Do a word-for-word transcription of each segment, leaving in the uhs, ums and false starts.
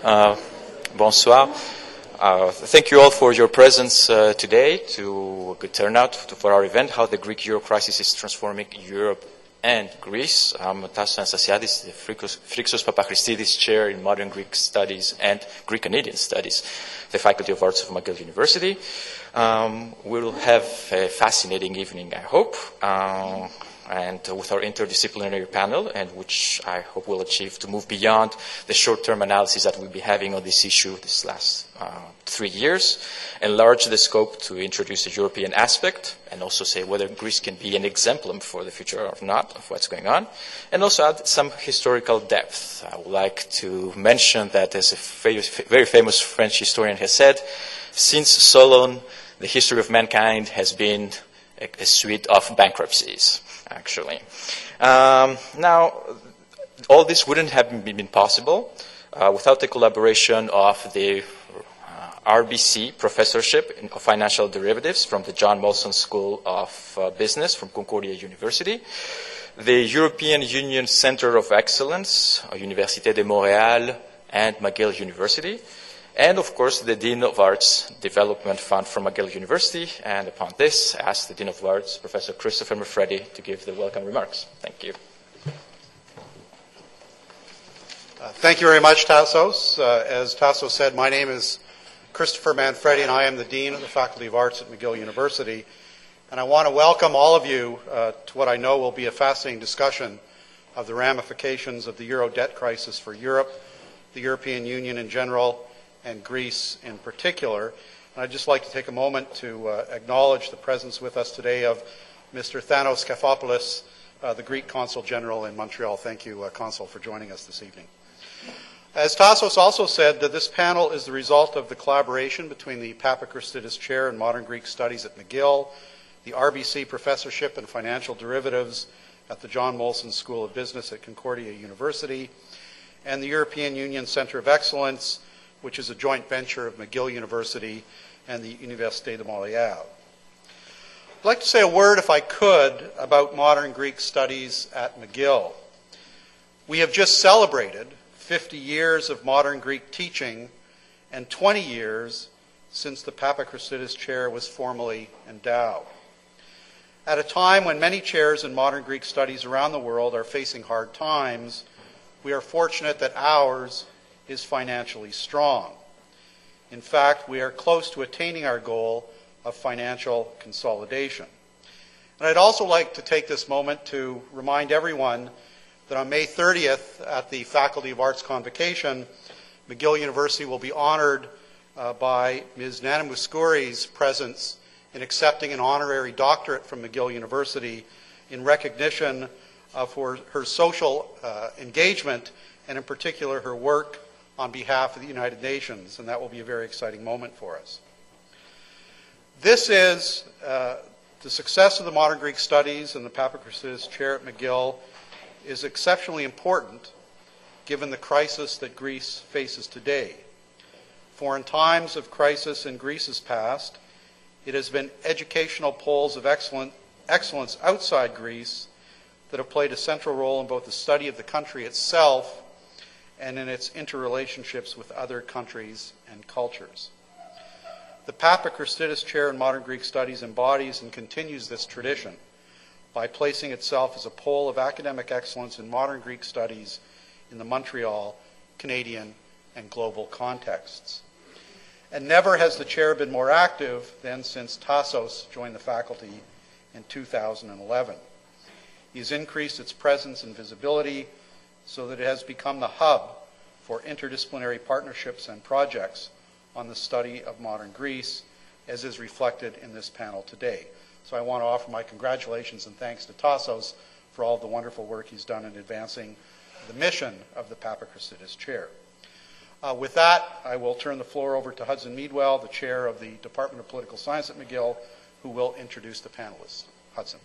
Uh, bonsoir. Uh, thank you all for your presence uh, today, to a good turnout to, for our event, How the Greek Euro Crisis is Transforming Europe and Greece. I'm Tassos Anastasiadis, the Phrixos Papachristidis Chair in Modern Greek Studies and Greek-Canadian Studies, the Faculty of Arts of McGill University. Um, we'll have a fascinating evening, I hope, uh, and uh, with our interdisciplinary panel, and which I hope will achieve to move beyond the short-term analysis that we'll be having on this issue this last uh, three years, enlarge the scope to introduce a European aspect, and also say whether Greece can be an exemplum for the future or not of what's going on, and also add some historical depth. I would like to mention that, as a very famous French historian has said, since Solon, the history of mankind has been a, a suite of bankruptcies, actually. Um, now, all this wouldn't have been possible uh, without the collaboration of the uh, R B C Professorship in Financial Derivatives from the John Molson School of uh, Business from Concordia University, the European Union Center of Excellence, Université de Montréal, and McGill University, and, of course, the Dean of Arts Development Fund from McGill University. And upon this, I ask the Dean of Arts, Professor Christopher Manfredi, to give the welcome remarks. Thank you. Uh, thank you very much, Tassos. Uh, as Tassos said, my name is Christopher Manfredi, and I am the Dean of the Faculty of Arts at McGill University. And I want to welcome all of you uh, to what I know will be a fascinating discussion of the ramifications of the Euro debt crisis for Europe, the European Union in general, and Greece in particular. And I'd just like to take a moment to uh, acknowledge the presence with us today of Mister Thanos Kafopoulos, uh, the Greek Consul General in Montreal. Thank you, uh, Consul, for joining us this evening. As Tassos also said, that this panel is the result of the collaboration between the Papachristidis Chair in Modern Greek Studies at McGill, the R B C Professorship in Financial Derivatives at the John Molson School of Business at Concordia University, and the European Union Center of Excellence, which is a joint venture of McGill University and the Université de Montréal. I'd like to say a word, if I could, about modern Greek studies at McGill. We have just celebrated fifty years of modern Greek teaching and twenty years since the Papachristidis Chair was formally endowed. At a time when many chairs in modern Greek studies around the world are facing hard times, we are fortunate that ours is financially strong. In fact, we are close to attaining our goal of financial consolidation. And I'd also like to take this moment to remind everyone that on May thirtieth at the Faculty of Arts Convocation, McGill University will be honored uh, by Miz Nana Mouskouri's presence in accepting an honorary doctorate from McGill University in recognition of her, her social uh, engagement, and in particular her work on behalf of the United Nations, and that will be a very exciting moment for us. This is uh, the success of the modern Greek studies and the Papachristidis Chair at McGill is exceptionally important given the crisis that Greece faces today. For in times of crisis in Greece's past, it has been educational poles of excellent, excellence outside Greece that have played a central role in both the study of the country itself and in its interrelationships with other countries and cultures. The Papachristidis Chair in Modern Greek Studies embodies and continues this tradition by placing itself as a pole of academic excellence in modern Greek studies in the Montreal, Canadian, and global contexts. And never has the chair been more active than since Tassos joined the faculty in two thousand eleven. He has increased its presence and visibility so that it has become the hub for interdisciplinary partnerships and projects on the study of modern Greece, as is reflected in this panel today. So I want to offer my congratulations and thanks to Tassos for all of the wonderful work he's done in advancing the mission of the Papachristidis Chair. Uh, with that, I will turn the floor over to Hudson Meadwell, the Chair of the Department of Political Science at McGill, who will introduce the panelists. Hudson.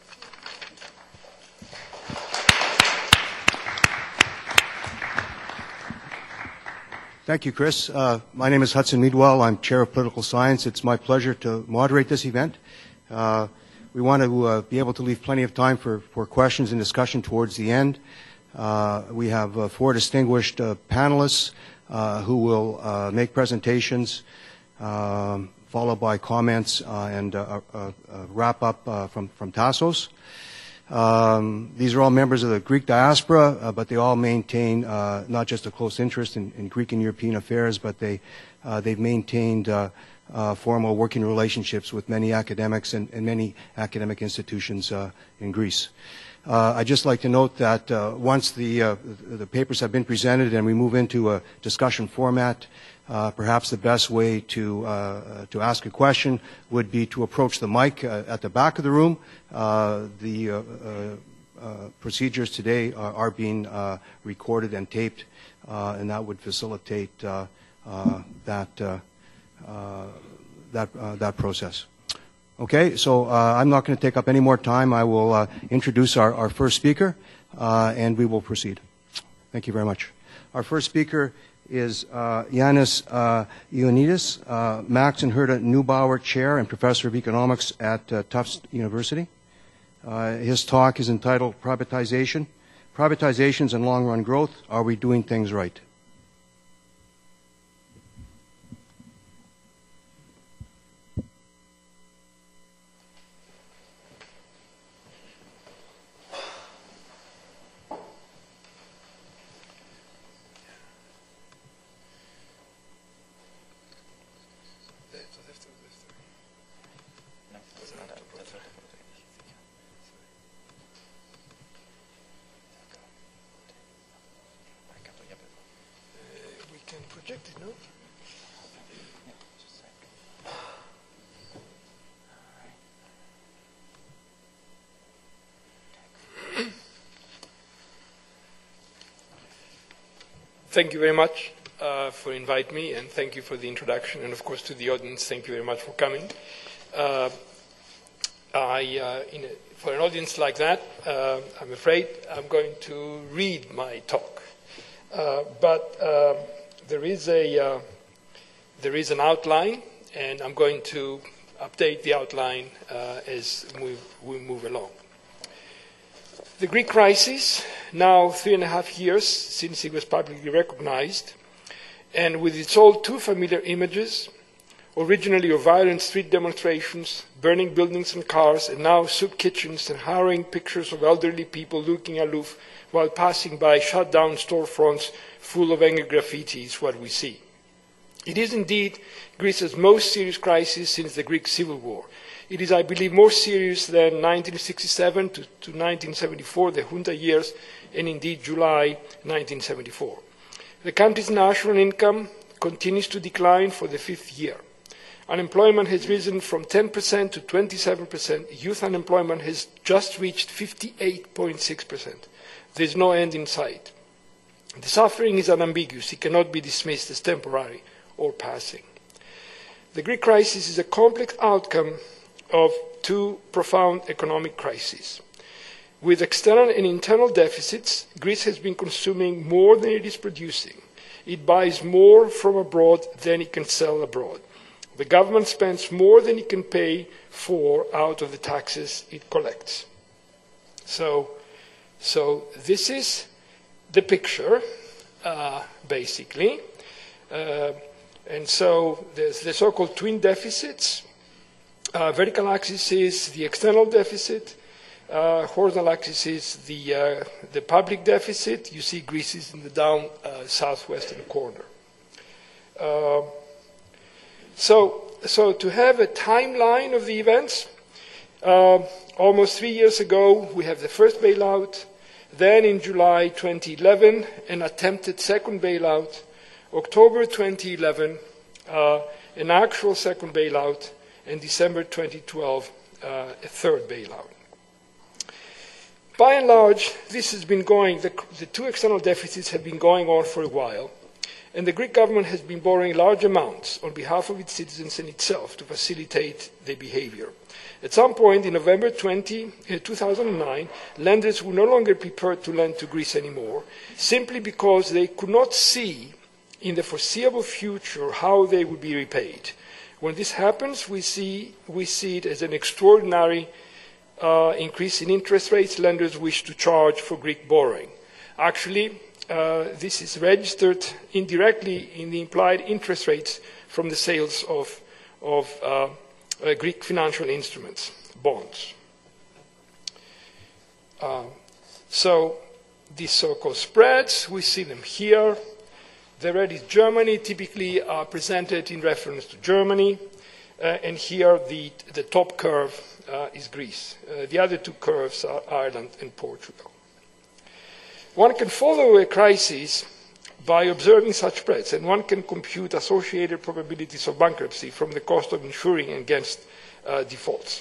Thank you, Chris. Uh, my name is Hudson Meadwell. I'm Chair of Political Science. It's my pleasure to moderate this event. Uh, we want to uh, be able to leave plenty of time for, for questions and discussion towards the end. Uh, we have uh, four distinguished uh, panelists. uh, who will uh, make presentations, um, followed by comments uh, and uh, a, a wrap up uh, from, from Tassos. Um, these are all members of the Greek diaspora, uh, but they all maintain uh, not just a close interest in, in Greek and European affairs, but they, uh, they've maintained uh, uh, formal working relationships with many academics and, and many academic institutions uh, in Greece. Uh, I'd just like to note that uh, once the, uh, the papers have been presented and we move into a discussion format, uh, perhaps the best way to, uh, to ask a question would be to approach the mic uh, at the back of the room. Uh, the uh, uh, uh, procedures today are, are being uh, recorded and taped, uh, and that would facilitate uh, uh, that, uh, uh, that, uh, that process. Okay, so uh, I'm not going to take up any more time. I will uh, introduce our, our first speaker, uh, and we will proceed. Thank you very much. Our first speaker is uh, Yanis uh, Ioannidis, uh, Max and Herta Neubauer Chair and Professor of Economics at uh, Tufts University. Uh, his talk is entitled Privatization, Privatizations and Long-Run Growth, Are We Doing Things Right? Thank you very much uh, for inviting me, and thank you for the introduction, and of course to the audience, thank you very much for coming. Uh, I, uh, in a, for an audience like that, uh, I'm afraid I'm going to read my talk, uh, but uh, there is a uh, there is an outline, and I'm going to update the outline uh, as we, we move along. The Greek crisis, now three and a half years since it was publicly recognized, and with its all too familiar images, originally of violent street demonstrations, burning buildings and cars, and now soup kitchens and harrowing pictures of elderly people looking aloof while passing by shut-down storefronts full of angry graffiti is what we see. It is indeed Greece's most serious crisis since the Greek Civil War. It is, I believe, more serious than nineteen sixty-seven to, to nineteen seventy-four, the junta years, and indeed July nineteen seventy-four. The country's national income continues to decline for the fifth year. Unemployment has risen from ten percent to twenty-seven percent. Youth unemployment has just reached fifty-eight point six percent. There is no end in sight. The suffering is unambiguous. It cannot be dismissed as temporary or passing. The Greek crisis is a complex outcome of two profound economic crises. With external and internal deficits, Greece has been consuming more than it is producing. It buys more from abroad than it can sell abroad. The government spends more than it can pay for out of the taxes it collects. So, so this is the picture, uh, basically. Uh, and so there's the so-called twin deficits. Uh, vertical axis is the external deficit. Uh, horizontal axis is the, uh, the public deficit. You see Greece is in the down uh, southwestern corner. Uh, so, so to have a timeline of the events, uh, almost three years ago, we have the first bailout. Then in July twenty eleven, an attempted second bailout. October twenty eleven, uh, an actual second bailout. And December twenty twelve, uh, a third bailout. By and large, this has been going, the, the two external deficits have been going on for a while, and the Greek government has been borrowing large amounts on behalf of its citizens and itself to facilitate their behavior. At some point in November two thousand nine, lenders were no longer prepared to lend to Greece anymore, simply because they could not see in the foreseeable future how they would be repaid. When this happens, we see, we see it as an extraordinary uh, increase in interest rates lenders wish to charge for Greek borrowing. Actually, uh, this is registered indirectly in the implied interest rates from the sales of, of uh, uh, Greek financial instruments, bonds. Uh, so these so-called spreads, we see them here. The red is Germany, typically are presented in reference to Germany. Uh, and here the, the top curve uh, is Greece. Uh, the other two curves are Ireland and Portugal. One can follow a crisis by observing such spreads, and one can compute associated probabilities of bankruptcy from the cost of insuring against uh, defaults.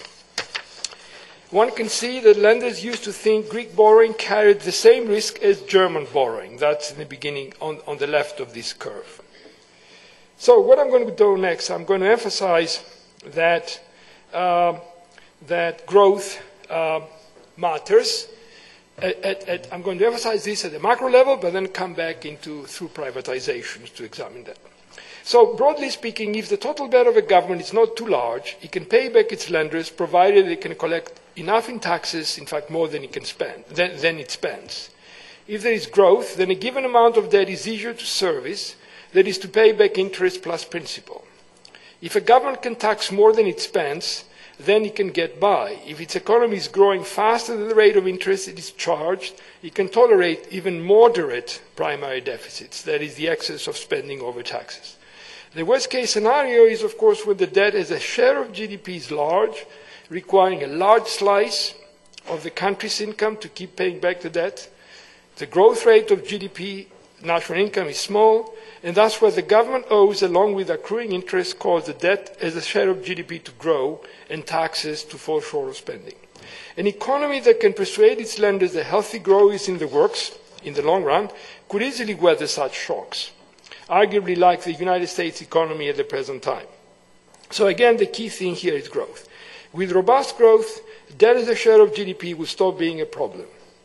One can see that lenders used to think Greek borrowing carried the same risk as German borrowing. That's in the beginning on, on the left of this curve. So what I'm going to do next, I'm going to emphasize that, uh, that growth uh, matters. At, at, at, I'm going to emphasize this at the macro level, but then come back into through privatizations to examine that. So broadly speaking, if the total debt of a government is not too large, it can pay back its lenders, provided it can collect enough in taxes, in fact more than it can spend, than, than it spends. If there is growth, then a given amount of debt is easier to service, that is to pay back interest plus principal. If a government can tax more than it spends, then it can get by. If its economy is growing faster than the rate of interest it is charged, it can tolerate even moderate primary deficits, that is the excess of spending over taxes. The worst case scenario is, of course, when the debt as a share of G D P is large, requiring a large slice of the country's income to keep paying back the debt. The growth rate of G D P, national income, is small, and thus what the government owes along with accruing interest cause the debt as a share of G D P to grow and taxes to fall short of spending. An economy that can persuade its lenders that healthy growth is in the works in the long run could easily weather such shocks, arguably like the United States economy at the present time. So again, the key thing here is growth. With robust growth, debt as a share of G D P will stop being a problem.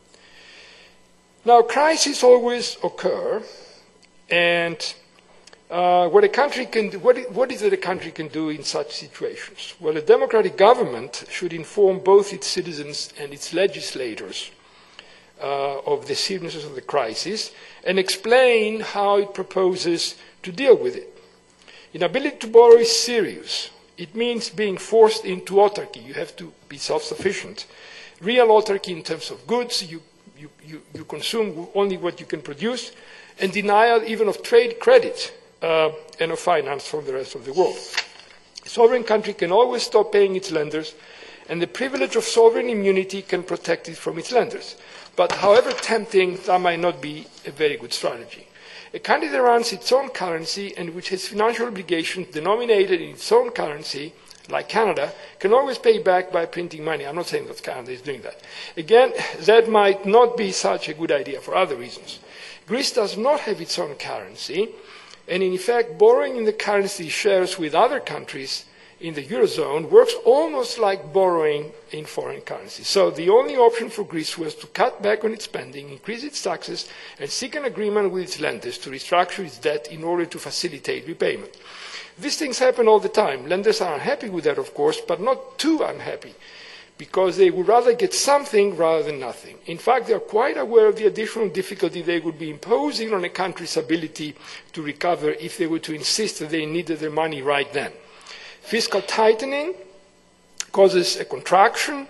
Now, crises always occur, and uh, what a country can do, what, what is it a country can do in such situations? Well, a democratic government should inform both its citizens and its legislators uh, of the seriousness of the crisis and explain how it proposes to deal with it. Inability to borrow is serious. It means being forced into autarky. You have to be self-sufficient. Real autarky in terms of goods, you You, you, you consume only what you can produce, and denial even of trade credit uh, and of finance from the rest of the world. A sovereign country can always stop paying its lenders, and the privilege of sovereign immunity can protect it from its lenders. But however tempting, that might not be a very good strategy. A country that runs its own currency and which has financial obligations denominated in its own currency, like Canada, can always pay back by printing money. I'm not saying that Canada is doing that. Again, that might not be such a good idea for other reasons. Greece does not have its own currency, and in effect, borrowing in the currency shares with other countries in the Eurozone works almost like borrowing in foreign currency. So the only option for Greece was to cut back on its spending, increase its taxes, and seek an agreement with its lenders to restructure its debt in order to facilitate repayment. These things happen all the time. Lenders are unhappy with that, of course, but not too unhappy, because they would rather get something rather than nothing. In fact, they are quite aware of the additional difficulty they would be imposing on a country's ability to recover if they were to insist that they needed their money right then. Fiscal tightening causes a contraction,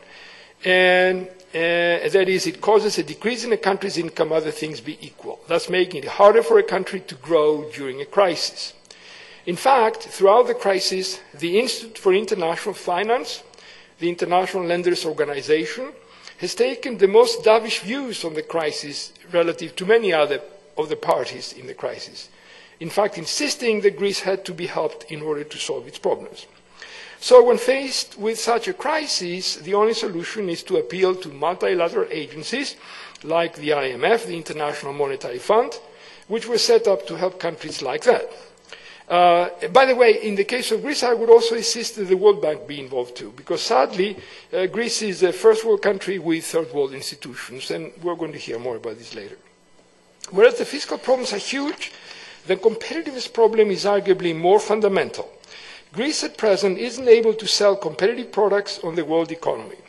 and uh, that is, it causes a decrease in a country's income, other things be equal, thus making it harder for a country to grow during a crisis. In fact, throughout the crisis, the Institute for International Finance, the International Lenders Organization, has taken the most dovish views on the crisis relative to many other of the parties in the crisis. In fact, insisting that Greece had to be helped in order to solve its problems. So when faced with such a crisis, the only solution is to appeal to multilateral agencies like the I M F, the International Monetary Fund, which were set up to help countries like that. Uh, by the way, in the case of Greece, I would also insist that the World Bank be involved too, because sadly, uh, Greece is a first world country with third world institutions, and we're going to hear more about this later. Whereas the fiscal problems are huge, the competitiveness problem is arguably more fundamental. Greece at present isn't able to sell competitive products on the world economy.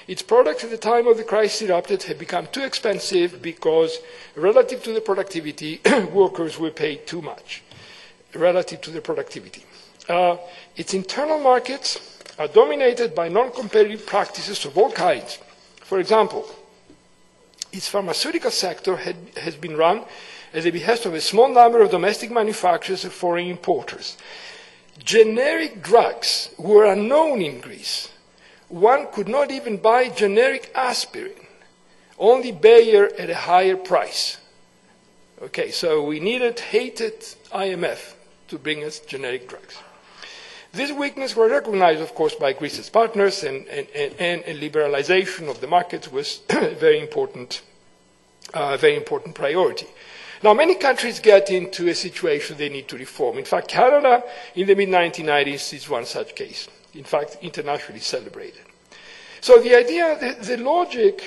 Its products at the time of the crisis erupted had become too expensive because, relative to the productivity, workers were paid too much, relative to the productivity. Uh, its internal markets are dominated by non-competitive practices of all kinds. For example, its pharmaceutical sector had, has been run at the behest of a small number of domestic manufacturers and foreign importers. Generic drugs were unknown in Greece. One could not even buy generic aspirin, only Bayer at a higher price. Okay, so we needed, hated I M F to bring us generic drugs. This weakness was recognized, of course, by Greece's partners, and, and, and, and liberalization of the markets was a very important, uh, very important priority. Now, many countries get into a situation they need to reform. In fact, Canada in the mid nineteen nineties is one such case, in fact, internationally celebrated. So the idea, the, the logic,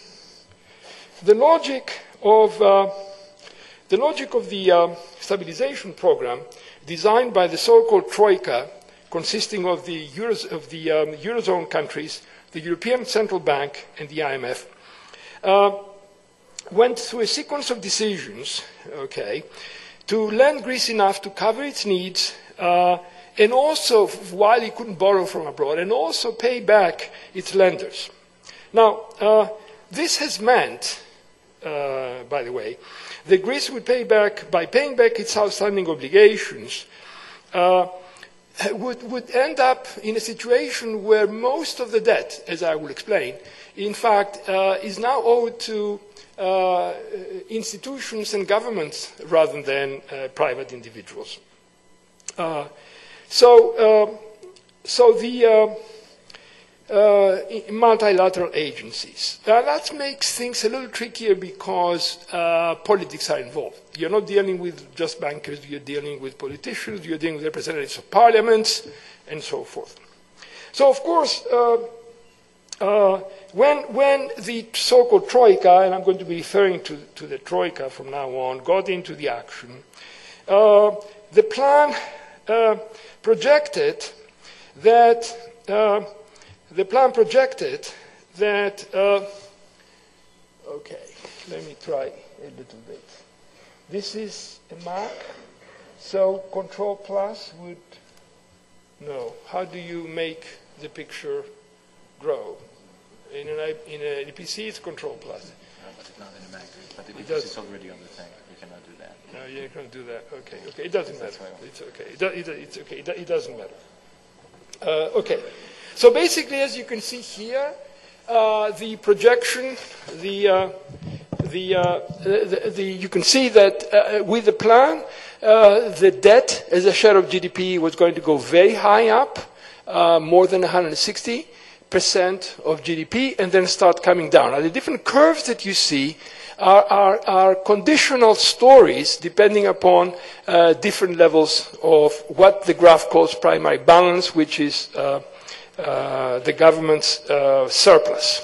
the logic of, uh, the logic of the uh, stabilization program designed by the so-called Troika, consisting of the, Euros, of the um, Eurozone countries, the European Central Bank, and the I M F, uh, went through a sequence of decisions, okay, to lend Greece enough to cover its needs, uh, and also, while it couldn't borrow from abroad, and also pay back its lenders. Now, uh, this has meant, uh, by the way, that Greece would pay back, by paying back its outstanding obligations, uh, would, would end up in a situation where most of the debt, as I will explain, in fact, uh, is now owed to uh, institutions and governments rather than uh, private individuals. Uh, so, uh, so the uh, uh, multilateral agencies. Now that makes things a little trickier because uh, politics are involved. You're not dealing with just bankers, you're dealing with politicians, you're dealing with representatives of parliaments, and so forth. So, of course, uh, uh, when, when the so-called Troika, and I'm going to be referring to, to the Troika from now on, got into the action, uh, the plan uh, projected that uh, the plan projected that, uh, okay, let me try a little bit. This is a Mac, so Control Plus would, no, how do you make the picture grow? In an, in a P C, it's Control Plus. No, but it's not in a Mac, but it, it because does. it's already on the thing. You cannot do that. No, you can't do that. Okay, okay, it doesn't matter. It's okay. It, do, it, it's okay. It, it doesn't matter. Uh, okay, so basically, as you can see here, uh, the projection, the uh, the, uh, the, the you can see that uh, with the plan, uh, the debt as a share of G D P was going to go very high up, uh, more than one hundred sixty percent of G D P, and then start coming down. Now, the different curves that you see are, are, are conditional stories depending upon uh, different levels of what the graph calls primary balance, which is uh, uh, the government's uh, surplus.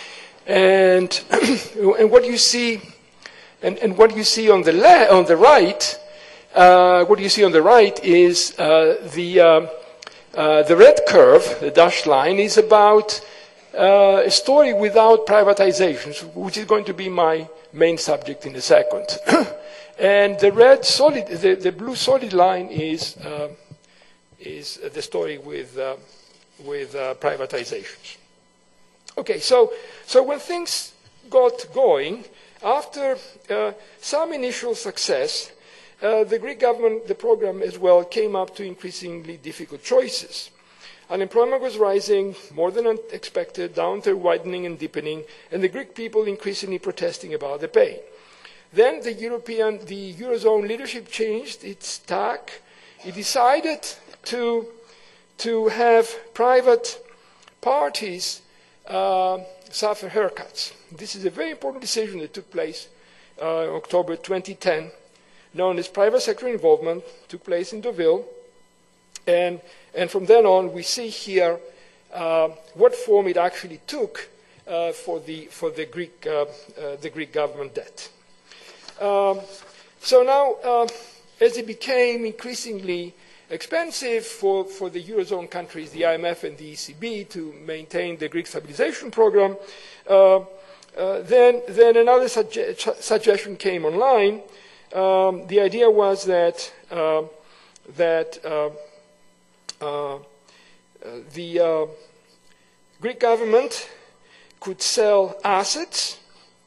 And, and what you see, and, and what you see on the le on the right, uh, what you see on the right is uh, the uh, Uh, the red curve, the dashed line, is about uh, a story without privatizations, which is going to be my main subject in a second. And the red solid, the, the blue solid line is uh, is the story with uh, with uh, privatizations. Okay, so so when things got going, after uh, some initial success, Uh, the Greek government, the program as well, came up to increasingly difficult choices. Unemployment was rising, more than expected, downturn widening and deepening, and the Greek people increasingly protesting about the pain. Then the European, the Eurozone leadership changed its tack. It decided to, to have private parties uh, suffer haircuts. This is a very important decision that took place uh, in October twenty ten. Known as private sector involvement, took place in Deauville, and, and from then on we see here uh, what form it actually took uh, for, the, for the, Greek, uh, uh, the Greek government debt. Um, so now, uh, as it became increasingly expensive for, for the Eurozone countries, the I M F and the E C B, to maintain the Greek stabilization program, uh, uh, then, then another suge suggestion came online. Um, the idea was that, uh, that uh, uh, the uh, Greek government could sell assets,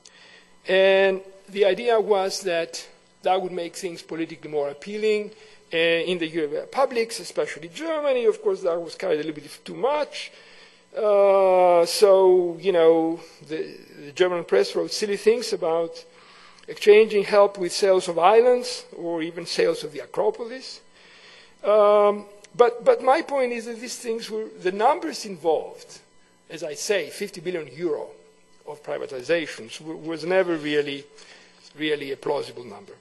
and the idea was that that would make things politically more appealing uh, in the European publics, especially Germany. Of course, that was carried a little bit too much. Uh, so, you know, the, the German press wrote silly things about exchanging help with sales of islands or even sales of the Acropolis. Um, but, but my point is that these things were, the numbers involved, as I say, fifty billion euro of privatizations was never really, really a plausible number.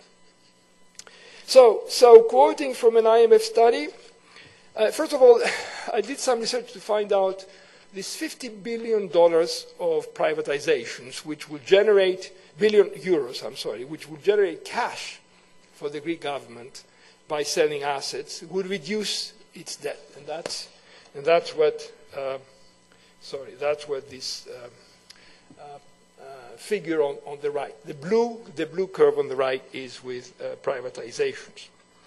So, so quoting from an I M F study, uh, first of all, I did some research to find out this fifty billion dollars of privatizations, which will generate, billion euros, I'm sorry, which will generate cash for the Greek government by selling assets, would reduce its debt. And that's, and that's what, uh, sorry, that's what this uh, uh, uh, figure on, on the right, the blue, the blue curve on the right is with uh, privatizations.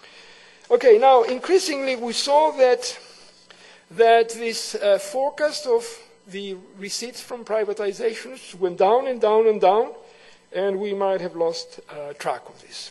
Okay, now increasingly we saw that that this uh, forecast of the receipts from privatizations went down and down and down, and we might have lost uh, track of this,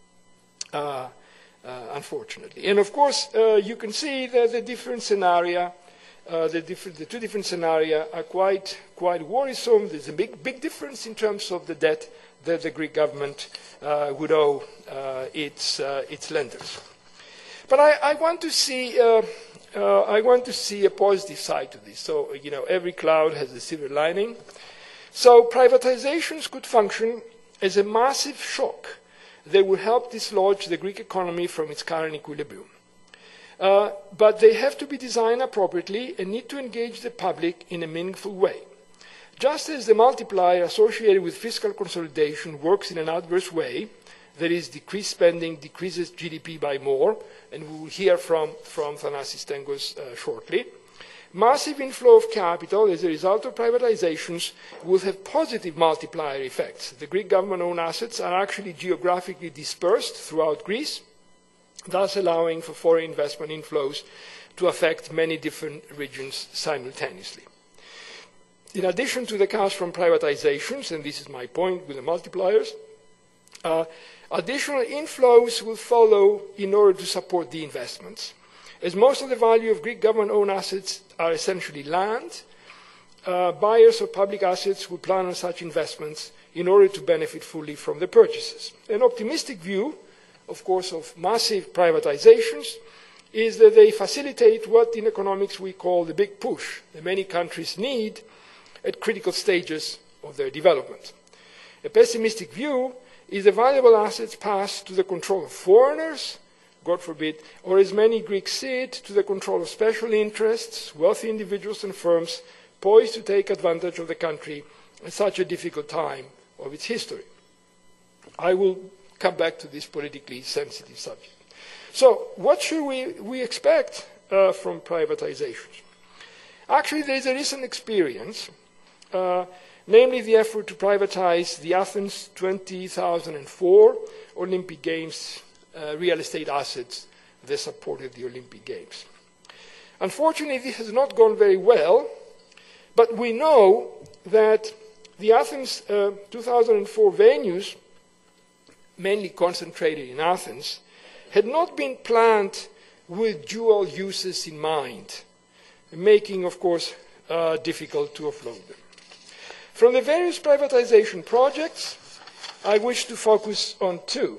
uh, uh, unfortunately. And of course, uh, you can see that the different scenario, uh, the, different, the two different scenarios are quite, quite worrisome. There's a big, big difference in terms of the debt that the Greek government uh, would owe uh, its, uh, its lenders. But I, I want to see uh, Uh, I want to see a positive side to this. So, you know, every cloud has a silver lining. So privatizations could function as a massive shock that would help dislodge the Greek economy from its current equilibrium. Uh, but they have to be designed appropriately and need to engage the public in a meaningful way. Just as the multiplier associated with fiscal consolidation works in an adverse way, that is, decreased spending decreases G D P by more, and we will hear from, from Thanasis Tengos uh, shortly. Massive inflow of capital as a result of privatizations will have positive multiplier effects. The Greek government-owned assets are actually geographically dispersed throughout Greece, thus allowing for foreign investment inflows to affect many different regions simultaneously. In addition to the cash from privatizations, and this is my point with the multipliers, uh, additional inflows will follow in order to support the investments. As most of the value of Greek government-owned assets are essentially land, uh, buyers of public assets will plan on such investments in order to benefit fully from the purchases. An optimistic view, of course, of massive privatizations is that they facilitate what in economics we call the big push that many countries need at critical stages of their development. A pessimistic view is the valuable assets pass to the control of foreigners, God forbid, or as many Greeks see it, to the control of special interests, wealthy individuals and firms poised to take advantage of the country at such a difficult time of its history. I will come back to this politically sensitive subject. So what should we, we expect uh, from privatizations? Actually, there is a recent experience, uh, namely the effort to privatize the Athens two thousand four Olympic Games uh, real estate assets that supported the Olympic Games. Unfortunately, this has not gone very well, but we know that the Athens uh, two thousand four venues, mainly concentrated in Athens, had not been planned with dual uses in mind, making, of course, uh, difficult to offload them. From the various privatization projects, I wish to focus on two.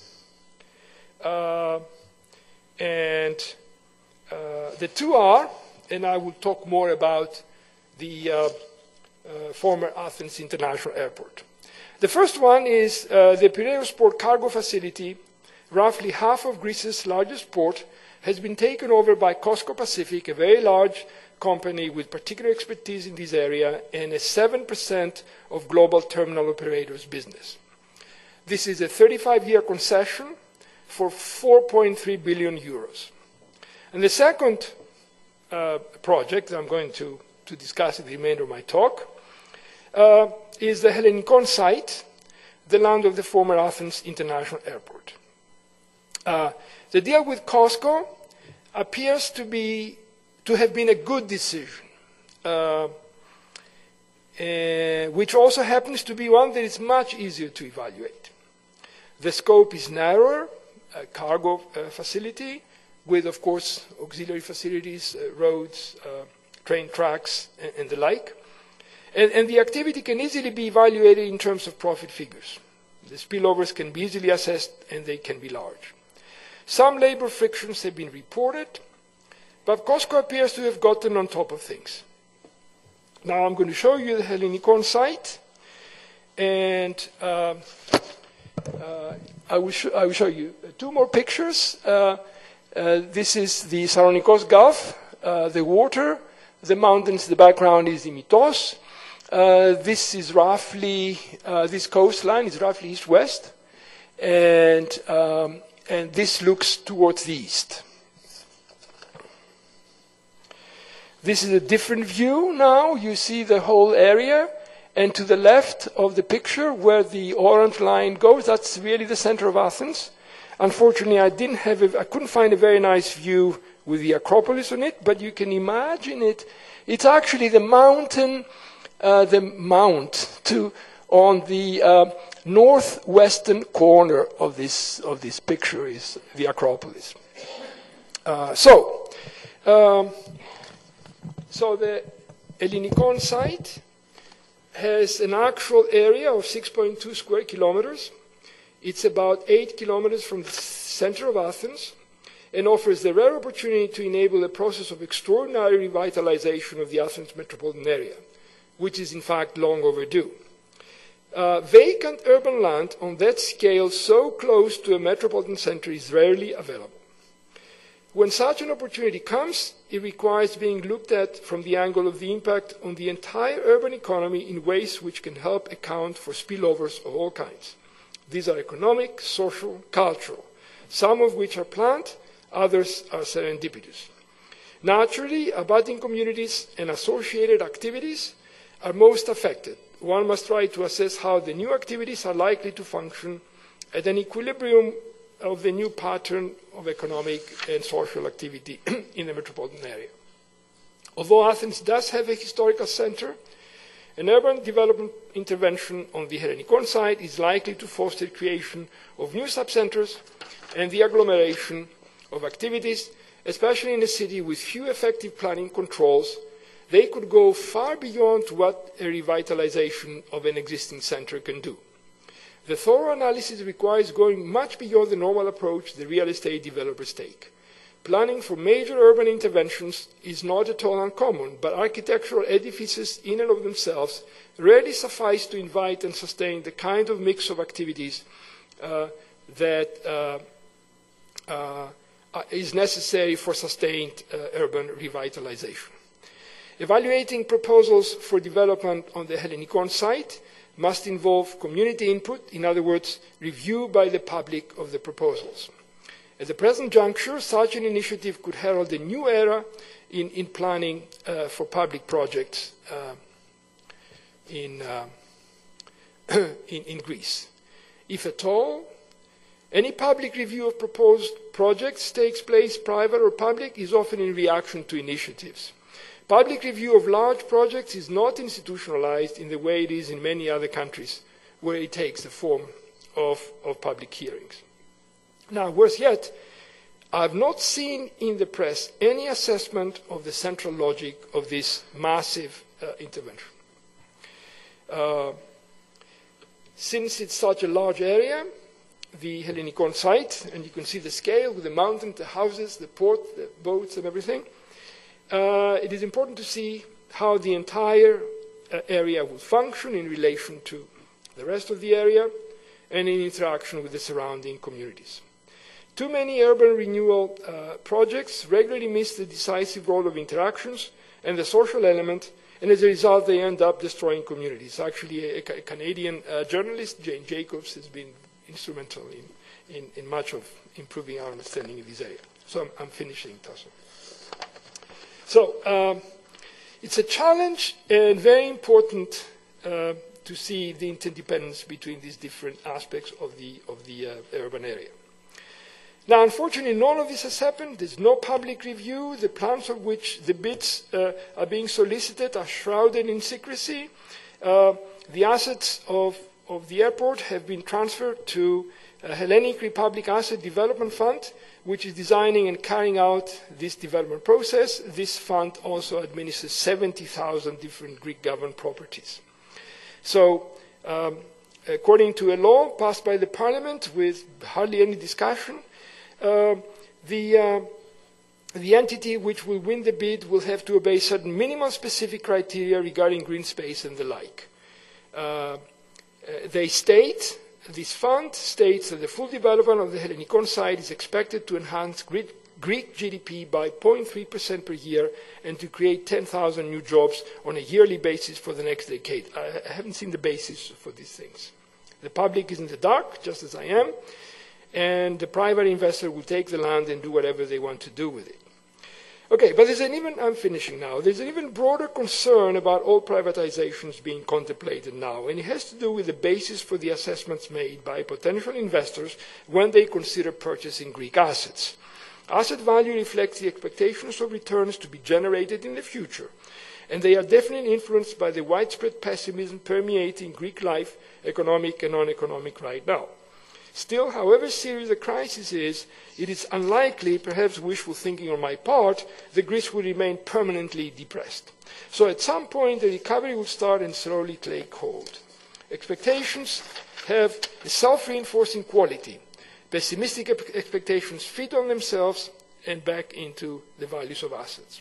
Uh, and uh, the two are, and I will talk more about the uh, uh, former Athens International Airport. The first one is uh, the Piraeus Port cargo facility, roughly half of Greece's largest port, has been taken over by COSCO Pacific, a very large company with particular expertise in this area and a seven percent of global terminal operators' business. This is a thirty-five year concession for four point three billion euros. And the second uh, project that I'm going to, to discuss in the remainder of my talk uh, is the Hellinikon site, the land of the former Athens International Airport. Uh, the deal with COSCO appears to, be, to have been a good decision, uh, uh, which also happens to be one that is much easier to evaluate. The scope is narrower, a cargo uh, facility with, of course, auxiliary facilities, uh, roads, uh, train tracks, and, and the like. And, and the activity can easily be evaluated in terms of profit figures. The spillovers can be easily assessed, and they can be large. Some labor frictions have been reported, but COSCO appears to have gotten on top of things. Now I'm going to show you the Hellinikon site, and uh, uh, I, will I will show you two more pictures. Uh, uh, this is the Salonikos Gulf, uh, the water, the mountains, the background is the Mytos. Uh, this is roughly, uh, this coastline is roughly east-west, and, um, and this looks towards the east. This is a different view now. You see the whole area, and to the left of the picture where the orange line goes, that's really the center of Athens. Unfortunately, I didn't have a, I couldn't find a very nice view with the Acropolis on it, but you can imagine it. It's actually the mountain, uh, the mount to on the uh, northwestern corner of this of this picture is the Acropolis. Uh, so, um, so the Hellinikon site has an actual area of six point two square kilometers. It's about eight kilometers from the center of Athens, and offers the rare opportunity to enable a process of extraordinary revitalization of the Athens metropolitan area, which is in fact long overdue. Uh, vacant urban land on that scale so close to a metropolitan center is rarely available. When such an opportunity comes, it requires being looked at from the angle of the impact on the entire urban economy in ways which can help account for spillovers of all kinds. These are economic, social, cultural, some of which are planned, others are serendipitous. Naturally, abutting communities and associated activities are most affected. One must try to assess how the new activities are likely to function at an equilibrium of the new pattern of economic and social activity in the metropolitan area. Although Athens does have a historical center, an urban development intervention on the Hellinikon site is likely to foster creation of new subcenters and the agglomeration of activities, especially in a city with few effective planning controls. They could go far beyond what a revitalization of an existing center can do. The thorough analysis requires going much beyond the normal approach the real estate developers take. Planning for major urban interventions is not at all uncommon, but architectural edifices in and of themselves rarely suffice to invite and sustain the kind of mix of activities uh, that uh, uh, is necessary for sustained uh, urban revitalization. Evaluating proposals for development on the Hellinikon site must involve community input, in other words, review by the public of the proposals. At the present juncture, such an initiative could herald a new era in, in planning uh, for public projects uh, in, uh, in, in Greece. If at all, any public review of proposed projects takes place, private or public, is often in reaction to initiatives. Public review of large projects is not institutionalized in the way it is in many other countries, where it takes the form of, of public hearings. Now, worse yet, I have not seen in the press any assessment of the central logic of this massive uh, intervention. Uh, since it's such a large area, the Hellinikon site, and you can see the scale with the mountain, the houses, the port, the boats and everything, uh, it is important to see how the entire uh, area will function in relation to the rest of the area and in interaction with the surrounding communities. Too many urban renewal uh, projects regularly miss the decisive role of interactions and the social element, and as a result they end up destroying communities. Actually, a, a Canadian uh, journalist, Jane Jacobs, has been instrumental in, in, in much of improving our understanding of this area. So I'm, I'm finishing, Tasso. So um, it's a challenge and very important uh, to see the interdependence between these different aspects of the, of the uh, urban area. Now, unfortunately, none of this has happened. There's no public review. The plans of which the bids uh, are being solicited are shrouded in secrecy. Uh, the assets of, of the airport have been transferred to a Hellenic Republic Asset Development Fund, which is designing and carrying out this development process. This fund also administers seventy thousand different Greek-governed properties. So, um, according to a law passed by the parliament with hardly any discussion, uh, the, uh, the entity which will win the bid will have to obey certain minimum specific criteria regarding green space and the like. Uh, they state, this fund states that the full development of the Hellenikon site is expected to enhance Greek Greek G D P by zero point three percent per year and to create ten thousand new jobs on a yearly basis for the next decade. I, I haven't seen the basis for these things. The public is in the dark, just as I am, and the private investor will take the land and do whatever they want to do with it. Okay, but there's an even, I'm finishing now, there's an even broader concern about all privatizations being contemplated now, and it has to do with the basis for the assessments made by potential investors when they consider purchasing Greek assets. Asset value reflects the expectations of returns to be generated in the future, and they are definitely influenced by the widespread pessimism permeating Greek life, economic and non-economic right now. Still, however serious the crisis is, it is unlikely, perhaps wishful thinking on my part, that Greece will remain permanently depressed. So at some point, the recovery will start and slowly take hold. Expectations have a self-reinforcing quality. Pessimistic expectations feed on themselves and back into the values of assets.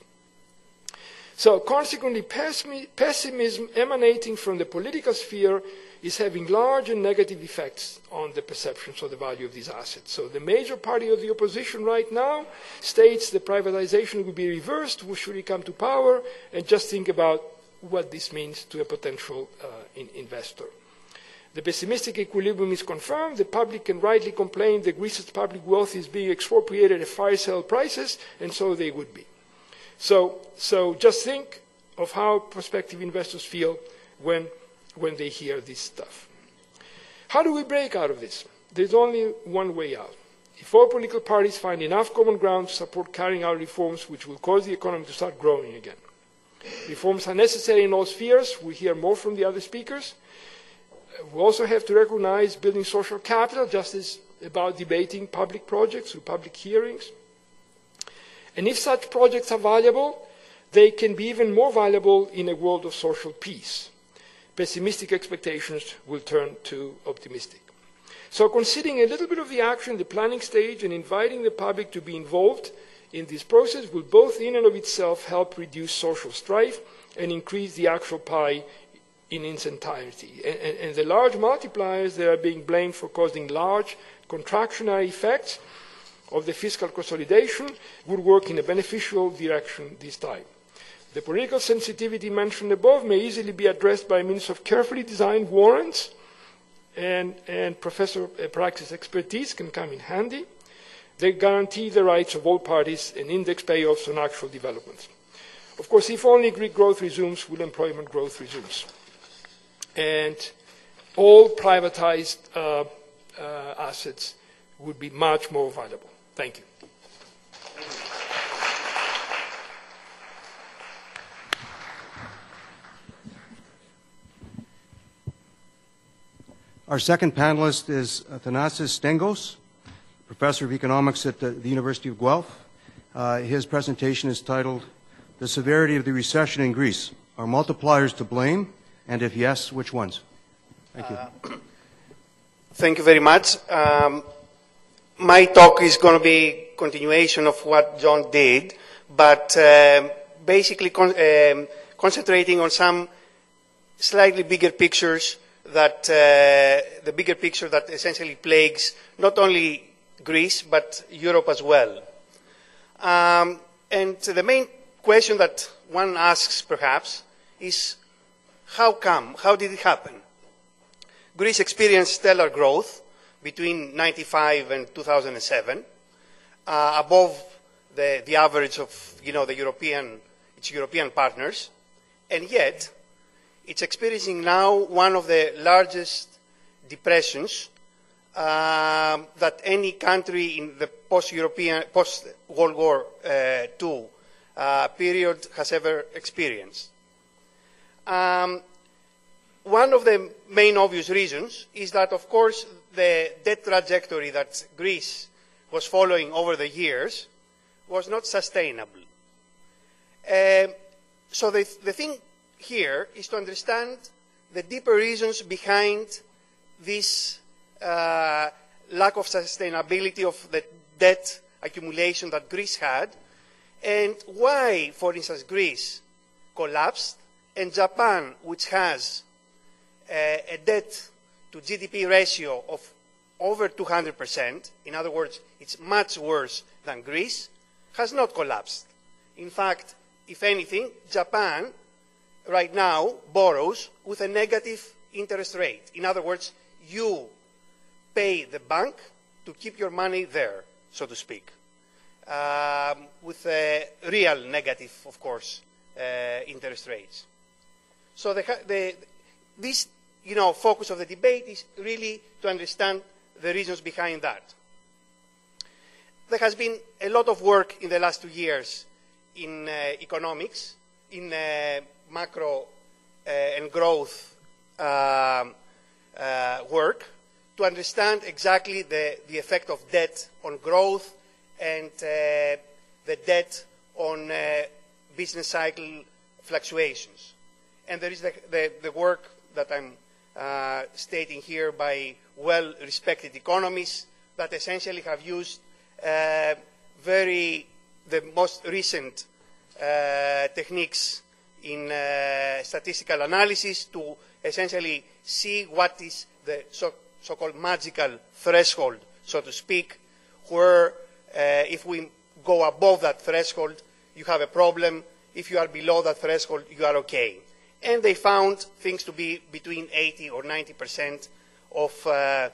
So consequently, pessimism emanating from the political sphere is having large and negative effects on the perceptions of the value of these assets. So the major party of the opposition right now states that privatization will be reversed should it come to power, and just think about what this means to a potential uh, in investor. The pessimistic equilibrium is confirmed. The public can rightly complain that Greece's public wealth is being expropriated at fire sale prices, and so they would be. So, so just think of how prospective investors feel when, when they hear this stuff. How do we break out of this? There's only one way out. If all political parties find enough common ground to support carrying out reforms which will cause the economy to start growing again. Reforms are necessary in all spheres. We hear more from the other speakers. We also have to recognize building social capital, just as about debating public projects through public hearings. And if such projects are valuable, they can be even more valuable in a world of social peace. Pessimistic expectations will turn to optimistic. So considering a little bit of the action in the planning stage and inviting the public to be involved in this process will both in and of itself help reduce social strife and increase the actual pie in its entirety. And, and, and the large multipliers that are being blamed for causing large contractionary effects of the fiscal consolidation would work in a beneficial direction this time. The political sensitivity mentioned above may easily be addressed by means of carefully designed warrants, and, and Professor Praxis' expertise can come in handy. They guarantee the rights of all parties and index payoffs on actual developments. Of course, if only Greek growth resumes, will employment growth resumes. And all privatized uh, uh, assets would be much more valuable. Thank you. Our second panelist is Thanasis Stengos, professor of economics at the, the University of Guelph. Uh, his presentation is titled, "The Severity of the Recession in Greece. Are multipliers to blame? And if yes, which ones?" Thank you. Uh, thank you very much. Um, my talk is going to be continuation of what John did, but um, basically con um, concentrating on some slightly bigger pictures that uh, the bigger picture that essentially plagues not only Greece but Europe as well. Um, and the main question that one asks perhaps is, how come? How did it happen? Greece experienced stellar growth between ninety-five and two thousand seven, uh, above the, the average of, you know, the European, its European partners, and yet it's experiencing now one of the largest depressions um, that any country in the post-European, post-World War uh, Two uh, period has ever experienced. Um, one of the main obvious reasons is that, of course, the debt trajectory that Greece was following over the years was not sustainable. Uh, so the, the thing here is to understand the deeper reasons behind this uh, lack of sustainability of the debt accumulation that Greece had, and why, for instance, Greece collapsed, and Japan, which has uh, a debt to G D P ratio of over two hundred percent, in other words, it's much worse than Greece, has not collapsed. In fact, if anything, Japan right now borrows with a negative interest rate. In other words, you pay the bank to keep your money there, so to speak, um, with a real negative, of course, uh, interest rates. So the, the, this, you know, focus of the debate is really to understand the reasons behind that. There has been a lot of work in the last two years in uh, economics, in uh, macro uh, and growth uh, uh, work to understand exactly the, the effect of debt on growth and uh, the debt on uh, business cycle fluctuations. And there is the, the, the work that I'm uh, stating here by well-respected economists that essentially have used uh, very, the most recent uh, techniques in uh, statistical analysis to essentially see what is the so, so-called magical threshold, so to speak, where uh, if we go above that threshold, you have a problem. If you are below that threshold, you are okay. And they found things to be between eighty or ninety percent of uh, uh,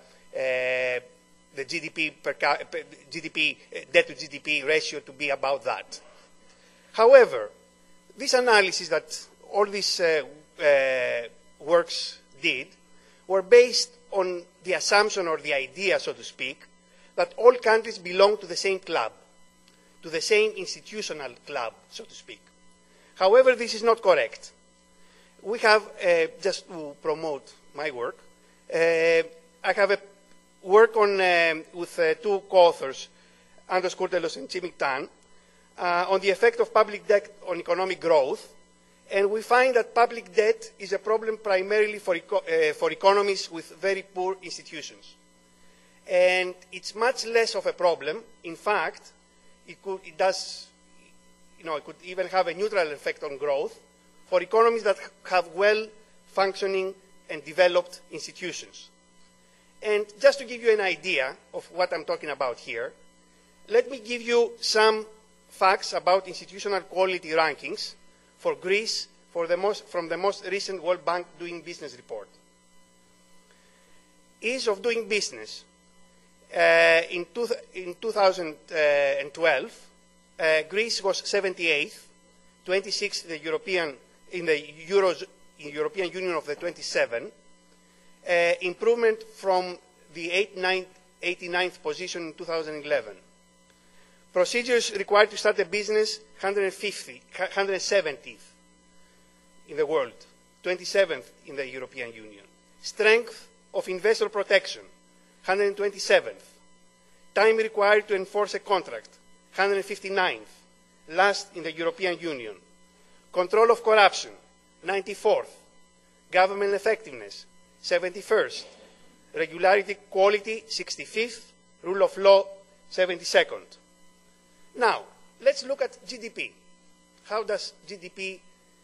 the G D P per G D P uh, debt to G D P ratio to be about that. However, this analysis that all these uh, uh, works did were based on the assumption or the idea, so to speak, that all countries belong to the same club, to the same institutional club, so to speak. However, this is not correct. We have, uh, just to promote my work, uh, I have a work on, um, with uh, two co-authors, Andros Kourtelos and Jimmy Tan, uh, on the effect of public debt on economic growth. And we find that public debt is a problem primarily for, eco uh, for economies with very poor institutions. And it's much less of a problem. In fact, it, could, it does, you know, it could even have a neutral effect on growth for economies that have well-functioning and developed institutions. And just to give you an idea of what I'm talking about here, let me give you some facts about institutional quality rankings for Greece for the most, from the most recent World Bank Doing Business report. Ease of doing business. Uh, in, two, in two thousand twelve, uh, Greece was seventy-eighth, twenty-sixth the European, in the Euros, in European Union of the twenty-seven, uh, improvement from the eighty-ninth position in two thousand eleven. Procedures required to start a business, one hundred fifty, one hundred seventieth in the world, twenty-seventh in the European Union. Strength of investor protection, one hundred twenty-seventh. Time required to enforce a contract, one hundred fifty-ninth, last in the European Union. Control of corruption, ninety-fourth. Government effectiveness, seventy-first. Regularity quality, sixty-fifth. Rule of law, seventy-second. Now, let's look at G D P. How does G D P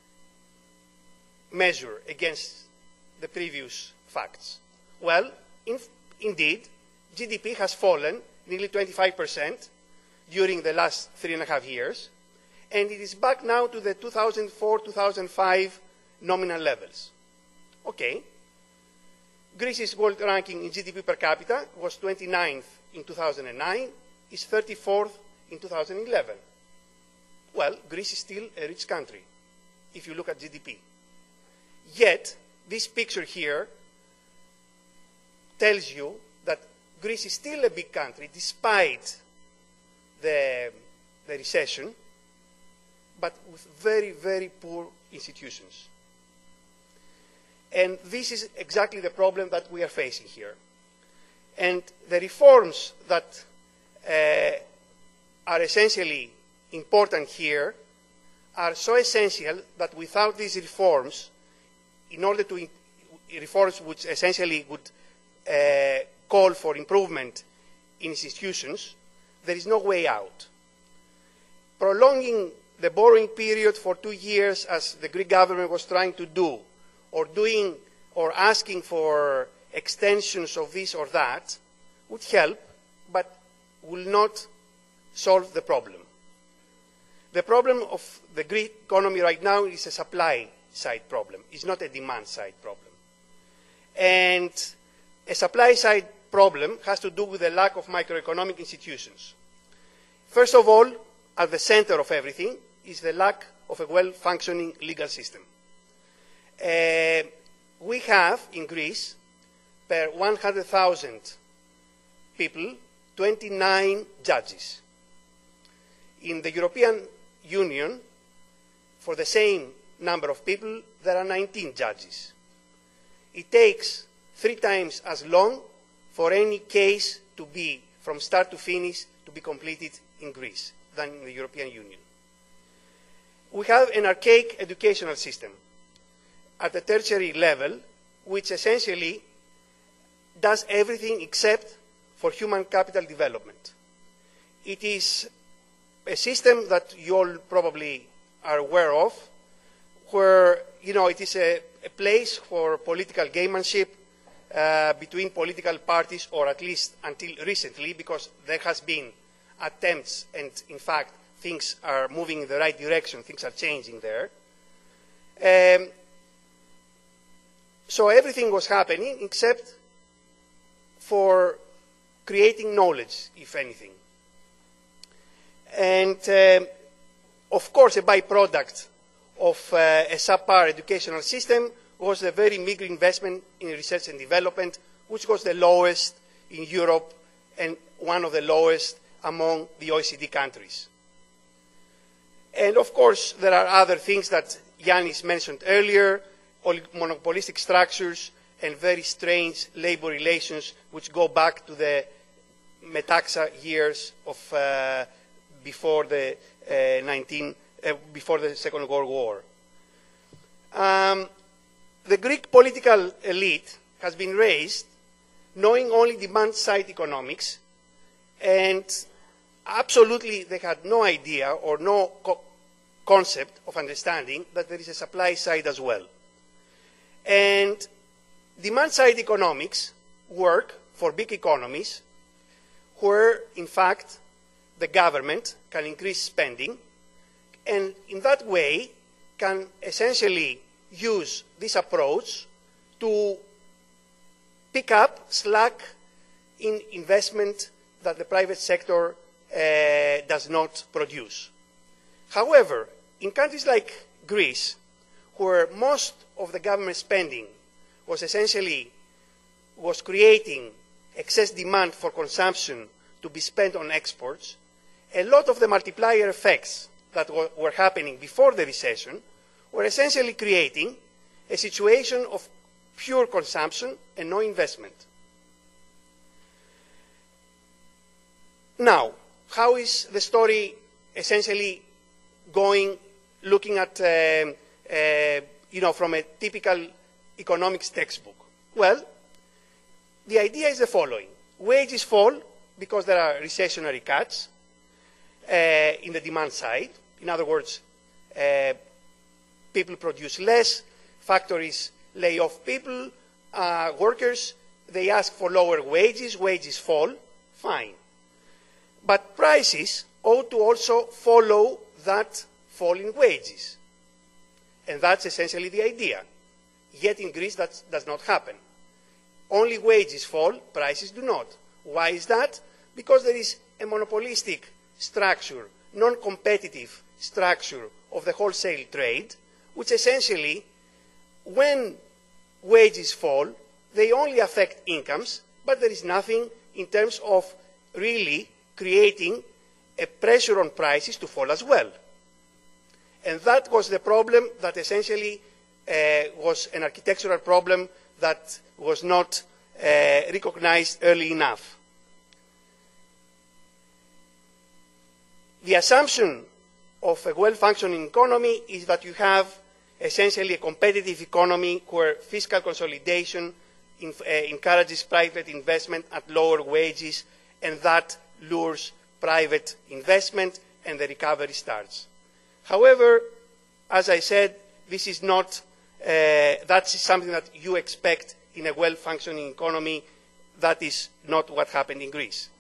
measure against the previous facts? Well, in, indeed, G D P has fallen nearly twenty-five percent during the last three and a half years, and it is back now to the two thousand four to two thousand five nominal levels. Okay. Greece's world ranking in G D P per capita was twenty-ninth in two thousand nine, is thirty-fourth in two thousand eleven. Well, Greece is still a rich country, if you look at G D P. Yet, this picture here tells you that Greece is still a big country, despite the, the recession, but with very, very poor institutions. And this is exactly the problem that we are facing here. And the reforms that uh, are essentially important here are so essential that without these reforms, in order to in reforms which essentially would uh, call for improvement in institutions, there is no way out. Prolonging the borrowing period for two years, as the Greek government was trying to do, or doing or asking for extensions of this or that, would help, but will not solve the problem. The problem of the Greek economy right now is a supply side problem. It's not a demand side problem. And a supply side problem has to do with the lack of microeconomic institutions. First of all, at the center of everything is the lack of a well-functioning legal system. Uh, we have in Greece, per one hundred thousand people, twenty-nine judges. In the European Union, for the same number of people, there are nineteen judges. It takes three times as long for any case to be, from start to finish, to be completed in Greece than in the European Union. We have an archaic educational system at the tertiary level, which essentially does everything except for human capital development. It is a system that you all probably are aware of, where, you know, it is a, a place for political gamemanship uh, between political parties, or at least until recently, because there has been attempts, and in fact, things are moving in the right direction, things are changing there. Um, so everything was happening except for creating knowledge, if anything. And um, of course, a byproduct of uh, a subpar educational system was a very meager investment in research and development, which was the lowest in Europe and one of the lowest among the O E C D countries. And of course, there are other things that Yannis mentioned earlier, monopolistic structures and very strange labor relations, which go back to the Metaxa years of uh, before the uh, nineteen uh, before the Second World War. Um, the Greek political elite has been raised knowing only demand-side economics, and absolutely they had no idea or no co concept of understanding that there is a supply side as well. And demand-side economics work for big economies where, in fact, the government can increase spending, and in that way can essentially use this approach to pick up slack in investment that the private sector uh, does not produce. However, in countries like Greece, where most of the government spending was essentially was creating excess demand for consumption to be spent on exports, a lot of the multiplier effects that were, were happening before the recession were essentially creating a situation of pure consumption and no investment. Now, how is the story essentially going, looking at, uh, uh, you know, from a typical economics textbook? Well, the idea is the following. Wages fall because there are recessionary cuts uh, in the demand side. In other words, uh, people produce less, factories lay off people, uh, workers, they ask for lower wages, wages fall, fine. But prices ought to also follow that fall in wages. And that's essentially the idea. Yet in Greece that does not happen. Only wages fall, prices do not. Why is that? Because there is a monopolistic structure non-competitive structure of the wholesale trade, which essentially, when wages fall, they only affect incomes, but there is nothing in terms of really creating a pressure on prices to fall as well. And that was the problem that essentially uh, was an architectural problem that was not uh, recognized early enough. The assumption of a well-functioning economy is that you have essentially a competitive economy where fiscal consolidation in, uh, encourages private investment at lower wages, and that lures private investment and the recovery starts. However, as I said, this is not, uh, that's something that you expect in a well-functioning economy. That is not what happened in Greece.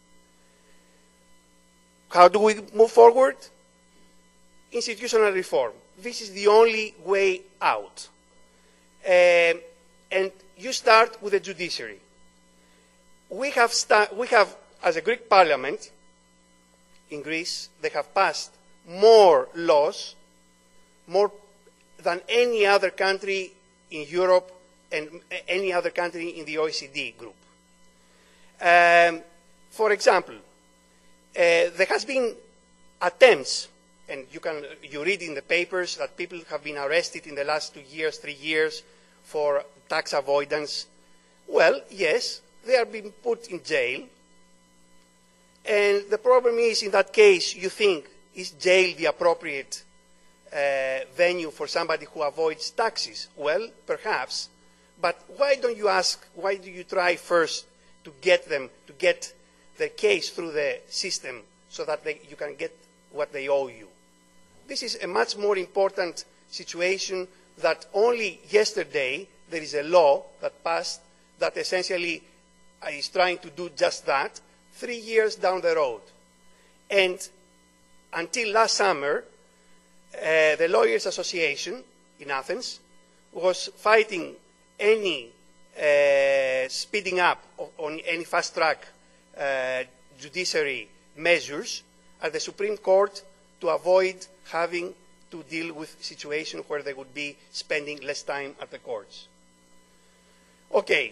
How do we move forward? Institutional reform. This is the only way out. Um, and you start with the judiciary. We have, we have, as a Greek parliament in Greece, they have passed more laws, more than any other country in Europe and any other country in the O E C D group. Um, for example, uh, there has been attempts, and you can you read in the papers that people have been arrested in the last two years, three years for tax avoidance. Well, yes, they are being put in jail. And the problem is, in that case, you think, is jail the appropriate uh, venue for somebody who avoids taxes? Well, perhaps. But why don't you ask, why do you try first to get them, to get the case through the system so that they, you can get what they owe you? This is a much more important situation that only yesterday there is a law that passed that essentially is trying to do just that, three years down the road. And until last summer, uh, the Lawyers Association in Athens was fighting any uh, speeding up of, on any fast-track uh, judiciary measures at the Supreme Court to avoid having to deal with situations where they would be spending less time at the courts. Okay.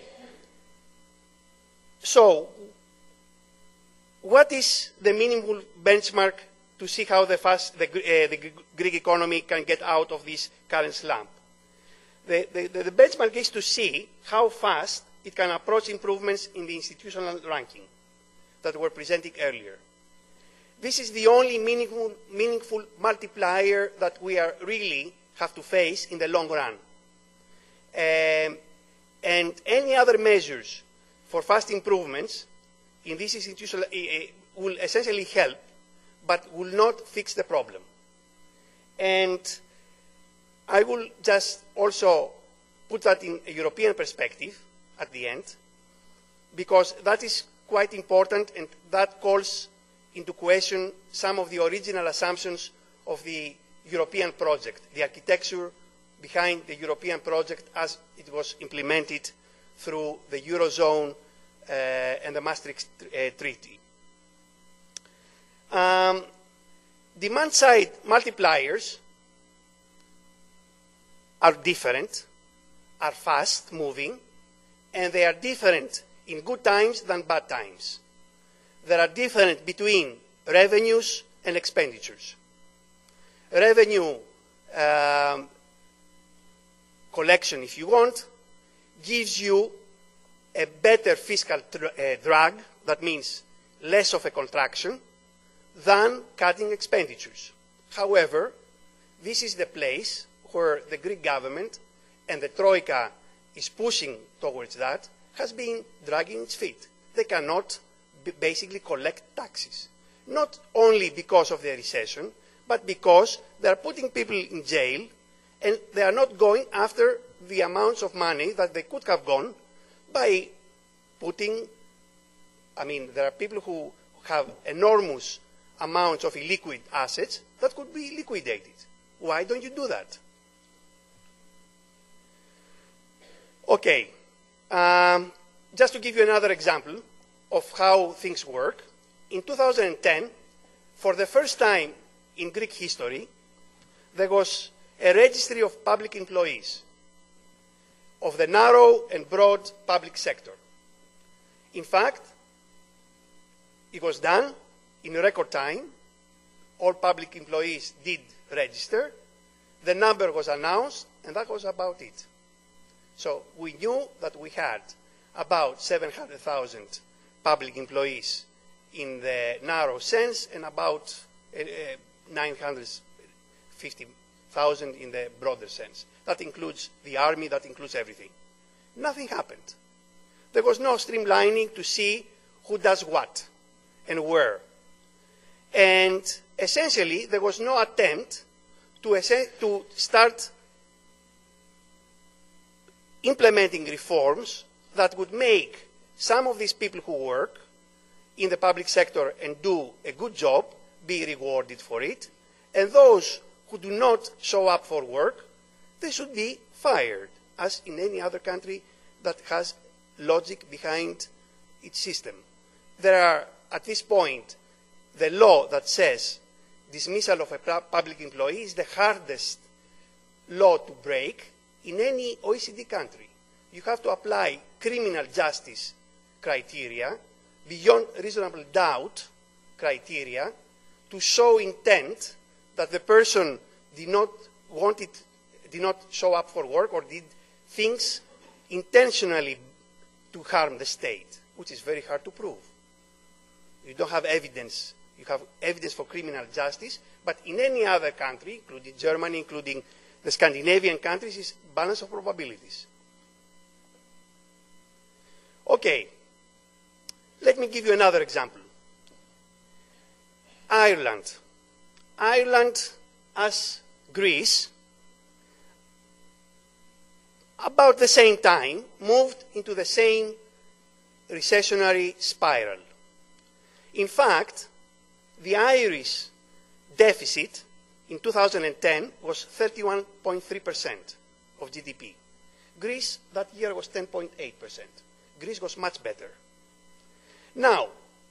So, what is the minimum benchmark to see how the, fast, the, uh, the Greek economy can get out of this current slump? The, the, the benchmark is to see how fast it can approach improvements in the institutional ranking that were presented earlier. This is the only meaningful, meaningful multiplier that we are really have to face in the long run. Um, and any other measures for fast improvements in this institutional uh, will essentially help, but will not fix the problem. And I will just also put that in a European perspective at the end, because that is quite important, and that calls into question some of the original assumptions of the European project, the architecture behind the European project as it was implemented through the Eurozone uh, and the Maastricht uh, Treaty. Um, Demand-side multipliers are different, are fast-moving, and they are different in good times than bad times. There are different between revenues and expenditures. Revenue um, collection, if you want, gives you a better fiscal uh, drag, that means less of a contraction, than cutting expenditures. However, this is the place where the Greek government and the Troika is pushing towards that, has been dragging its feet. They cannot basically collect taxes. Not only because of the recession, but because they are putting people in jail and they are not going after the amounts of money that they could have gone by putting, I mean, there are people who have enormous amounts of illiquid assets that could be liquidated. Why don't you do that? Okay. Um, just to give you another example of how things work, in two thousand ten, for the first time in Greek history, there was a registry of public employees of the narrow and broad public sector. In fact, it was done in record time. All public employees did register. The number was announced, and that was about it. So we knew that we had about seven hundred thousand public employees in the narrow sense and about uh, nine hundred fifty thousand in the broader sense. That includes the army, that includes everything. Nothing happened. There was no streamlining to see who does what and where. And essentially, there was no attempt to, to start implementing reforms that would make some of these people who work in the public sector and do a good job be rewarded for it, and those who do not show up for work, they should be fired, as in any other country that has logic behind its system. There are, at this point, the law that says dismissal of a public employee is the hardest law to break in any O E C D country. You have to apply criminal justice criteria, beyond reasonable doubt criteria, to show intent that the person did not want it, did not show up for work or did things intentionally to harm the state, which is very hard to prove. You don't have evidence. You have evidence for criminal justice, but in any other country, including Germany, including the Scandinavian countries, is balance of probabilities. Okay, let me give you another example. Ireland. Ireland, as Greece, about the same time, moved into the same recessionary spiral. In fact, the Irish deficit in two thousand ten was thirty-one point three percent of G D P. Greece that year was ten point eight percent. Greece was much better. Now,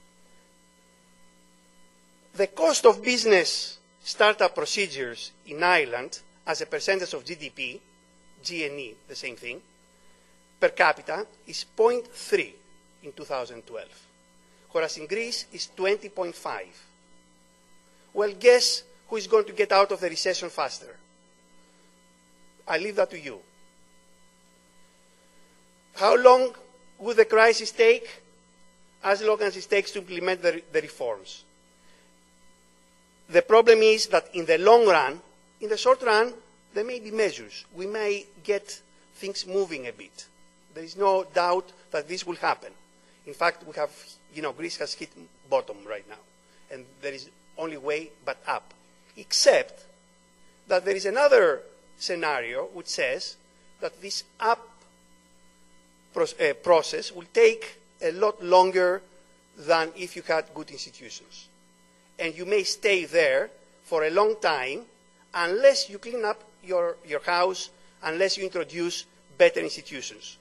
the cost of business startup procedures in Ireland as a percentage of G D P, G N E, the same thing, per capita is zero point three in two thousand twelve, whereas in Greece is twenty point five. Well, guess who is going to get out of the recession faster? I leave that to you. How long will the crisis take? As long as it takes to implement the, the reforms. The problem is that in the long run, in the short run, there may be measures. We may get things moving a bit. There is no doubt that this will happen. In fact, we have, you know, Greece has hit bottom right now. And there is only way but up. Except that there is another scenario which says that this up process will take a lot longer than if you had good institutions. And you may stay there for a long time unless you clean up your, your house, unless you introduce better institutions.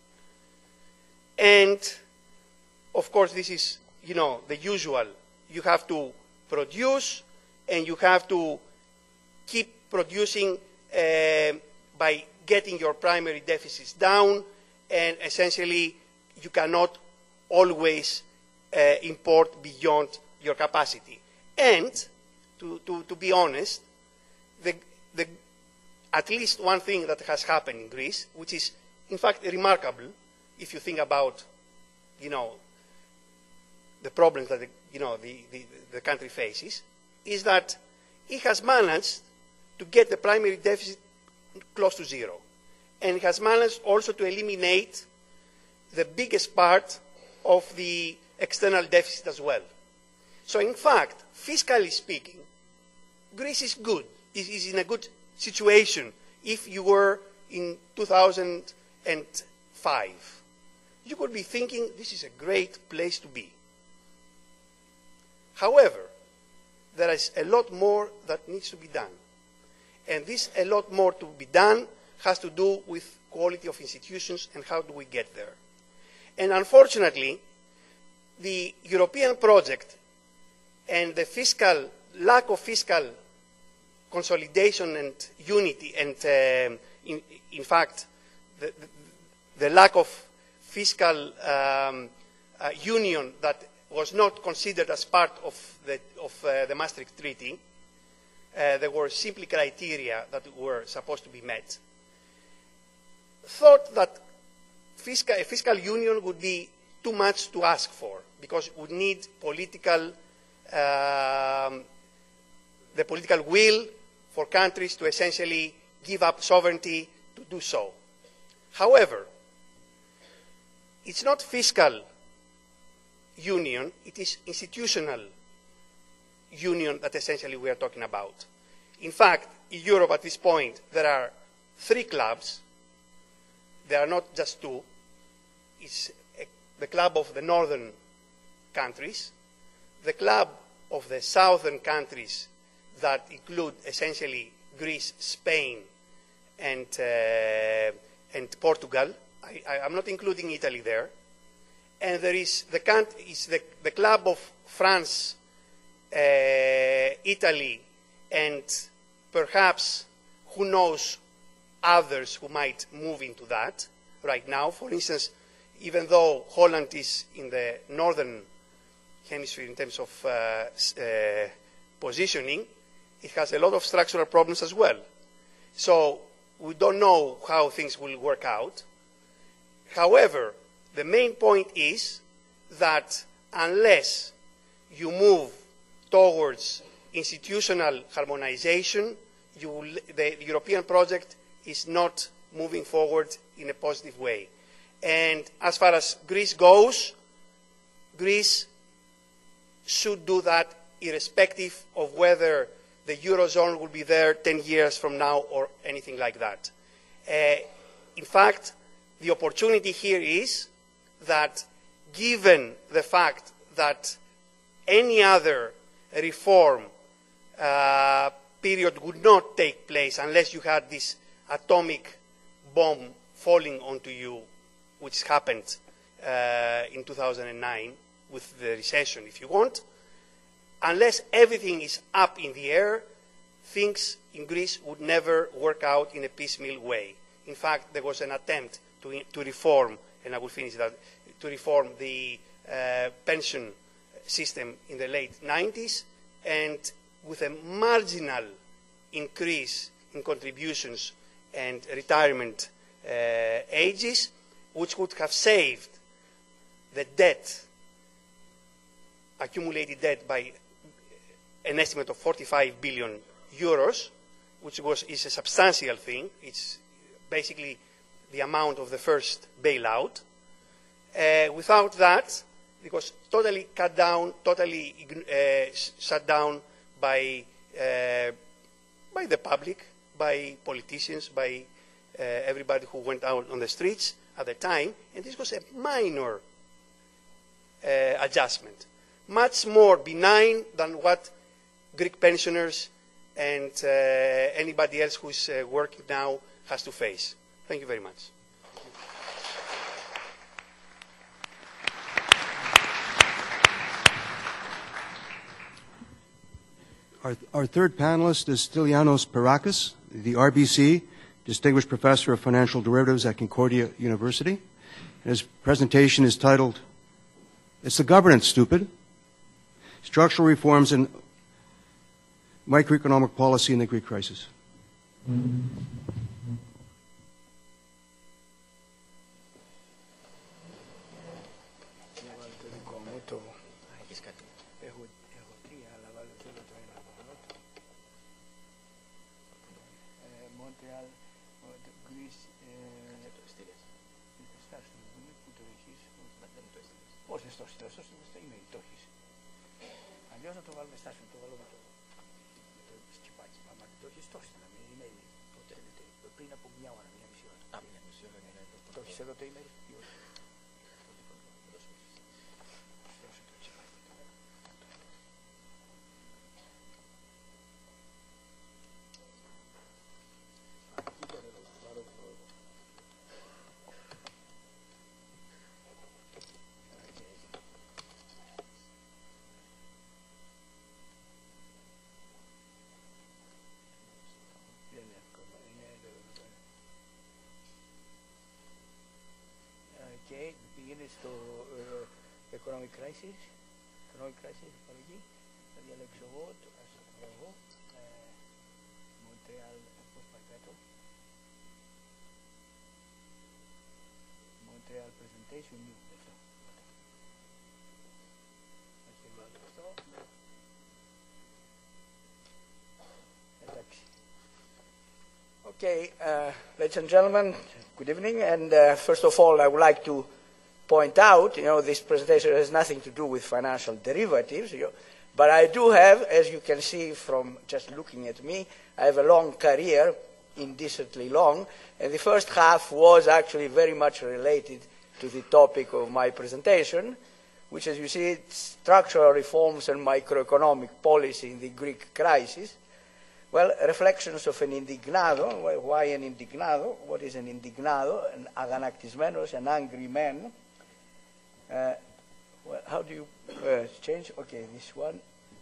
And, of course, this is, you know, the usual. You have to produce, and you have to keep producing uh, by getting your primary deficits down, and essentially you cannot always uh, import beyond your capacity. And, to, to, to be honest, the, the, at least one thing that has happened in Greece, which is in fact remarkable if you think about, you know, the problems that the, you know, the, the, the country faces, is that it has managed to get the primary deficit close to zero. And it has managed also to eliminate the biggest part of the external deficit as well. So in fact, fiscally speaking, Greece is good, is, is in a good situation if you were in two thousand five. You could be thinking, this is a great place to be. However, there is a lot more that needs to be done. And this a lot more to be done has to do with quality of institutions and how do we get there. And unfortunately, the European project and the fiscal, lack of fiscal consolidation and unity, and uh, in, in fact, the, the, the lack of fiscal um, uh, union that was not considered as part of the, of, uh, the Maastricht Treaty. Uh, there were simply criteria that were supposed to be met. Thought that fiscal, a fiscal union would be too much to ask for, because it would need political, um, the political will for countries to essentially give up sovereignty to do so. However, it's not fiscal union, it is institutional union that essentially we are talking about. In fact, in Europe at this point, there are three clubs. There are not just two. It's a, the club of the northern countries, the club of the southern countries that include essentially Greece, Spain, and, uh, and Portugal. I, I, I'm not including Italy there. And there is the, is the, the club of France, uh, Italy, and perhaps, who knows, others who might move into that right now. For instance, even though Holland is in the northern hemisphere in terms of uh, uh, positioning, it has a lot of structural problems as well. So we don't know how things will work out. However, the main point is that unless you move towards institutional harmonization, you will, the European project is not moving forward in a positive way. And as far as Greece goes, Greece should do that irrespective of whether the Eurozone will be there ten years from now or anything like that. Uh, in fact, the opportunity here is that given the fact that any other reform uh, period would not take place unless you had this atomic bomb falling onto you, which happened uh, in two thousand nine with the recession, if you want, unless everything is up in the air, things in Greece would never work out in a piecemeal way. In fact, there was an attempt to, to reform, and I will finish that, to reform the uh, pension system in the late nineties, and with a marginal increase in contributions and retirement uh, ages, which would have saved the debt, accumulated debt, by an estimate of forty-five billion euros, which was, is a substantial thing. It's basically the amount of the first bailout. Uh, without that, it was totally cut down, totally uh, shut down by, uh, by the public, by politicians, by uh, everybody who went out on the streets at the time. And this was a minor uh, adjustment, much more benign than what Greek pensioners and uh, anybody else who is uh, working now has to face. Thank you very much. Our, our third panelist is Stylianos Perakis, the R B C, Distinguished Professor of Financial Derivatives at Concordia University. His presentation is titled, "It's the Governance, Stupid. Structural Reforms in Microeconomic Policy in the Greek Crisis." Αλλιώς να το βάλουμε στάσιο, το βάλουμε το, το σκυπάκι. Μα το έχεις τόση να μην email. Πότε είναι το, πριν από μια ώρα, μια μισή ώρα. Α, μια μισή ώρα είναι το. Το έχεις εδώ το email ή όχι? crisis, economic crisis, ecology. Θα διαλέξω εγώ, το ας το πω εγώ. Montreal, πώς πάει κάτω. Montreal presentation, new. Αυτό. Θα βάλω αυτό. Εντάξει. Okay, uh, ladies and gentlemen, good evening. And uh, first of all, I would like to point out, you know, this presentation has nothing to do with financial derivatives, you know, but I do have, as you can see from just looking at me, I have a long career, indecently long, and the first half was actually very much related to the topic of my presentation, which, as you see, structural reforms and macroeconomic policy in the Greek crisis. Well, reflections of an indignado. Well, why an indignado? What is an indignado? An aganaktismenos, an angry man. Uh, well, how do you uh, change? Okay, this one.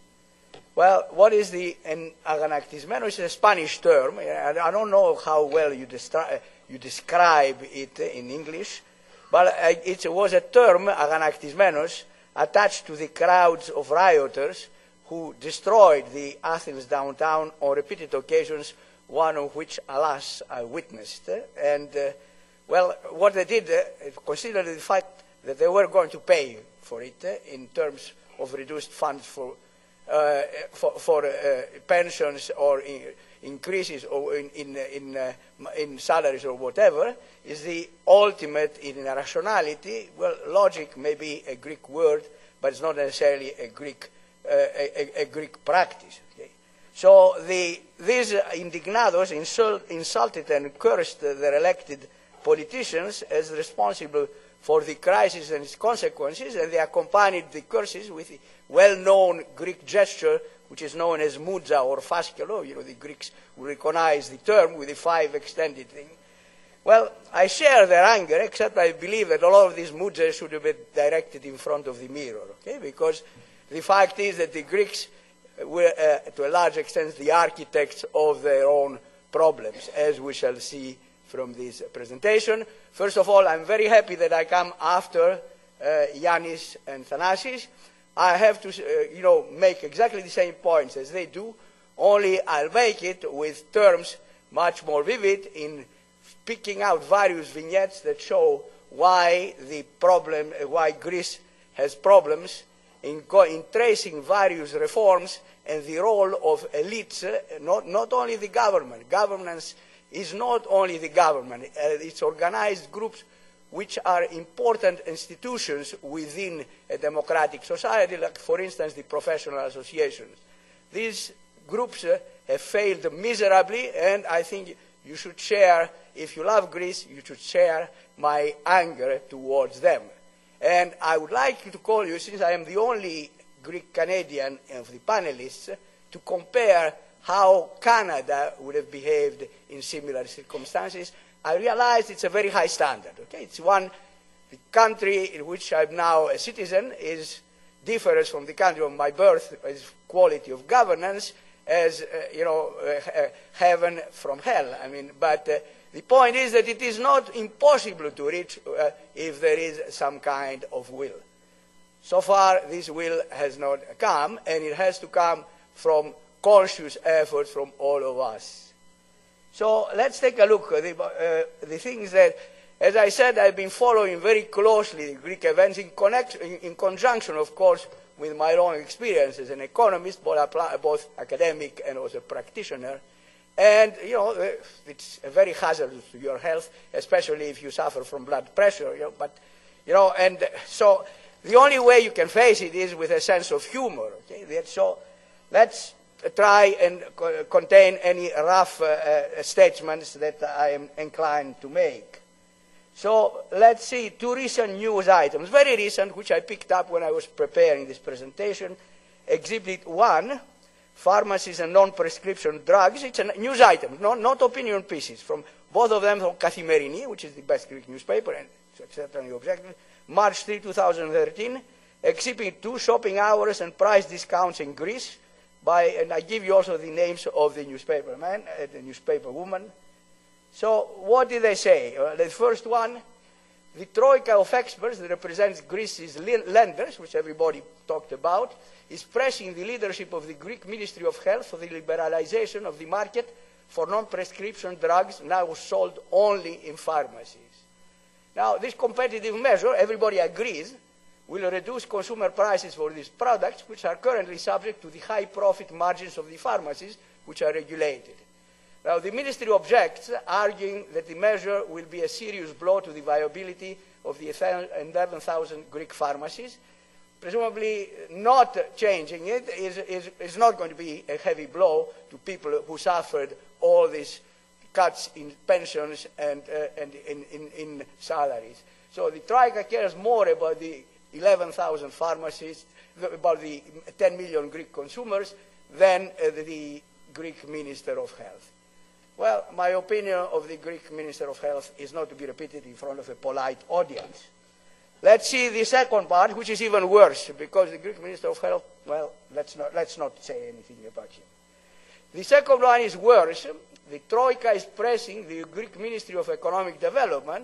Well, what is the an aganaktismenos? It's a Spanish term. I, I don't know how well you, you describe it in English, but uh, it was a term, aganaktismenos, attached to the crowds of rioters who destroyed the Athens downtown on repeated occasions, one of which, alas, I witnessed. And, uh, well, what they did, uh, considered the fact that they were going to pay for it uh, in terms of reduced funds for, uh, for, for uh, pensions or in increases or in, in, in, uh, in salaries or whatever, is the ultimate in rationality. Well, logic may be a Greek word, but it's not necessarily a Greek Uh, a, a Greek practice. Okay? So the, these indignados insult, insulted and cursed their elected politicians as responsible for the crisis and its consequences, and they accompanied the curses with a well-known Greek gesture, which is known as moudza or fasciolo. You know, the Greeks will recognize the term with the five extended thing. Well, I share their anger, except I believe that a lot of these moudzas should have been directed in front of the mirror, okay? Because the fact is that the Greeks were, uh, to a large extent, the architects of their own problems, as we shall see from this presentation. First of all, I'm very happy that I come after uh, Yannis and Thanasis. I have to, uh, you know, make exactly the same points as they do, only I'll make it with terms much more vivid in picking out various vignettes that show why the problem, why Greece has problems, In, in tracing various reforms and the role of elites, uh, not, not only the government. Governance is not only the government. Uh, it's organized groups which are important institutions within a democratic society, like, for instance, the professional associations. These groups uh, have failed miserably, and I think you should share, if you love Greece, you should share my anger towards them. And I would like to call you, since I am the only Greek Canadian of the panelists, to compare how Canada would have behaved in similar circumstances. I realize it's a very high standard. Okay? It's one, the country in which I'm now a citizen is differs from the country of my birth as quality of governance, as, uh, you know, uh, heaven from hell. I mean, but uh, the point is that it is not impossible to reach uh, if there is some kind of will. So far, this will has not come, and it has to come from conscious effort from all of us. So let's take a look at the, uh, the things that, as I said, I've been following very closely the Greek events in, connect, in, in conjunction, of course, with my own experience as an economist, both, both academic and as a practitioner. And, you know, it's a very hazardous to your health, especially if you suffer from blood pressure, you know, but, you know, and so the only way you can face it is with a sense of humor, okay? So let's try and co contain any rough uh, uh, statements that I am inclined to make. So let's see two recent news items, very recent, which I picked up when I was preparing this presentation. Exhibit one, pharmacies and non-prescription drugs. It's a news item, not, not opinion pieces, from both of them from Kathimerini, which is the best Greek newspaper, and certainly objective, March third, two thousand thirteen. Exhibit two, shopping hours and price discounts in Greece. By, and I give you also the names of the newspaper man, uh, the newspaper woman. So what did they say? Uh, the first one, The troika of experts that represents Greece's lenders, which everybody talked about, is pressing the leadership of the Greek Ministry of Health for the liberalization of the market for non-prescription drugs now sold only in pharmacies. Now, this competitive measure, everybody agrees, will reduce consumer prices for these products, which are currently subject to the high profit margins of the pharmacies, which are regulated. Now, the ministry objects, arguing that the measure will be a serious blow to the viability of the eleven thousand Greek pharmacies. Presumably, not changing it is, is, is not going to be a heavy blow to people who suffered all these cuts in pensions and, uh, and in, in, in salaries. So the Troika cares more about the eleven thousand pharmacists, about the ten million Greek consumers, than uh, the Greek Minister of Health. Well, my opinion of the Greek Minister of Health is not to be repeated in front of a polite audience. Let's see the second part, which is even worse, because the Greek Minister of Health, well, let's not, let's not say anything about him. The second one is worse. The Troika is pressing the Greek Ministry of Economic Development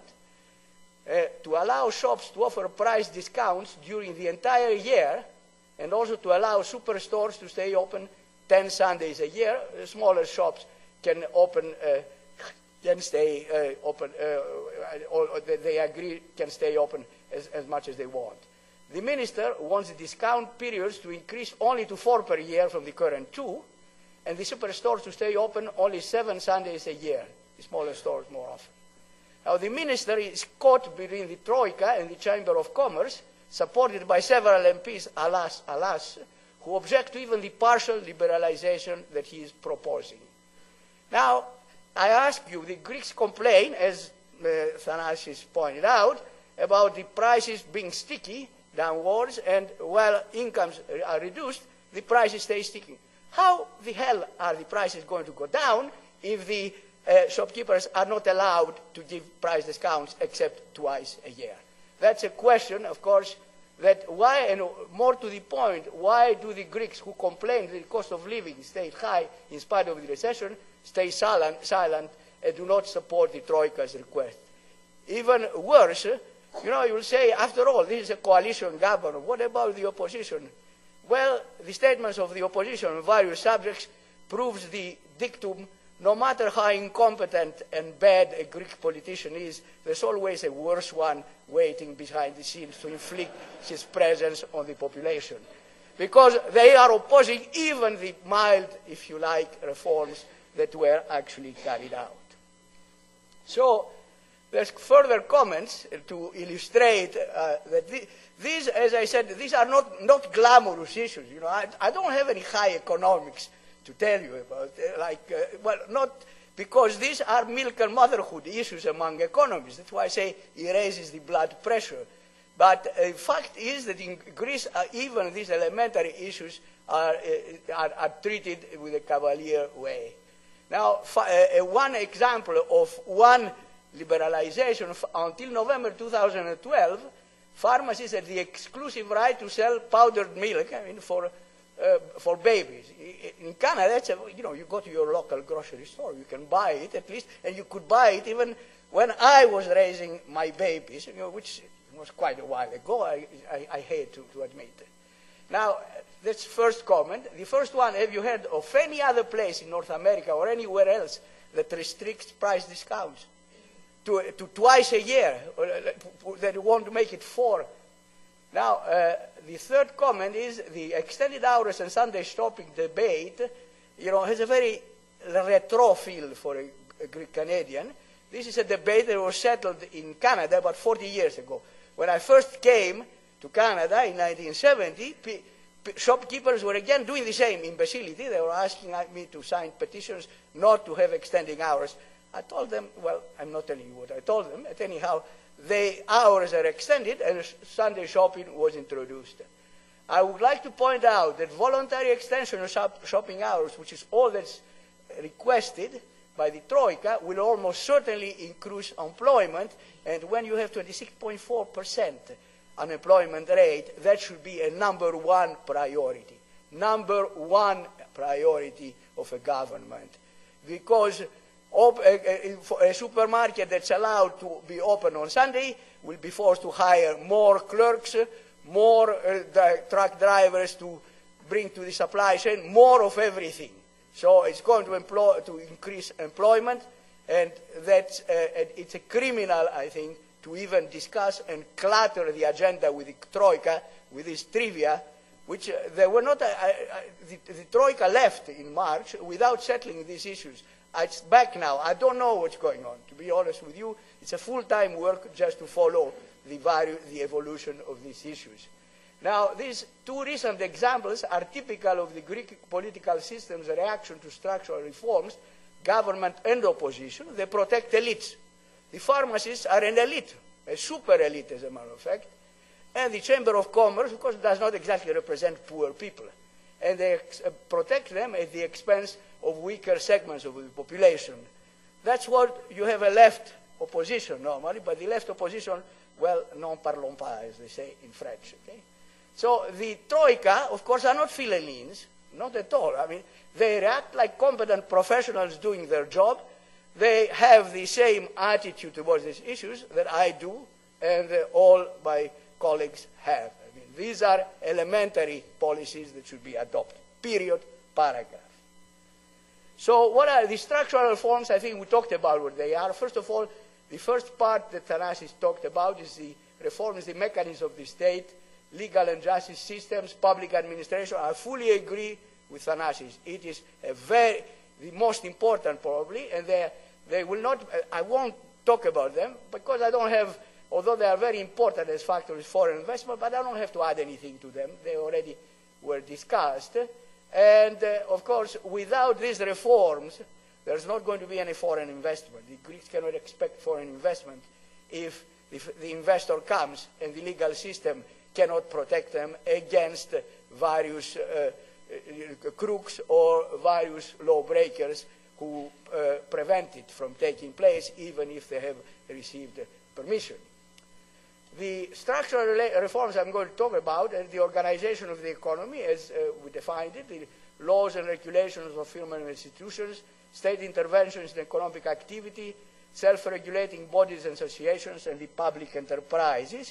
uh, to allow shops to offer price discounts during the entire year, and also to allow superstores to stay open ten Sundays a year. The smaller shops can open, uh, can stay uh, open, uh, or they agree can stay open as, as much as they want. The minister wants the discount periods to increase only to four per year from the current two, and the superstores to stay open only seven Sundays a year, the smaller stores more often. Now, the minister is caught between the Troika and the Chamber of Commerce, supported by several M Ps, alas, alas, who object to even the partial liberalization that he is proposing. Now, I ask you, the Greeks complain, as uh, Thanasis pointed out, about the prices being sticky downwards, and while incomes are reduced, the prices stay sticky. How the hell are the prices going to go down if the uh, shopkeepers are not allowed to give price discounts except twice a year? That's a question, of course, that why, and more to the point, why do the Greeks who complain that the cost of living stayed high in spite of the recession stay silent, silent and do not support the Troika's request? Even worse, you know, you will say, after all, this is a coalition government. What about the opposition? Well, the statements of the opposition on various subjects proves the dictum, no matter how incompetent and bad a Greek politician is, there's always a worse one waiting behind the scenes to inflict his presence on the population. Because they are opposing even the mild, if you like, reforms that were actually carried out. So, there's further comments to illustrate uh, that the, these, as I said, these are not, not glamorous issues. You know, I, I don't have any high economics to tell you about, uh, like, uh, well, not because these are milk and motherhood issues among economists. That's why I say it raises the blood pressure. But the uh, fact is that in Greece, uh, even these elementary issues are, uh, are, are treated with a cavalier way. Now, uh, one example of one liberalization, until November two thousand twelve, pharmacies had the exclusive right to sell powdered milk, I mean, for, uh, for babies. In Canada, that's a, you know, you go to your local grocery store, you can buy it at least, and you could buy it even when I was raising my babies, you know, which was quite a while ago, I, I, I hate to, to admit it. Now, that's first comment. The first one, have you heard of any other place in North America or anywhere else that restricts price discounts to, to twice a year, or that want to make it four? Now, uh, the third comment is the extended hours and Sunday shopping debate, you know, has a very retro feel for a, a Greek Canadian. This is a debate that was settled in Canada about forty years ago. When I first came to Canada in nineteen seventy, p p shopkeepers were again doing the same imbecility. They were asking me to sign petitions not to have extending hours. I told them, well, I'm not telling you what I told them, but anyhow, the hours are extended and Sunday shopping was introduced. I would like to point out that voluntary extension of shop shopping hours, which is all that's requested by the Troika, will almost certainly increase employment, and when you have twenty-six point four percent unemployment rate, that should be a number one priority. Number one priority of a government. Because Op a, a, a supermarket that's allowed to be open on Sunday will be forced to hire more clerks, more uh, truck drivers to bring to the supply chain, more of everything. So it's going to, employ, to increase employment, and that's, uh, it's a criminal, I think, to even discuss and clutter the agenda with the Troika, with this trivia, which uh, they were not, uh, uh, the, the Troika left in March without settling these issues. It's back now. I don't know what's going on. To be honest with you, it's a full-time work just to follow the, value, the evolution of these issues. Now, these two recent examples are typical of the Greek political system's reaction to structural reforms, government and opposition. They protect elites. The pharmacists are an elite, a super elite, as a matter of fact. And the Chamber of Commerce, of course, does not exactly represent poor people. And they uh, protect them at the expense of weaker segments of the population. That's what you have a left opposition normally, but the left opposition, well, non parlons pas, as they say in French. Okay? So the Troika, of course, are not fill-ins, not at all. I mean, they react like competent professionals doing their job. They have the same attitude towards these issues that I do and uh, all my colleagues have. I mean, these are elementary policies that should be adopted, period, paragraph. So what are the structural reforms? I think we talked about what they are. First of all, the first part that Thanasis talked about is the reform is the mechanism of the state, legal and justice systems, public administration. I fully agree with Thanasis. It is a very, the most important probably, and they, they will not, I won't talk about them because I don't have, although they are very important as factors for investment, but I don't have to add anything to them. They already were discussed. And uh, of course, without these reforms, there's not going to be any foreign investment. The Greeks cannot expect foreign investment if, if the investor comes and the legal system cannot protect them against various uh, uh, crooks or various lawbreakers who uh, prevent it from taking place, even if they have received permission. The structural reforms I'm going to talk about are the organization of the economy as uh, we defined it, the laws and regulations of firms and institutions, state interventions in economic activity, self-regulating bodies and associations, and the public enterprises.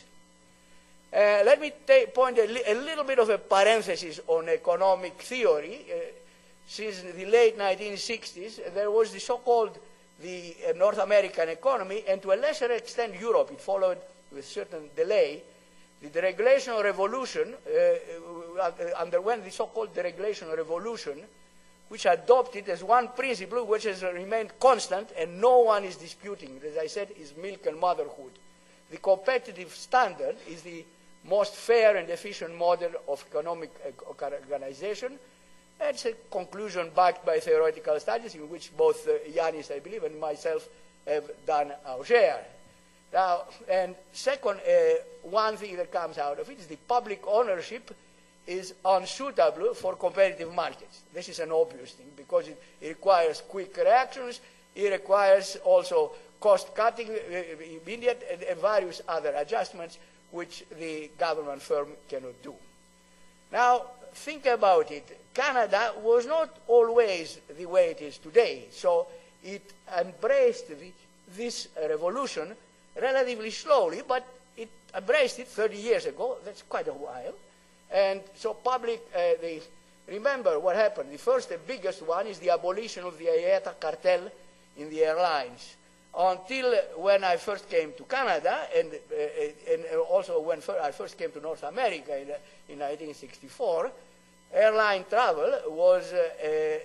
Uh, let me point a, li a little bit of a parenthesis on economic theory. Uh, since the late nineteen sixties, there was the so-called the uh, North American economy, and to a lesser extent Europe. It followed with certain delay. The deregulation revolution uh, uh, underwent the so-called deregulation revolution, which adopted as one principle which has remained constant and no one is disputing. As I said, is milk and motherhood. The competitive standard is the most fair and efficient model of economic organization. It's a conclusion backed by theoretical studies in which both uh, Yanis, I believe, and myself have done our share. Now, and second, uh, one thing that comes out of it is the public ownership is unsuitable for competitive markets. This is an obvious thing because it, it requires quick reactions, it requires also cost-cutting, uh, immediate, and, and various other adjustments which the government firm cannot do. Now, think about it. Canada was not always the way it is today, so it embraced the, this revolution relatively slowly, but it embraced it thirty years ago. That's quite a while. And so public, uh, they remember what happened. The first and biggest one is the abolition of the I A T A cartel in the airlines. Until when I first came to Canada, and, uh, and also when I first came to North America in, uh, in nineteen sixty-four, airline travel was, uh, a,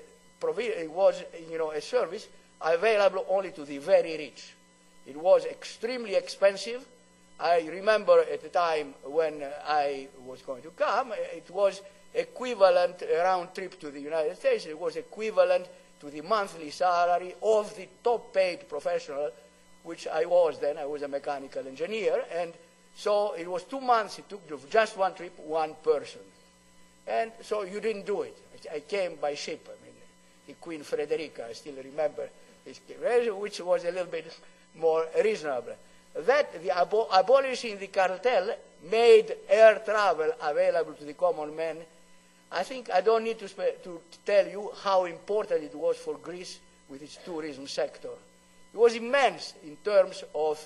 was you know, a service available only to the very rich. It was extremely expensive. I remember at the time when I was going to come, it was equivalent, a round trip to the United States, it was equivalent to the monthly salary of the top paid professional, which I was then. I was a mechanical engineer. And so it was two months it took to just one trip, one person. And so you didn't do it. I came by ship. I mean, the Queen Frederica, I still remember, which was a little bit more reasonable. That the abo abolishing the cartel made air travel available to the common man. I think I don't need to, to tell you how important it was for Greece with its tourism sector. It was immense in terms of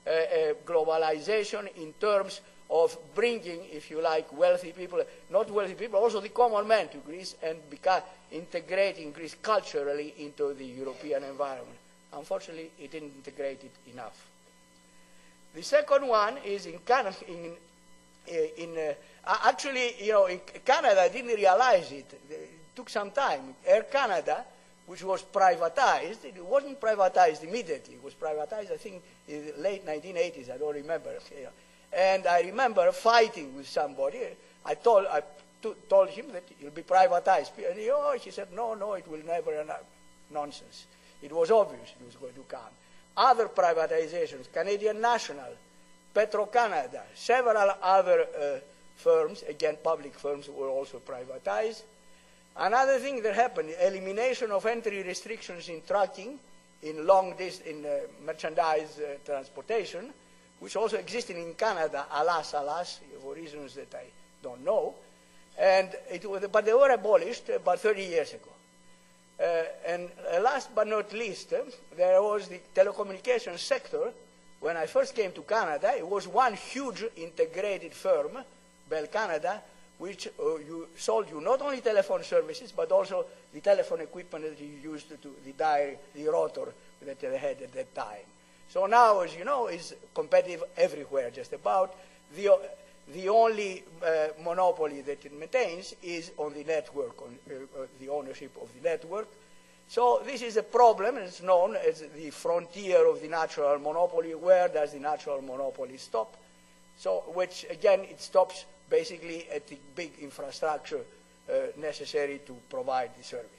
uh, uh, globalization in terms of bringing, if you like, wealthy people, not wealthy people, also the common man to Greece and become, integrating Greece culturally into the European environment. Unfortunately, it didn't integrate it enough. The second one is in Canada. In, in, uh, actually, you know, in Canada didn't realize it. It took some time. Air Canada, which was privatized, it wasn't privatized immediately. It was privatized, I think, in the late nineteen eighties. I don't remember. You know. And I remember fighting with somebody. I told, I told him that it will be privatized. And he, oh, he said, no, no, it will never. Nonsense. It was obvious it was going to come. Other privatizations, Canadian National, Petro-Canada, several other uh, firms, again public firms, were also privatized. Another thing that happened, elimination of entry restrictions in trucking, in long distance, in uh, merchandise uh, transportation, which also existed in Canada, alas, alas, for reasons that I don't know. And it was, but they were abolished about thirty years ago. Uh, and uh, last but not least, uh, there was the telecommunications sector. When I first came to Canada, it was one huge integrated firm, Bell Canada, which uh, you sold you not only telephone services, but also the telephone equipment that you used to, to the dial, the rotor that they had at that time. So now, as you know, is competitive everywhere, just about. The, the only uh, monopoly that it maintains is on the network, on uh, uh, the ownership of the network. So this is a problem. It's known as the frontier of the natural monopoly. Where does the natural monopoly stop? So, which again, it stops basically at the big infrastructure uh, necessary to provide the services.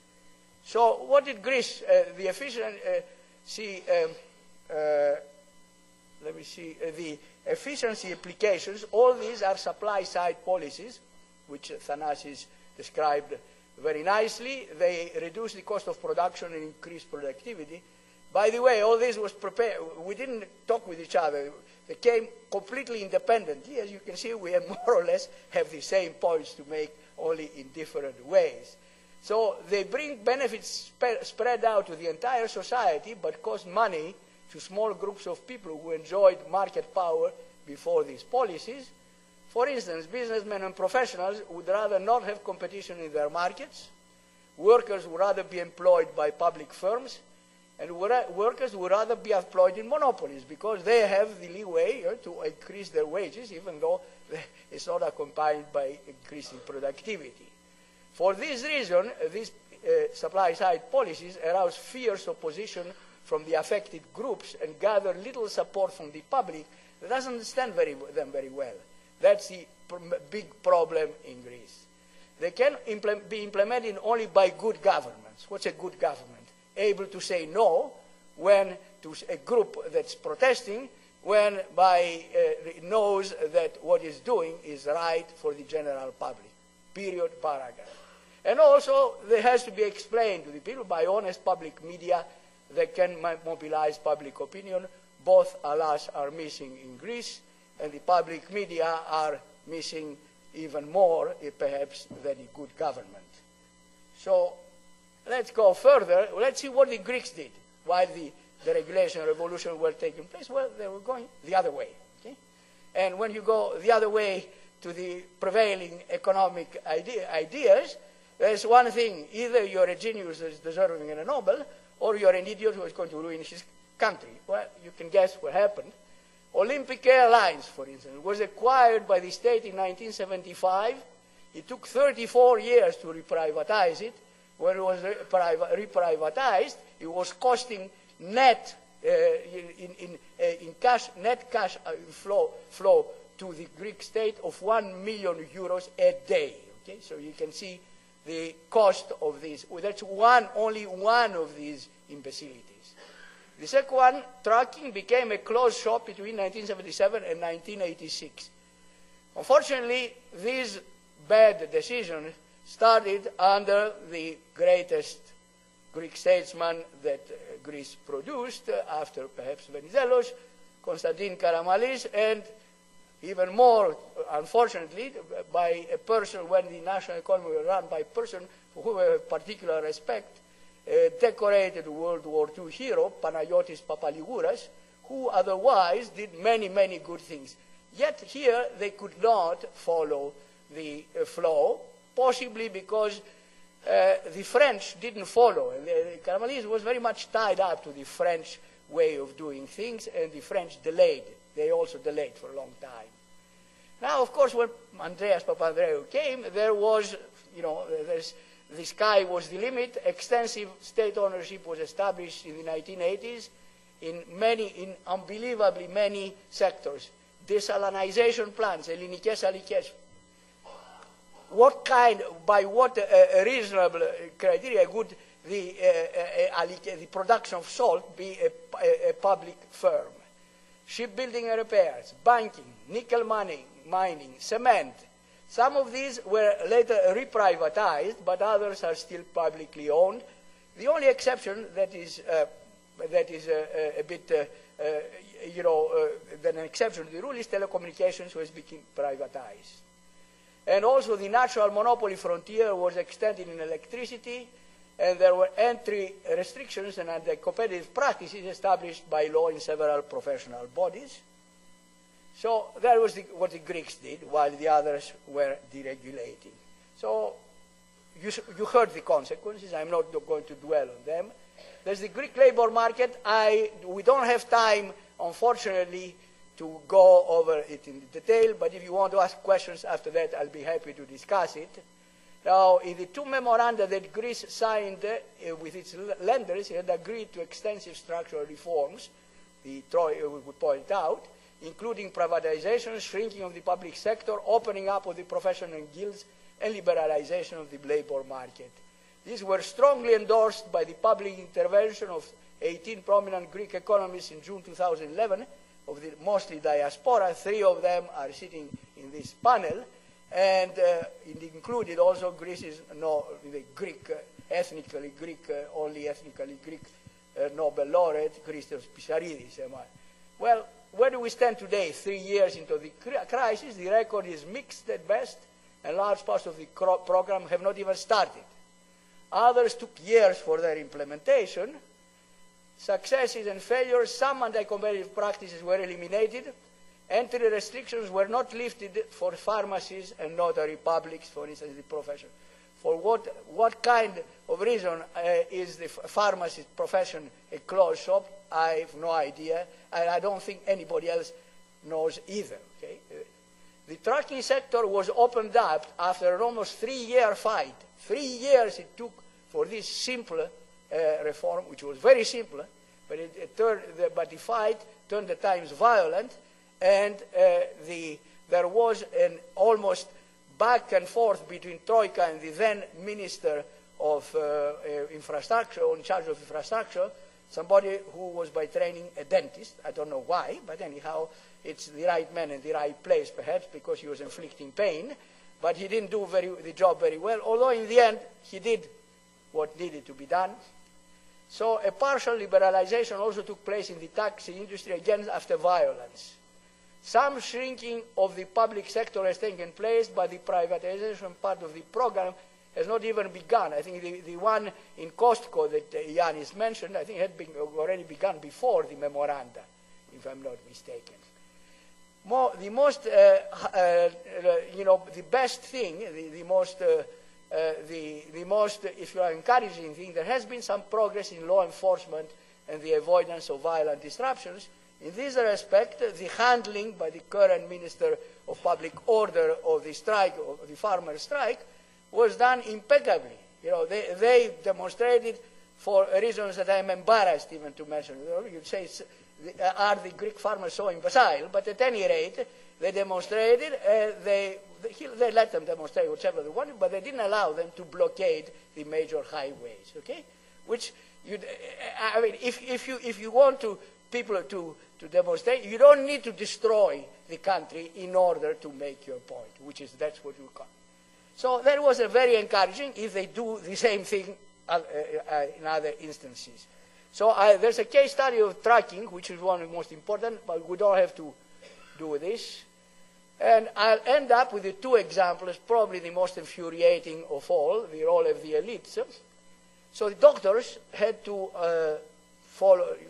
So what did Greece, uh, the efficiency, um, uh, let me see, uh, the efficiency applications, all these are supply-side policies, which Thanasis described very nicely. They reduce the cost of production and increase productivity. By the way, all this was prepared. We didn't talk with each other. They came completely independently. As you can see, we have more or less have the same points to make, only in different ways. So they bring benefits sp spread out to the entire society, but cost money to small groups of people who enjoyed market power before these policies. For instance, businessmen and professionals would rather not have competition in their markets. Workers would rather be employed by public firms. And workers would rather be employed in monopolies because they have the leeway uh, to increase their wages, even though it's not accompanied by increasing productivity. For this reason, uh, these uh, supply-side policies arouse fierce opposition from the affected groups and gather little support from the public that doesn't understand very, them very well. That's the pr big problem in Greece. They can impl be implemented only by good governments. What's a good government? Able to say no when to a group that's protesting, when by uh, knows that what is doing is right for the general public. Period, paragraph. And also, there has to be explained to the people by honest public media that can mobilize public opinion. Both, alas, are missing in Greece, and the public media are missing even more, perhaps, than the good government. So, let's go further. Let's see what the Greeks did while the, the regulation revolution were taking place. Well, they were going the other way. Okay? And when you go the other way to the prevailing economic idea, ideas, there's one thing. Either you're a genius that is deserving of a Nobel, or you're an idiot who is going to ruin his country. Well, you can guess what happened. Olympic Airlines, for instance, was acquired by the state in nineteen seventy-five. It took thirty-four years to reprivatize it. When it was reprivatized, it was costing net uh, in, in, uh, in cash, net cash uh, flow, flow to the Greek state of one million euros a day. Okay, so you can see the cost of this. That's one, only one of these imbecilities. The second one, trucking became a closed shop between nineteen seventy-seven and nineteen eighty-six. Unfortunately, these bad decisions started under the greatest Greek statesman that uh, Greece produced, uh, after perhaps Venizelos, Konstantin Karamanlis, and even more, uh, unfortunately, by a person, when the national economy was run by a person for whom I have particular respect, a decorated World War Two hero, Panagiotis Papaligouras, who otherwise did many, many good things. Yet here they could not follow the uh, flow, possibly because uh, the French didn't follow. And the Caramallis was very much tied up to the French way of doing things, and the French delayed. They also delayed for a long time. Now, of course, when Andreas Papandreou came, there was, you know, there's, the sky was the limit. Extensive state ownership was established in the nineteen eighties in many, in unbelievably many sectors. Desalinization plants, ελληνικές αλικές. What kind, by what uh, reasonable criteria would the, uh, uh, the production of salt be a, a, a public firm? Shipbuilding and repairs, banking, nickel mining, mining, cement. Some of these were later reprivatized, but others are still publicly owned. The only exception that is, uh, that is uh, a bit, uh, uh, you know, uh, an exception to the rule is telecommunications, which became privatized. And also the natural monopoly frontier was extended in electricity, and there were entry restrictions and anti-competitive practices established by law in several professional bodies. So that was the, what the Greeks did, while the others were deregulating. So you, you heard the consequences. I'm not going to dwell on them. There's the Greek labor market. I, we don't have time, unfortunately, to go over it in detail, but if you want to ask questions after that, I'll be happy to discuss it. Now, in the two memoranda that Greece signed uh, with its lenders, it had agreed to extensive structural reforms, the Troy uh, would point out, including privatization, shrinking of the public sector, opening up of the profession and guilds, and liberalization of the labor market. These were strongly endorsed by the public intervention of eighteen prominent Greek economists in June two thousand eleven, of the mostly diaspora. Three of them are sitting in this panel. And uh, it included also Greece's no, the Greek, uh, ethnically Greek, uh, only ethnically Greek uh, Nobel laureate, Christos Pisaridis. Well, where do we stand today, three years into the crisis? The record is mixed at best, and large parts of the program have not even started. Others took years for their implementation. Successes and failures, some anti-competitive practices were eliminated. Entry restrictions were not lifted for pharmacies and notary publics, for instance, the profession. For what, what kind of reason uh, is the pharmacy profession a closed shop? I have no idea, and I don't think anybody else knows either. Okay? The trucking sector was opened up after an almost three-year fight. Three years it took for this simple uh, reform, which was very simple, but, it, it turned, the, but the fight turned the times violent. And uh, the, there was an almost back and forth between Troika and the then Minister of uh, uh, Infrastructure, in charge of infrastructure, somebody who was by training a dentist. I don't know why, but anyhow, it's the right man in the right place, perhaps, because he was inflicting pain. But he didn't do very, the job very well, although in the end, he did what needed to be done. So a partial liberalization also took place in the taxi industry, again after violence. Some shrinking of the public sector has taken place, but the privatization part of the program has not even begun. I think the, the one in Costco that uh, Yanis mentioned, I think had been already begun before the memoranda, if I'm not mistaken. More, the most, uh, uh, you know, the best thing, the, the most, uh, uh, the, the most, if you are encouraging thing, there has been some progress in law enforcement and the avoidance of violent disruptions. In this respect, the handling by the current Minister of Public Order of the strike, of the farmer strike, was done impeccably. You know, they, they demonstrated for reasons that I am embarrassed even to mention. You'd say, are the Greek farmers so imbecile? But at any rate, they demonstrated, uh, they, they let them demonstrate whatever they wanted, but they didn't allow them to blockade the major highways, okay? Which, you'd, I mean, if, if, you, if you want to people to, to demonstrate, you don't need to destroy the country in order to make your point, which is, that's what you call. So that was a very encouraging if they do the same thing uh, uh, in other instances. So uh, there's a case study of trucking, which is one of the most important, but we don't have to do this. And I'll end up with the two examples, probably the most infuriating of all, the role of the elites. So the doctors had to uh, follow.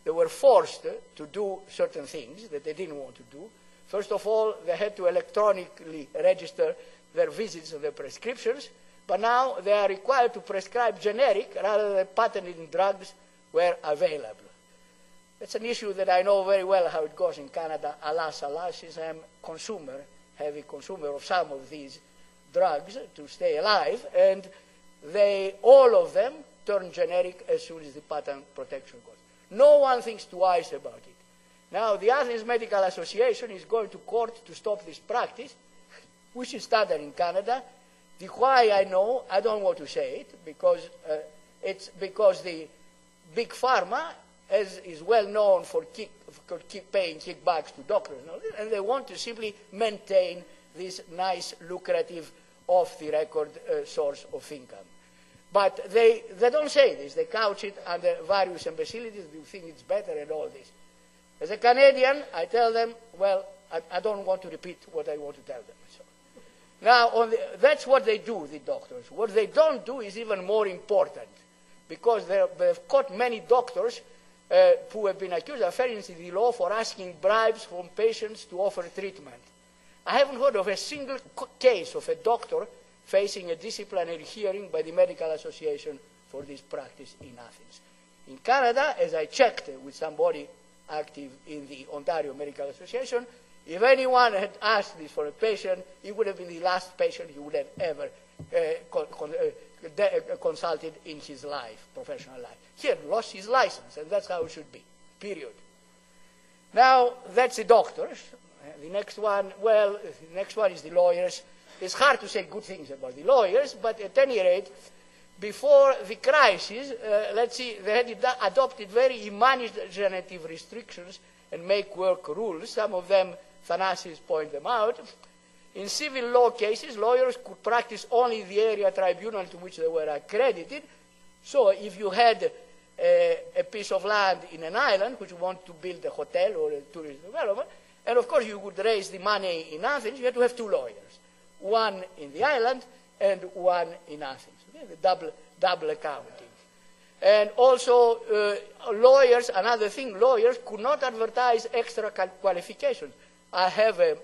they were forced to do certain things that they didn't want to do. First of all, they had to electronically register their visits and their prescriptions, but now they are required to prescribe generic rather than patented drugs where available. It's an issue that I know very well how it goes in Canada. Alas, alas, since I'm a consumer, heavy consumer of some of these drugs to stay alive, and they, all of them, turn generic as soon as the patent protection goes. No one thinks twice about it. Now, the Athens Medical Association is going to court to stop this practice, which is standard in Canada. The why I know, I don't want to say it, because uh, it's because the big pharma as is well known for, kick, for keep paying kickbacks to doctors, and they want to simply maintain this nice, lucrative, off-the-record uh, source of income. But they, they don't say this. They couch it under various imbecilities. They think it's better and all this. As a Canadian, I tell them, well, I, I don't want to repeat what I want to tell them. So, now, on the, that's what they do, the doctors. What they don't do is even more important, because they've caught many doctors uh, who have been accused of offending the law for asking bribes from patients to offer treatment. I haven't heard of a single case of a doctor facing a disciplinary hearing by the Medical Association for this practice in Athens. In Canada, as I checked with somebody active in the Ontario Medical Association, if anyone had asked this for a patient, it would have been the last patient he would have ever uh, con con uh, de uh, consulted in his life, professional life. He had lost his license, and that's how it should be, period. Now, that's the doctors. The next one, well, the next one is the lawyers. It's hard to say good things about the lawyers, but at any rate, before the crisis, uh, let's see, they had adopted very imaginative restrictions and make work rules. Some of them, Thanasis point them out. In civil law cases, lawyers could practice only the area tribunal to which they were accredited. So if you had a, a piece of land in an island which you want to build a hotel or a tourist development, and of course you would raise the money in Athens, you had to have two lawyers, one in the island and one in Athens. Okay? The double, double accounting. And also uh, lawyers, another thing, lawyers could not advertise extra qualifications. I have a,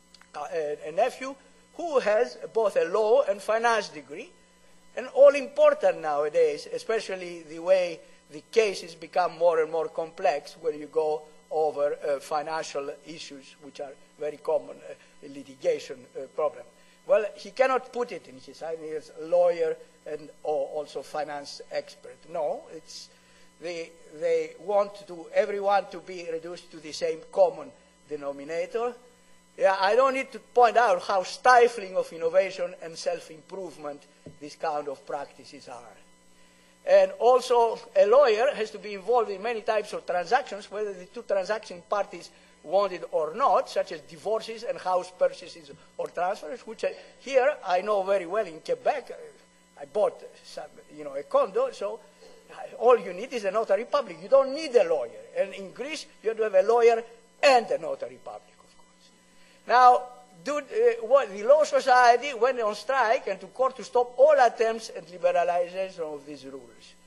a, a nephew who has both a law and finance degree, and all important nowadays, especially the way the cases become more and more complex when you go over uh, financial issues, which are very common uh, litigation uh, problem. Well, he cannot put it in his side. He is a lawyer and or also finance expert. No, it's they, they want to everyone to be reduced to the same common denominator. Yeah, I don't need to point out how stifling of innovation and self-improvement these kind of practices are. And also, a lawyer has to be involved in many types of transactions, whether the two transaction parties want it or not, such as divorces and house purchases or transfers, which I, here I know very well in Quebec. I bought some, you know, a condo, so all you need is a notary public. You don't need a lawyer. And in Greece, you have to have a lawyer and a notary public, of course. Now, do, uh, what, the Law Society went on strike and to court to stop all attempts at liberalization of these rules.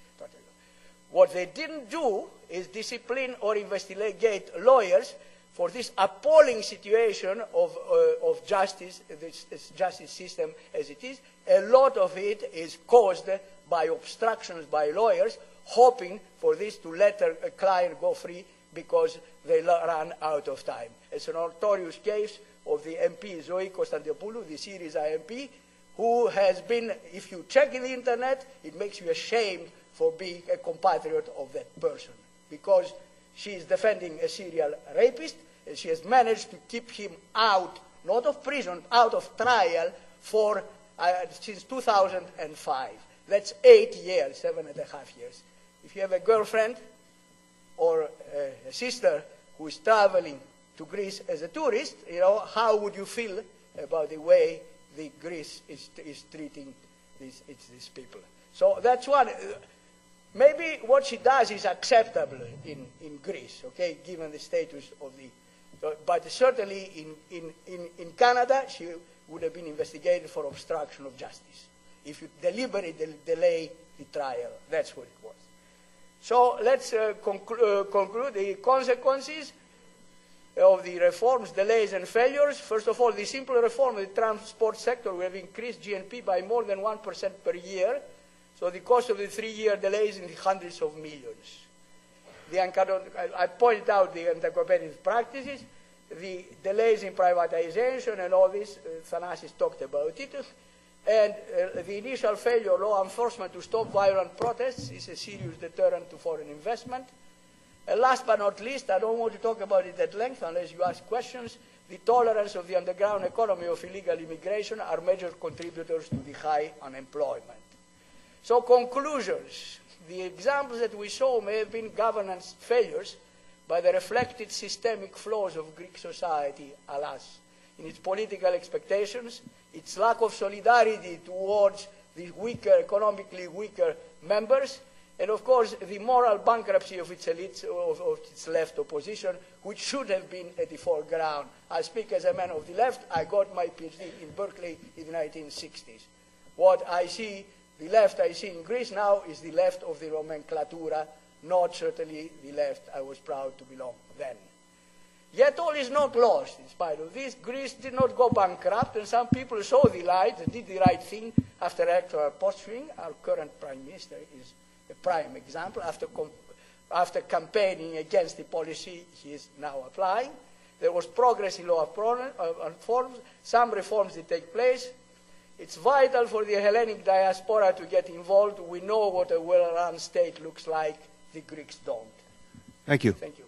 What they didn't do is discipline or investigate lawyers for this appalling situation of, uh, of justice, this, this justice system as it is. A lot of it is caused by obstructions by lawyers, hoping for this to let a, a client go free because they run out of time. It's a notorious case of the M P Zoe Konstantopoulou, the Syriza M P, who has been, if you check in the internet, it makes you ashamed for being a compatriot of that person, because she is defending a serial rapist, and she has managed to keep him out, not of prison, out of trial for uh, since two thousand five. That's eight years, seven and a half years. If you have a girlfriend or a, a sister who is traveling to Greece as a tourist, you know, how would you feel about the way the Greece is, is treating these, these people? So that's one. Maybe what she does is acceptable in, in Greece, okay, given the status of the, but certainly in, in, in, in Canada, she would have been investigated for obstruction of justice if you deliberately delay the trial. That's what it was. So let's uh, conclu uh, conclude the consequences of the reforms, delays, and failures. First of all, the simple reform of the transport sector will have increased G N P by more than one percent per year. So the cost of the three-year delays in the hundreds of millions. The I pointed out the anti-competitive practices, the delays in privatization, and all this. Uh, Thanasis talked about it. And uh, the initial failure of law enforcement to stop violent protests is a serious deterrent to foreign investment. And last but not least, I don't want to talk about it at length unless you ask questions, the tolerance of the underground economy of illegal immigration are major contributors to the high unemployment. So conclusions. The examples that we saw may have been governance failures, but the reflected systemic flaws of Greek society, alas, in its political expectations, its lack of solidarity towards the weaker, economically weaker members, and of course the moral bankruptcy of its elites, of, of its left opposition, which should have been at the foreground. I speak as a man of the left. I got my PhD in Berkeley in the nineteen sixties. What I see, the left I see in Greece now is the left of the nomenclatura, not certainly the left I was proud to belong then. Yet all is not lost in spite of this. Greece did not go bankrupt, and some people saw the light and did the right thing after Hector Postring. Our current prime minister is a prime example. After, after campaigning against the policy he is now applying, there was progress in law reforms. Some reforms did take place. It's vital for the Hellenic diaspora to get involved. We know what a well-run state looks like. The Greeks don't. Thank you. Thank you.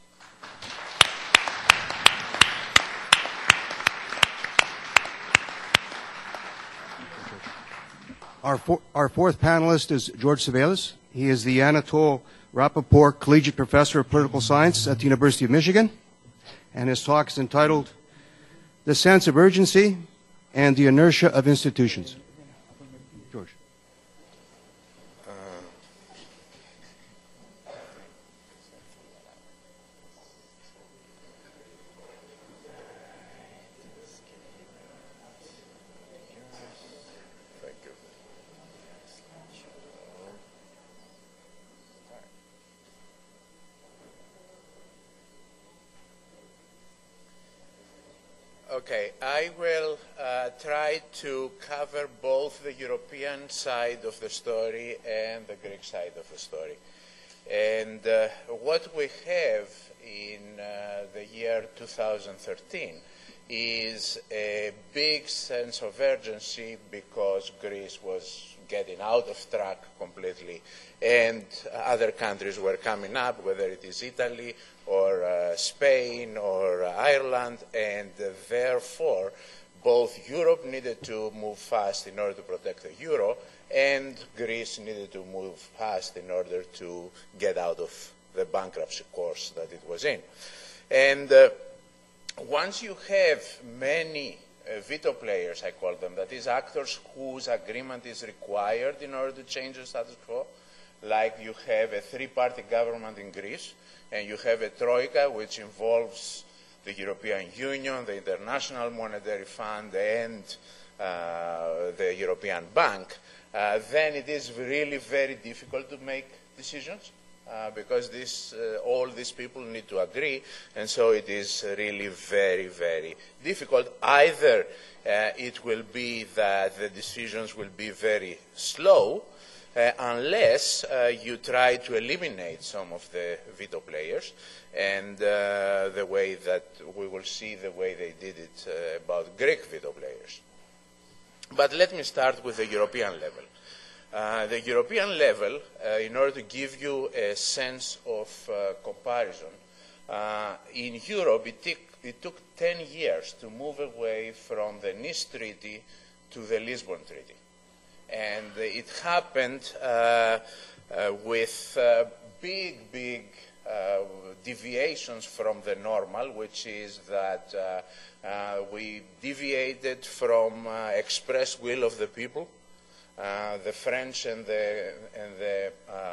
Our, for, our fourth panelist is George Savalas. He is the Anatole Rappaport Collegiate Professor of Political Science at the University of Michigan. And his talk is entitled, The Sense of Urgency and the Inertia of Institutions. George. Okay, I will uh, try to cover both the European side of the story and the Greek side of the story. And uh, what we have in uh, the year two thousand thirteen is a big sense of urgency because Greece was getting out of track completely and other countries were coming up, whether it is Italy or uh, Spain or uh, Ireland, and uh, therefore both Europe needed to move fast in order to protect the euro and Greece needed to move fast in order to get out of the bankruptcy course that it was in. And uh, once you have many uh, veto players, I call them, that is actors whose agreement is required in order to change the status quo, like you have a three-party government in Greece, and you have a troika which involves the European Union, the International Monetary Fund, and uh, the European Bank, uh, then it is really very difficult to make decisions uh, because this, uh, all these people need to agree, and so it is really very, very difficult. Either uh, it will be that the decisions will be very slow, Uh, unless uh, you try to eliminate some of the veto players, and uh, the way that we will see the way they did it uh, about Greek veto players. But let me start with the European level. Uh, the European level, uh, in order to give you a sense of uh, comparison, uh, in Europe it, it took ten years to move away from the Nice Treaty to the Lisbon Treaty. And it happened uh, uh, with uh, big, big uh, deviations from the normal, which is that uh, uh, we deviated from uh, express will of the people. Uh, the French and the, and the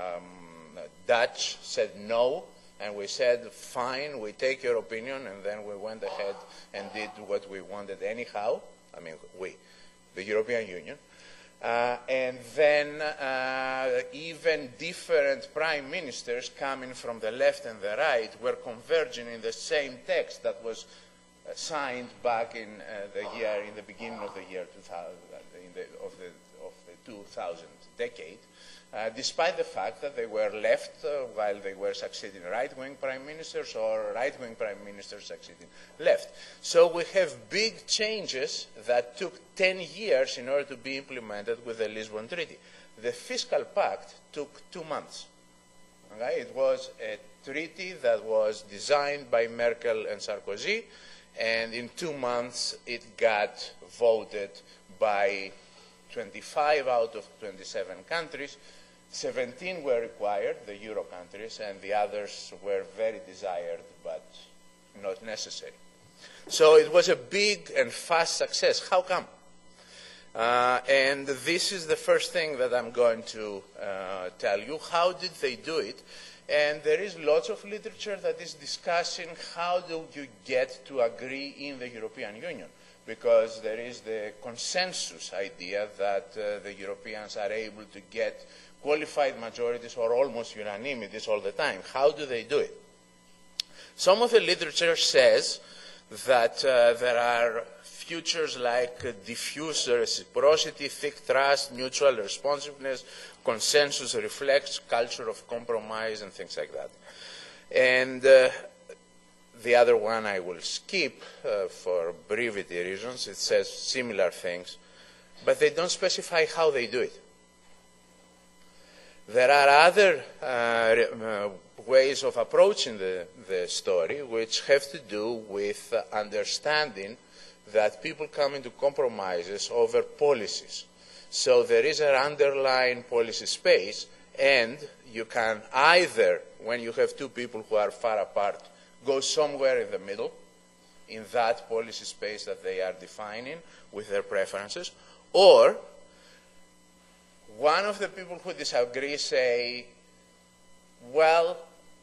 um, Dutch said no, and we said, fine, we take your opinion, and then we went ahead and did what we wanted anyhow. I mean, we, the European Union. Uh, and then uh, even different prime ministers coming from the left and the right were converging in the same text that was uh, signed back in uh, the year, in the beginning of the year two thousand, in the, of, the, of the two thousand decade, uh, despite the fact that they were left uh, while they were succeeding right-wing prime ministers or right-wing prime ministers succeeding left. So we have big changes that took ten years in order to be implemented with the Lisbon Treaty. The Fiscal Pact took two months. Okay? It was a treaty that was designed by Merkel and Sarkozy, and in two months it got voted by twenty-five out of twenty-seven countries. seventeen were required, the Euro countries, and the others were very desired but not necessary. So it was a big and fast success. How come? Uh, and this is the first thing that I'm going to uh, tell you. How did they do it? And there is lots of literature that is discussing how do you get to agree in the European Union, because there is the consensus idea that uh, the Europeans are able to get qualified majorities or almost unanimities all the time. How do they do it? Some of the literature says that uh, there are features like uh, diffuse reciprocity, thick trust, mutual responsiveness, consensus reflects, culture of compromise, and things like that. And uh, the other one I will skip uh, for brevity reasons. It says similar things, but they don't specify how they do it. There are other uh, uh, ways of approaching the, the story which have to do with uh, understanding that people come into compromises over policies. So there is an underlying policy space, and you can either, when you have two people who are far apart, go somewhere in the middle, in that policy space that they are defining with their preferences, or one of the people who disagree say, well,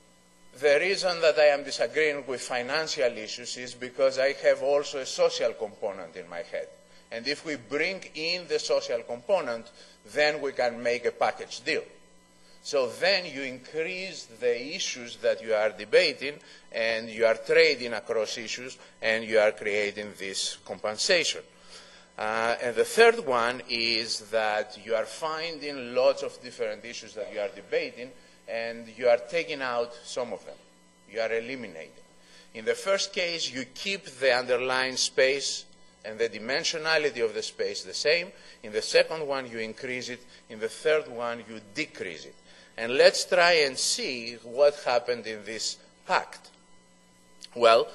the reason that I am disagreeing with financial issues is because I have also a social component in my head. And if we bring in the social component, then we can make a package deal. So then you increase the issues that you are debating, and you are trading across issues, and you are creating this compensation. Uh, and the third one is that you are finding lots of different issues that you are debating, and you are taking out some of them. You are eliminating. In the first case, you keep the underlying space and the dimensionality of the space the same. In the second one, you increase it. In the third one, you decrease it. And let's try and see what happened in this pact. Well,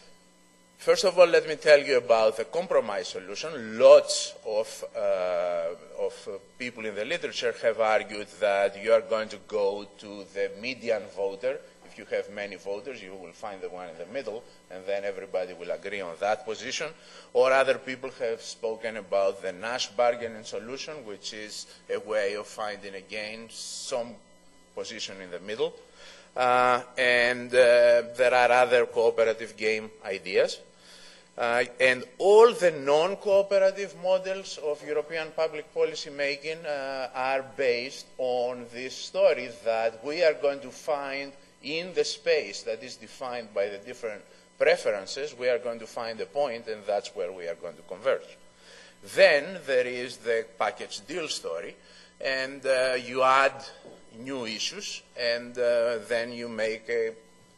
first of all, let me tell you about the compromise solution. Lots of, uh, of uh, people in the literature have argued that you are going to go to the median voter. If you have many voters, you will find the one in the middle, and then everybody will agree on that position. Or other people have spoken about the Nash bargaining solution, which is a way of finding, again, some position in the middle. Uh, and uh, there are other cooperative game ideas. Uh, and all the non-cooperative models of European public policy making uh, are based on this story that we are going to find in the space that is defined by the different preferences, we are going to find a point, and that's where we are going to converge. Then there is the package deal story, and uh, you add new issues, and uh, then you make a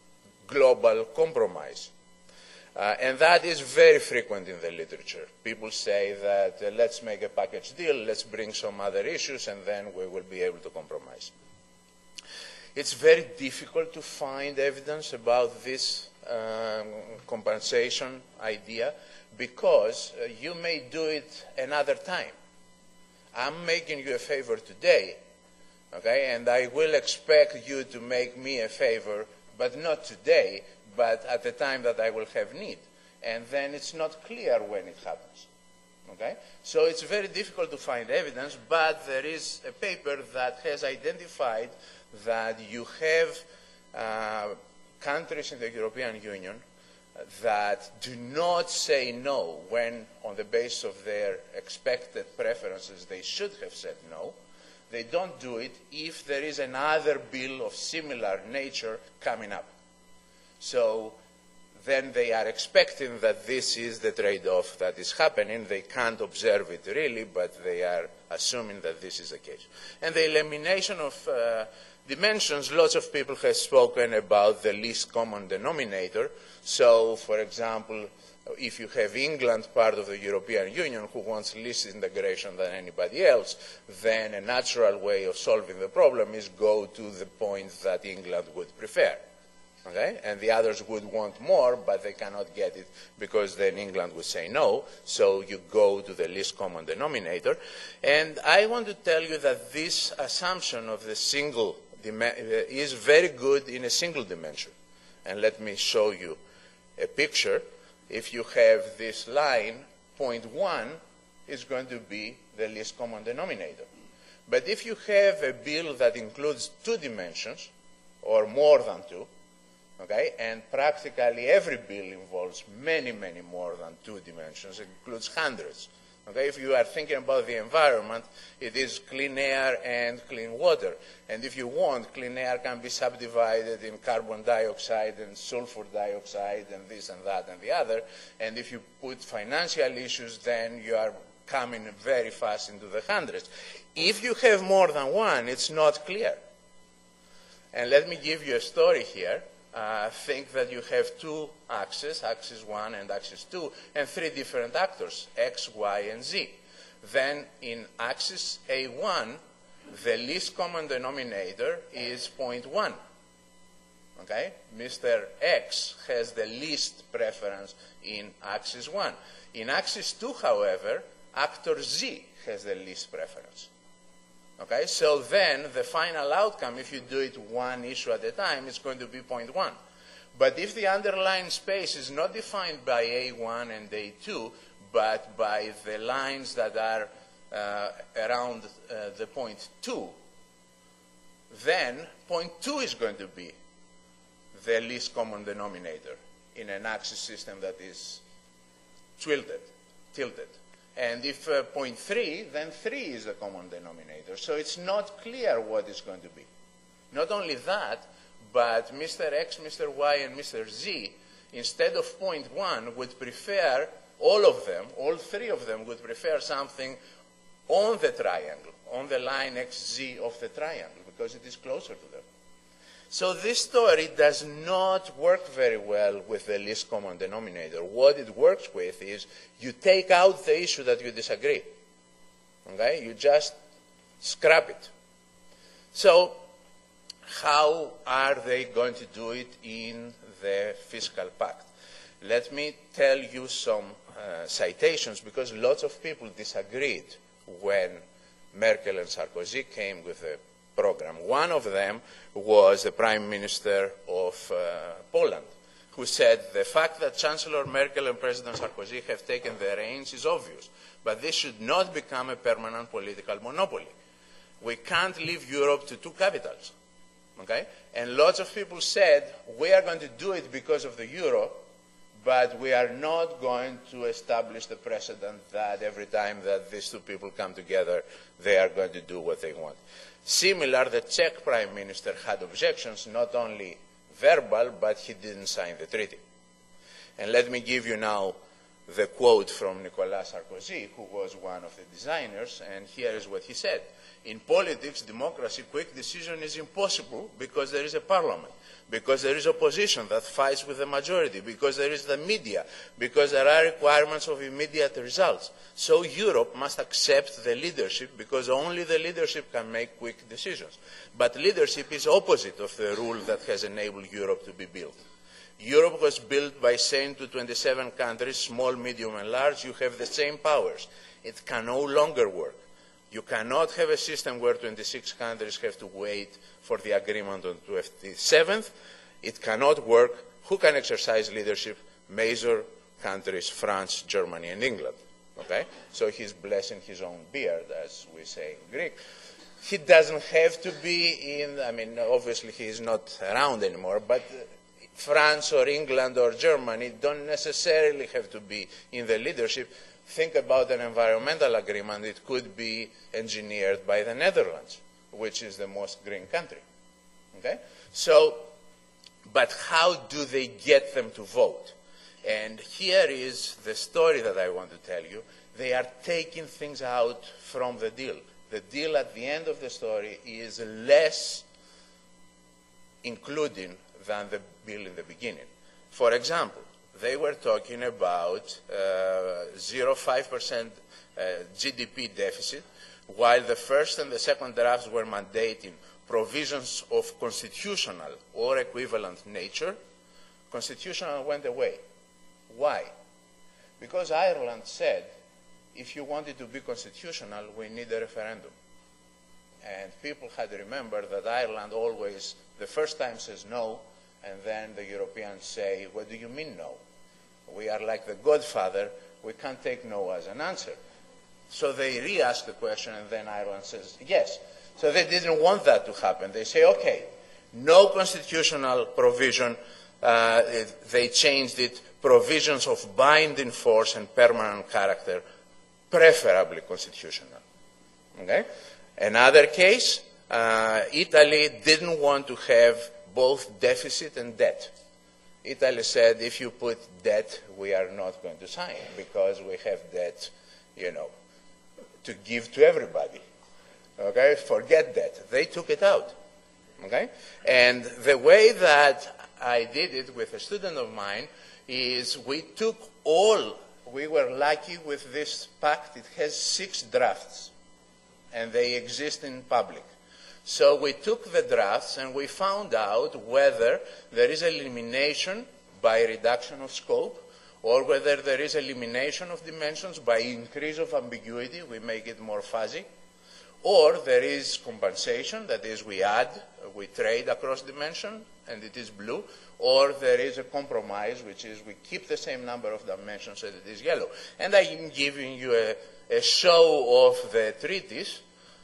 global compromise. Uh, and that is very frequent in the literature. People say that uh, let's make a package deal, let's bring some other issues, and then we will be able to compromise. It's very difficult to find evidence about this um, compensation idea because uh, you may do it another time. I'm making you a favor today, okay, and I will expect you to make me a favor, but not today, but at the time that I will have need. And then it's not clear when it happens. Okay? So it's very difficult to find evidence, but there is a paper that has identified that you have uh, countries in the European Union that do not say no when, on the basis of their expected preferences, they should have said no. They don't do it if there is another bill of similar nature coming up. So then they are expecting that this is the trade-off that is happening. They can't observe it really, but they are assuming that this is the case. And the elimination of uh, dimensions, lots of people have spoken about the least common denominator. So, for example, if you have England, part of the European Union, who wants least integration than anybody else, then a natural way of solving the problem is go to the point that England would prefer. Okay? And the others would want more, but they cannot get it because then England would say no. So you go to the least common denominator. And I want to tell you that this assumption of the single is very good in a single dimension. And let me show you a picture. If you have this line, point one is going to be the least common denominator. But if you have a bill that includes two dimensions, or more than two, okay, and practically every bill involves many, many more than two dimensions, it includes hundreds. Okay, if you are thinking about the environment, it is clean air and clean water. And if you want, clean air can be subdivided in carbon dioxide and sulfur dioxide and this and that and the other. And if you put financial issues, then you are coming very fast into the hundreds. If you have more than one, it's not clear. And let me give you a story here. Uh, think that you have two axes, axis one and axis two, and three different actors, X, Y, and Z. Then in axis A one, the least common denominator is zero point one. Okay? Mister X has the least preference in axis one. In axis two, however, actor Z has the least preference. Okay, so then the final outcome, if you do it one issue at a time, is going to be zero point one. But if the underlying space is not defined by A one and A two, but by the lines that are uh, around uh, the point two, then point two is going to be the least common denominator in an axis system that is tilted. tilted. And if uh, point three, then three is the common denominator. So it's not clear what it's going to be. Not only that, but Mister X, Mister Y, and Mister Z, instead of zero point one, would prefer, all of them, all three of them would prefer something on the triangle, on the line X Z of the triangle, because it is closer to them. So this story does not work very well with the least common denominator. What it works with is you take out the issue that you disagree. Okay? You just scrap it. So how are they going to do it in the fiscal pact? Let me tell you some uh, citations, because lots of people disagreed when Merkel and Sarkozy came with the program. One of them was the Prime Minister of uh, Poland, who said the fact that Chancellor Merkel and President Sarkozy have taken the reins is obvious, but this should not become a permanent political monopoly. We can't leave Europe to two capitals. Okay? And lots of people said, we are going to do it because of the euro, but we are not going to establish the precedent that every time that these two people come together, they are going to do what they want. Similar, the Czech Prime Minister had objections, not only verbal, but he didn't sign the treaty. And let me give you now the quote from Nicolas Sarkozy, who was one of the designers, and here is what he said. In politics, democracy, quick decision is impossible because there is a parliament, because there is opposition that fights with the majority, because there is the media, because there are requirements of immediate results. So Europe must accept the leadership, because only the leadership can make quick decisions. But leadership is opposite of the rule that has enabled Europe to be built. Europe was built by saying to twenty-seven countries, small, medium, and large, you have the same powers. It can no longer work. You cannot have a system where twenty-six countries have to wait for the agreement on the twenty-seventh. It cannot work. Who can exercise leadership? Major countries, France, Germany, and England. Okay? So he's blessing his own beard, as we say in Greek. He doesn't have to be in, I mean, obviously he is not around anymore, but France or England or Germany don't necessarily have to be in the leadership. Think about an environmental agreement. It could be engineered by the Netherlands, which is the most green country. Okay? So, but how do they get them to vote? And here is the story that I want to tell you. They are taking things out from the deal. The deal at the end of the story is less including than the bill in the beginning. For example, they were talking about uh, zero point five percent uh, G D P deficit, while the first and the second drafts were mandating provisions of constitutional or equivalent nature. Constitutional went away. Why? Because Ireland said, if you want it to be constitutional, we need a referendum. And people had to remember that Ireland always, the first time says no, and then the Europeans say, what do you mean no? We are like the Godfather, we can't take no as an answer. So they re-ask the question, and then Ireland says yes. So they didn't want that to happen. They say, okay, no constitutional provision. Uh, it, they changed it, provisions of binding force and permanent character, preferably constitutional. Okay? Another case, uh, Italy didn't want to have both deficit and debt. Italy said, if you put debt, we are not going to sign because we have debt, you know, to give to everybody. Okay? Forget that. They took it out. Okay? And the way that I did it with a student of mine is we took all, we were lucky with this pact, it has six drafts, and they exist in public. So we took the drafts and we found out whether there is elimination by reduction of scope, or whether there is elimination of dimensions by increase of ambiguity, we make it more fuzzy, or there is compensation, that is we add, we trade across dimension, and it is blue, or there is a compromise, which is we keep the same number of dimensions and it is yellow. And I am giving you a, a show of the treaties,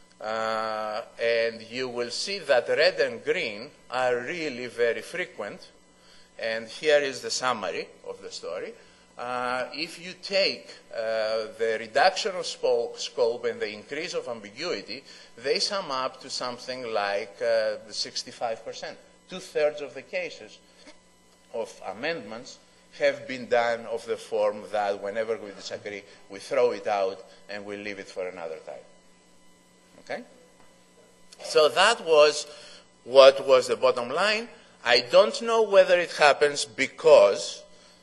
uh, and you will see that red and green are really very frequent. And here is the summary of the story. Uh, if you take uh, the reduction of scope and the increase of ambiguity, they sum up to something like uh, sixty-five percent. Two-thirds of the cases of amendments have been done of the form that whenever we disagree, we throw it out and we leave it for another time. Okay? So that was what was the bottom line. I don't know whether it happens because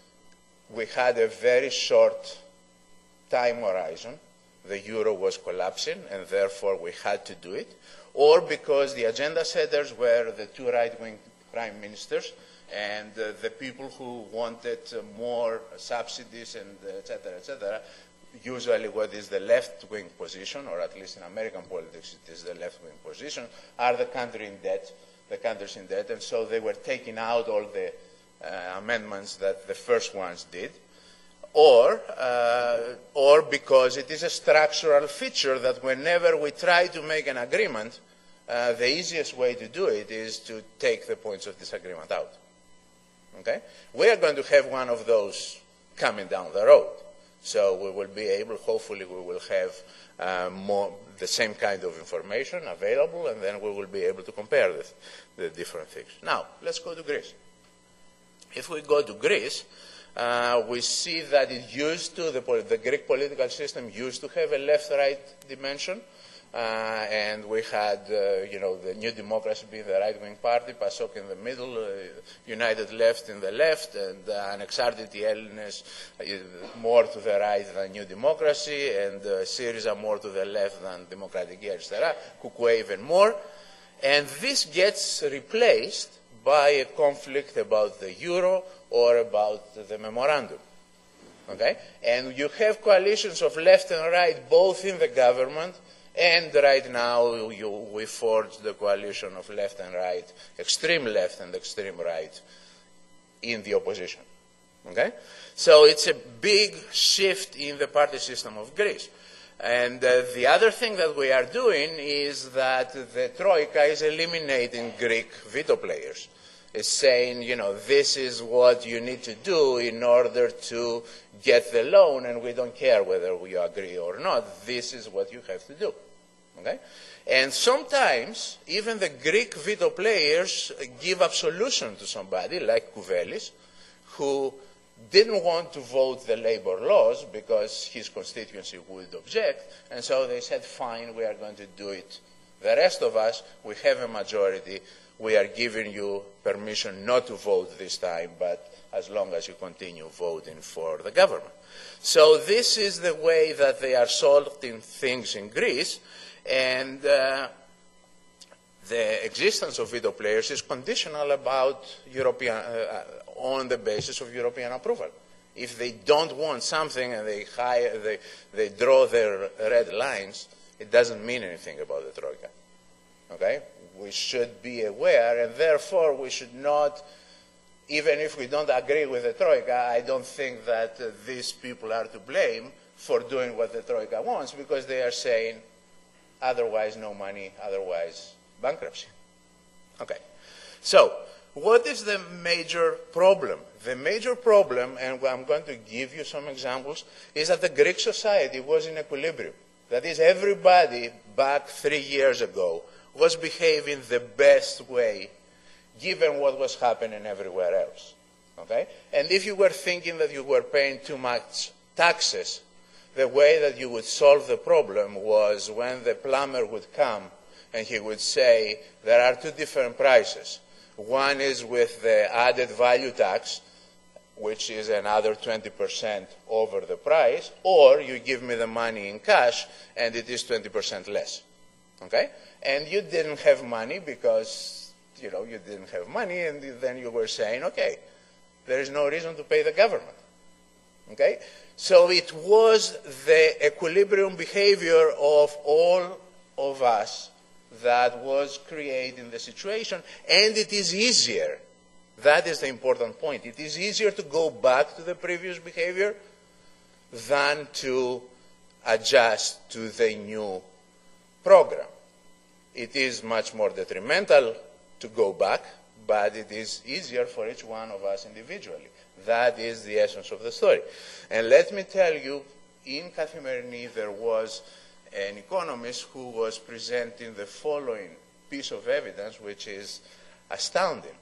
we had a very short time horizon. The euro was collapsing, and therefore we had to do it, or because the agenda setters were the two right-wing prime ministers, and uh, the people who wanted uh, more subsidies and uh, et cetera, et cetera, usually what is the left-wing position, or at least in American politics it is the left-wing position, are the country in debt, the countries in debt, and so they were taking out all the uh, amendments that the first ones did, or, uh, or because it is a structural feature that whenever we try to make an agreement, uh, the easiest way to do it is to take the points of disagreement out. Okay? We are going to have one of those coming down the road. So we will be able, hopefully we will have uh, more, the same kind of information available, and then we will be able to compare the, the different things. Now, let's go to Greece. If we go to Greece, uh, we see that it used to, the, the Greek political system used to have a left-right dimension. Uh, and we had, uh, you know, the New Democracy being the right-wing party, PASOK in the middle, uh, United Left in the left, and uh, Anexartiti Έλληνες uh, more to the right than New Democracy, and uh, Syriza more to the left than Δημοκρατική Αριστερά, Κουκουέ even more. And this gets replaced by a conflict about the euro or about the memorandum. Okay? And you have coalitions of left and right both in the government. And right now, you, we forged the coalition of left and right, extreme left and extreme right, in the opposition. Okay? So it's a big shift in the party system of Greece. And uh, the other thing that we are doing is that the Troika is eliminating Greek veto players. is saying, you know, this is what you need to do in order to get the loan, and we don't care whether we agree or not. This is what you have to do. Okay? And sometimes, even the Greek veto players give absolution to somebody, like Kouvelis, who didn't want to vote the labor laws because his constituency would object, and so they said, fine, we are going to do it. The rest of us, we have a majority, we are giving you permission not to vote this time, but as long as you continue voting for the government. So this is the way that they are solving things in Greece, and uh, the existence of veto players is conditional about European, uh, on the basis of European approval. If they don't want something and they, hire, they, they draw their red lines, it doesn't mean anything about the Troika. Okay? We should be aware, and therefore we should not, even if we don't agree with the Troika, I don't think that uh, these people are to blame for doing what the Troika wants, because they are saying, otherwise no money, otherwise bankruptcy. Okay. So, what is the major problem? The major problem, and I'm going to give you some examples, is that the Greek society was in equilibrium. That is, everybody back three years ago was behaving the best way, given what was happening everywhere else. Okay? And if you were thinking that you were paying too much taxes, the way that you would solve the problem was when the plumber would come and he would say, there are two different prices. One is with the added value tax, which is another twenty percent over the price, or you give me the money in cash and it is twenty percent less. Okay? And you didn't have money because, you know, you didn't have money, and then you were saying, okay, there is no reason to pay the government. Okay? So it was the equilibrium behavior of all of us that was creating the situation, and it is easier. That is the important point. It is easier to go back to the previous behavior than to adjust to the new program. It is much more detrimental to go back, but it is easier for each one of us individually. That is the essence of the story. And let me tell you, in Kathimerini there was an economist who was presenting the following piece of evidence, which is astounding.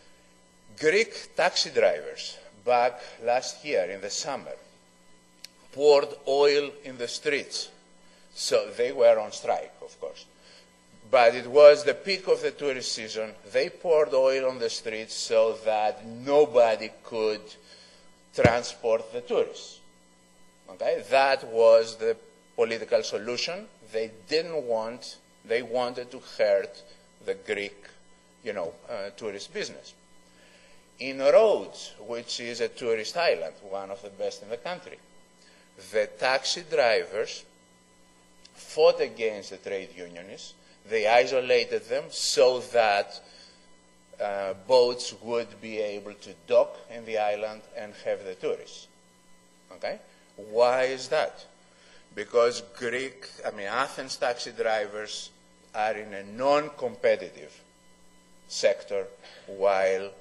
Greek taxi drivers back last year in the summer poured oil in the streets. So they were on strike, of course. But it was the peak of the tourist season. They poured oil on the streets so that nobody could transport the tourists. Okay? That was the political solution. They didn't want, they wanted to hurt the Greek, you know, uh, tourist business. In Rhodes, which is a tourist island, one of the best in the country, the taxi drivers fought against the trade unionists. They isolated them so that uh, boats would be able to dock in the island and have the tourists. Okay? Why is that? Because Greek, I mean, Athens taxi drivers are in a non-competitive sector, while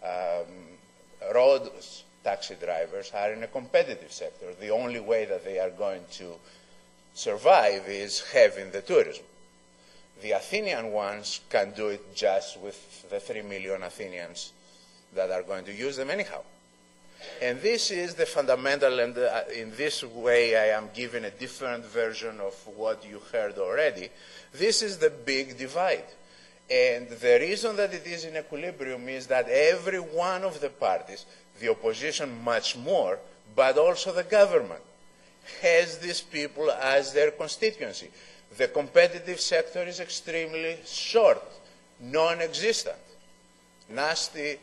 um, Rhodes taxi drivers are in a competitive sector. The only way that they are going to survive is having the tourism. The Athenian ones can do it just with the three million Athenians that are going to use them anyhow. And this is the fundamental, and uh, in this way I am giving a different version of what you heard already. This is the big divide. And the reason that it is in equilibrium is that every one of the parties, the opposition much more, but also the government, has these people as their constituency. The competitive sector is extremely short, non-existent. Nasty,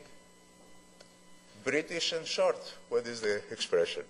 British and short. What is the expression?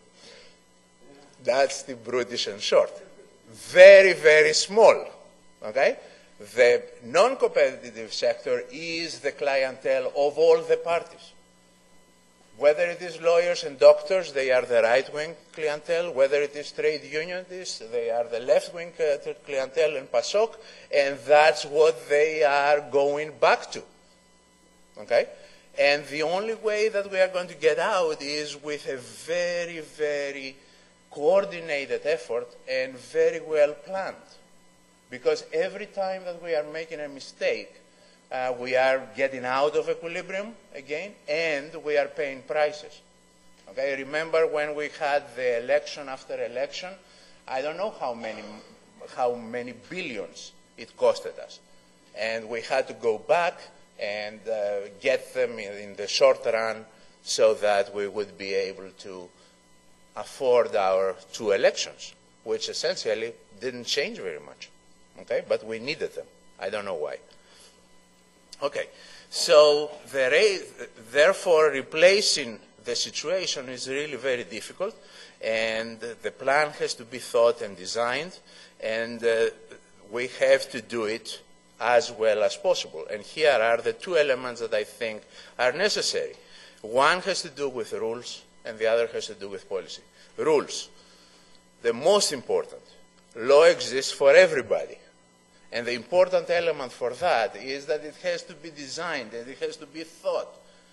That's the British and short. Very, very small. Okay? The non-competitive sector is the clientele of all the parties. Whether it is lawyers and doctors, they are the right-wing clientele. Whether it is trade unionists, they are the left-wing clientele in PASOK, and that's what they are going back to. Okay? And the only way that we are going to get out is with a very, very coordinated effort and very well planned. Because every time that we are making a mistake, uh, we are getting out of equilibrium again, and we are paying prices. Okay, remember when we had the election after election? I don't know how many, how many billions it costed us. And we had to go back and uh, get them in, in the short run so that we would be able to afford our two elections, which essentially didn't change very much. Okay, but we needed them. I don't know why. Okay, so the therefore replacing the situation is really very difficult, and the plan has to be thought and designed, and uh, we have to do it as well as possible. And here are the two elements that I think are necessary. One has to do with rules, and the other has to do with policy. Rules. The most important. Law exists for everybody. And the important element for that is that it has to be designed and it has to be thought.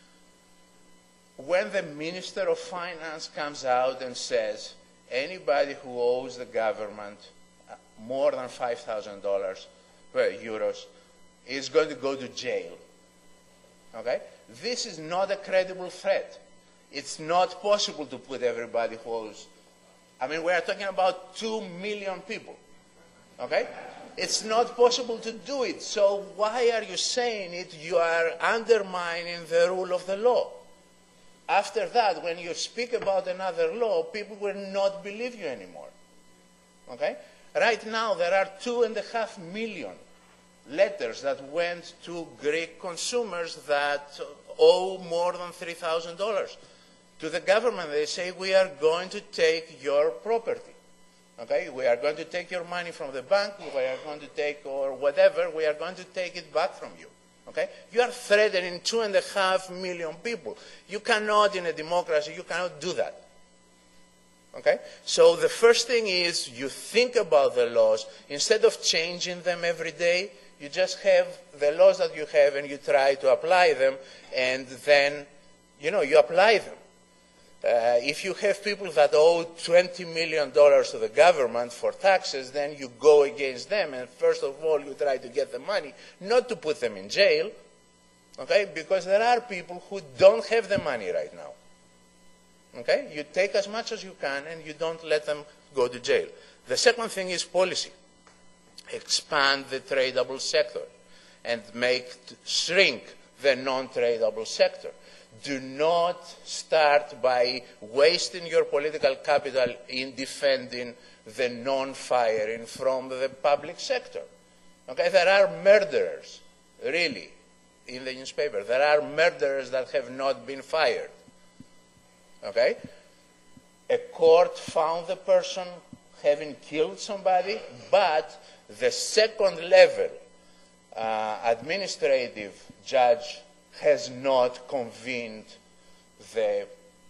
When the Minister of Finance comes out and says, anybody who owes the government more than five thousand dollars per euros is going to go to jail. Okay? This is not a credible threat. It's not possible to put everybody who owes. I mean, we are talking about two million people. Okay? It's not possible to do it. So why are you saying it? You are undermining the rule of the law. After that, when you speak about another law, people will not believe you anymore. Okay? Right now, there are two and a half million letters that went to Greek consumers that owe more than three thousand dollars. To the government, they say, we are going to take your property. Okay? We are going to take your money from the bank, we are going to take, or whatever, we are going to take it back from you. Okay? You are threatening two and a half million people. You cannot, in a democracy, you cannot do that. Okay? So the first thing is you think about the laws. Instead of changing them every day, you just have the laws that you have and you try to apply them, and then, you know, you apply them. Uh, if you have people that owe twenty million dollars to the government for taxes, then you go against them, and first of all, you try to get the money, not to put them in jail, okay? Because there are people who don't have the money right now. Okay? You take as much as you can, and you don't let them go to jail. The second thing is policy. Expand the tradable sector and make shrink the non-tradable sector. Do not start by wasting your political capital in defending the non-firing from the public sector. Okay? There are murderers, really, in the newspaper. There are murderers that have not been fired. Okay? A court found the person having killed somebody, but the second level uh, administrative judge has not convened the,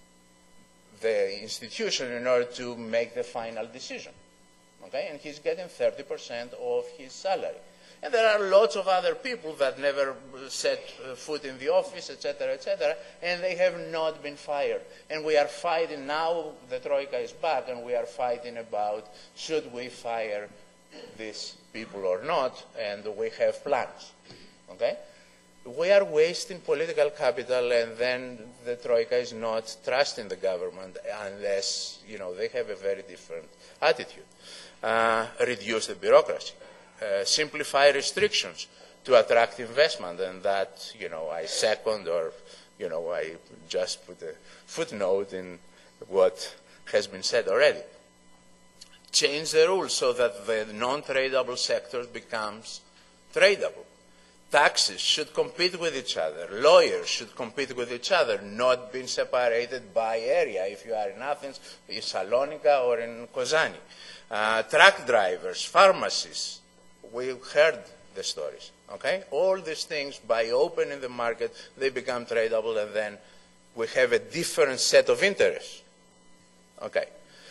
the institution in order to make the final decision. Okay? And he's getting thirty percent of his salary. And there are lots of other people that never set foot in the office, et cetera, et cetera, and they have not been fired. And we are fighting now, the Troika is back, and we are fighting about should we fire these people or not, and we have plans. Okay? We are wasting political capital, and then the Troika is not trusting the government unless, you know, they have a very different attitude. Uh, reduce the bureaucracy. Uh, simplify restrictions to attract investment, and that, you know, I second, or, you know, I just put a footnote in what has been said already. Change the rules so that the non-tradable sector becomes tradable. Taxes should compete with each other. Lawyers should compete with each other, not being separated by area, if you are in Athens, in Salonika, or in Kozani. Uh, truck drivers, pharmacists, we heard the stories. Okay? All these things, by opening the market, they become tradable, and then we have a different set of interests. Okay.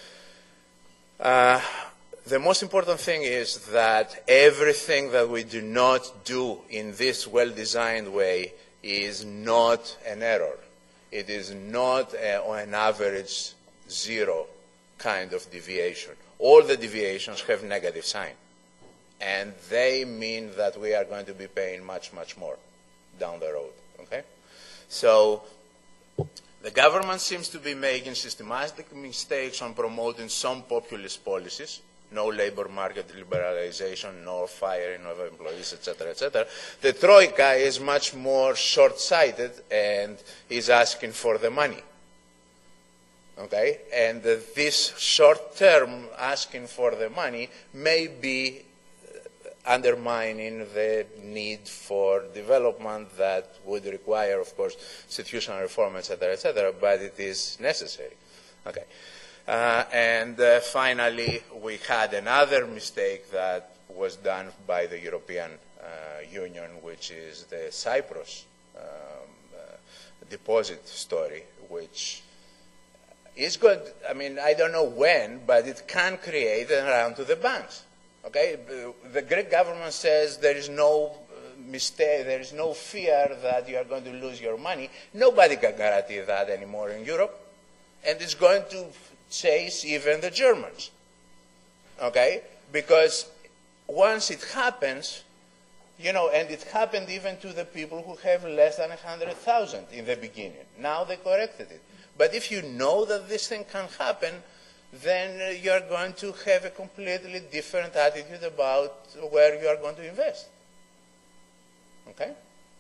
Uh, The most important thing is that everything that we do not do in this well-designed way is not an error. It is not a, on an average zero kind of deviation. All the deviations have negative sign. And they mean that we are going to be paying much, much more down the road. Okay? So the government seems to be making systematic mistakes on promoting some populist policies. No labor market liberalization, no firing of employees, et cetera, et cetera. The Troika is much more short-sighted and is asking for the money. Okay? And uh, this short-term asking for the money may be undermining the need for development that would require, of course, institutional reform, et cetera, et cetera, but it is necessary. Okay. Uh, and uh, finally, we had another mistake that was done by the European uh, Union, which is the Cyprus um, uh, deposit story, which is good. I mean, I don't know when, but it can create an run to the banks. Okay? The Greek government says there is no mistake, there is no fear that you are going to lose your money. Nobody can guarantee that anymore in Europe, and it's going to chase even the Germans, okay? Because once it happens, you know, and it happened even to the people who have less than one hundred thousand in the beginning. Now they corrected it. But if you know that this thing can happen, then uh, you are going to have a completely different attitude about where you are going to invest, okay?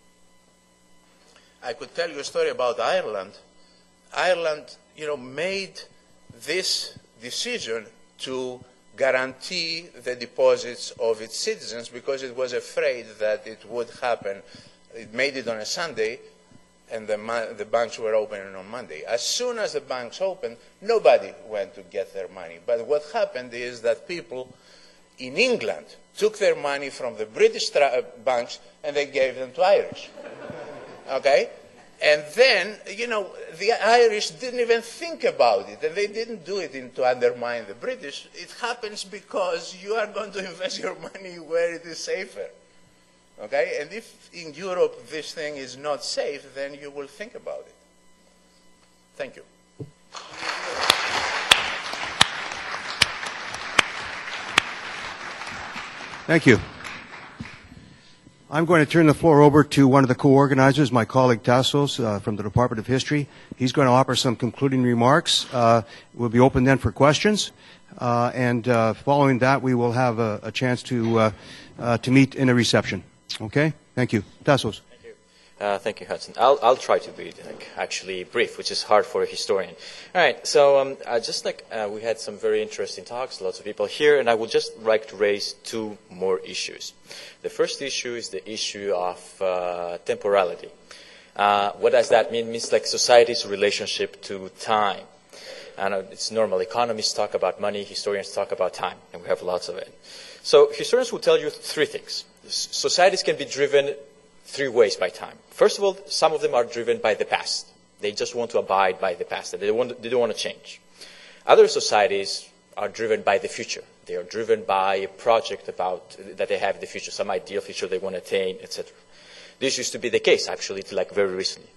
I could tell you a story about Ireland. Ireland, you know, made this decision to guarantee the deposits of its citizens because it was afraid that it would happen. It made it on a Sunday, and the, the banks were opening on Monday. As soon as the banks opened, nobody went to get their money. But what happened is that people in England took their money from the British banks and they gave them to Irish. Okay? And then, you know, the Irish didn't even think about it, and they didn't do it in, to undermine the British. It happens because you are going to invest your money where it is safer. Okay? And if in Europe this thing is not safe, then you will think about it. Thank you. Thank you. I'm going to turn the floor over to one of the co-organizers, my colleague Tassos uh, from the Department of History. He's going to offer some concluding remarks. Uh, we'll be open then for questions. Uh, and uh, following that, we will have a, a chance to, uh, uh, to meet in a reception. Okay? Thank you. Tassos. Thank you. Uh, thank you, Hudson. I'll, I'll try to be like, actually brief, which is hard for a historian. All right, so um, uh, just like uh, we had some very interesting talks, lots of people here, and I would just like to raise two more issues. The first issue is the issue of uh, temporality. Uh, what does that mean? It means like society's relationship to time. And uh, it's normal. Economists talk about money, historians talk about time, and we have lots of it. So historians will tell you three things. Societies can be driven three ways by time. First of all, some of them are driven by the past. They just want to abide by the past. They don't want, they don't want to change. Other societies are driven by the future. They are driven by a project about that they have in the future, some ideal future they want to attain, et cetera. This used to be the case, actually, till like very recently.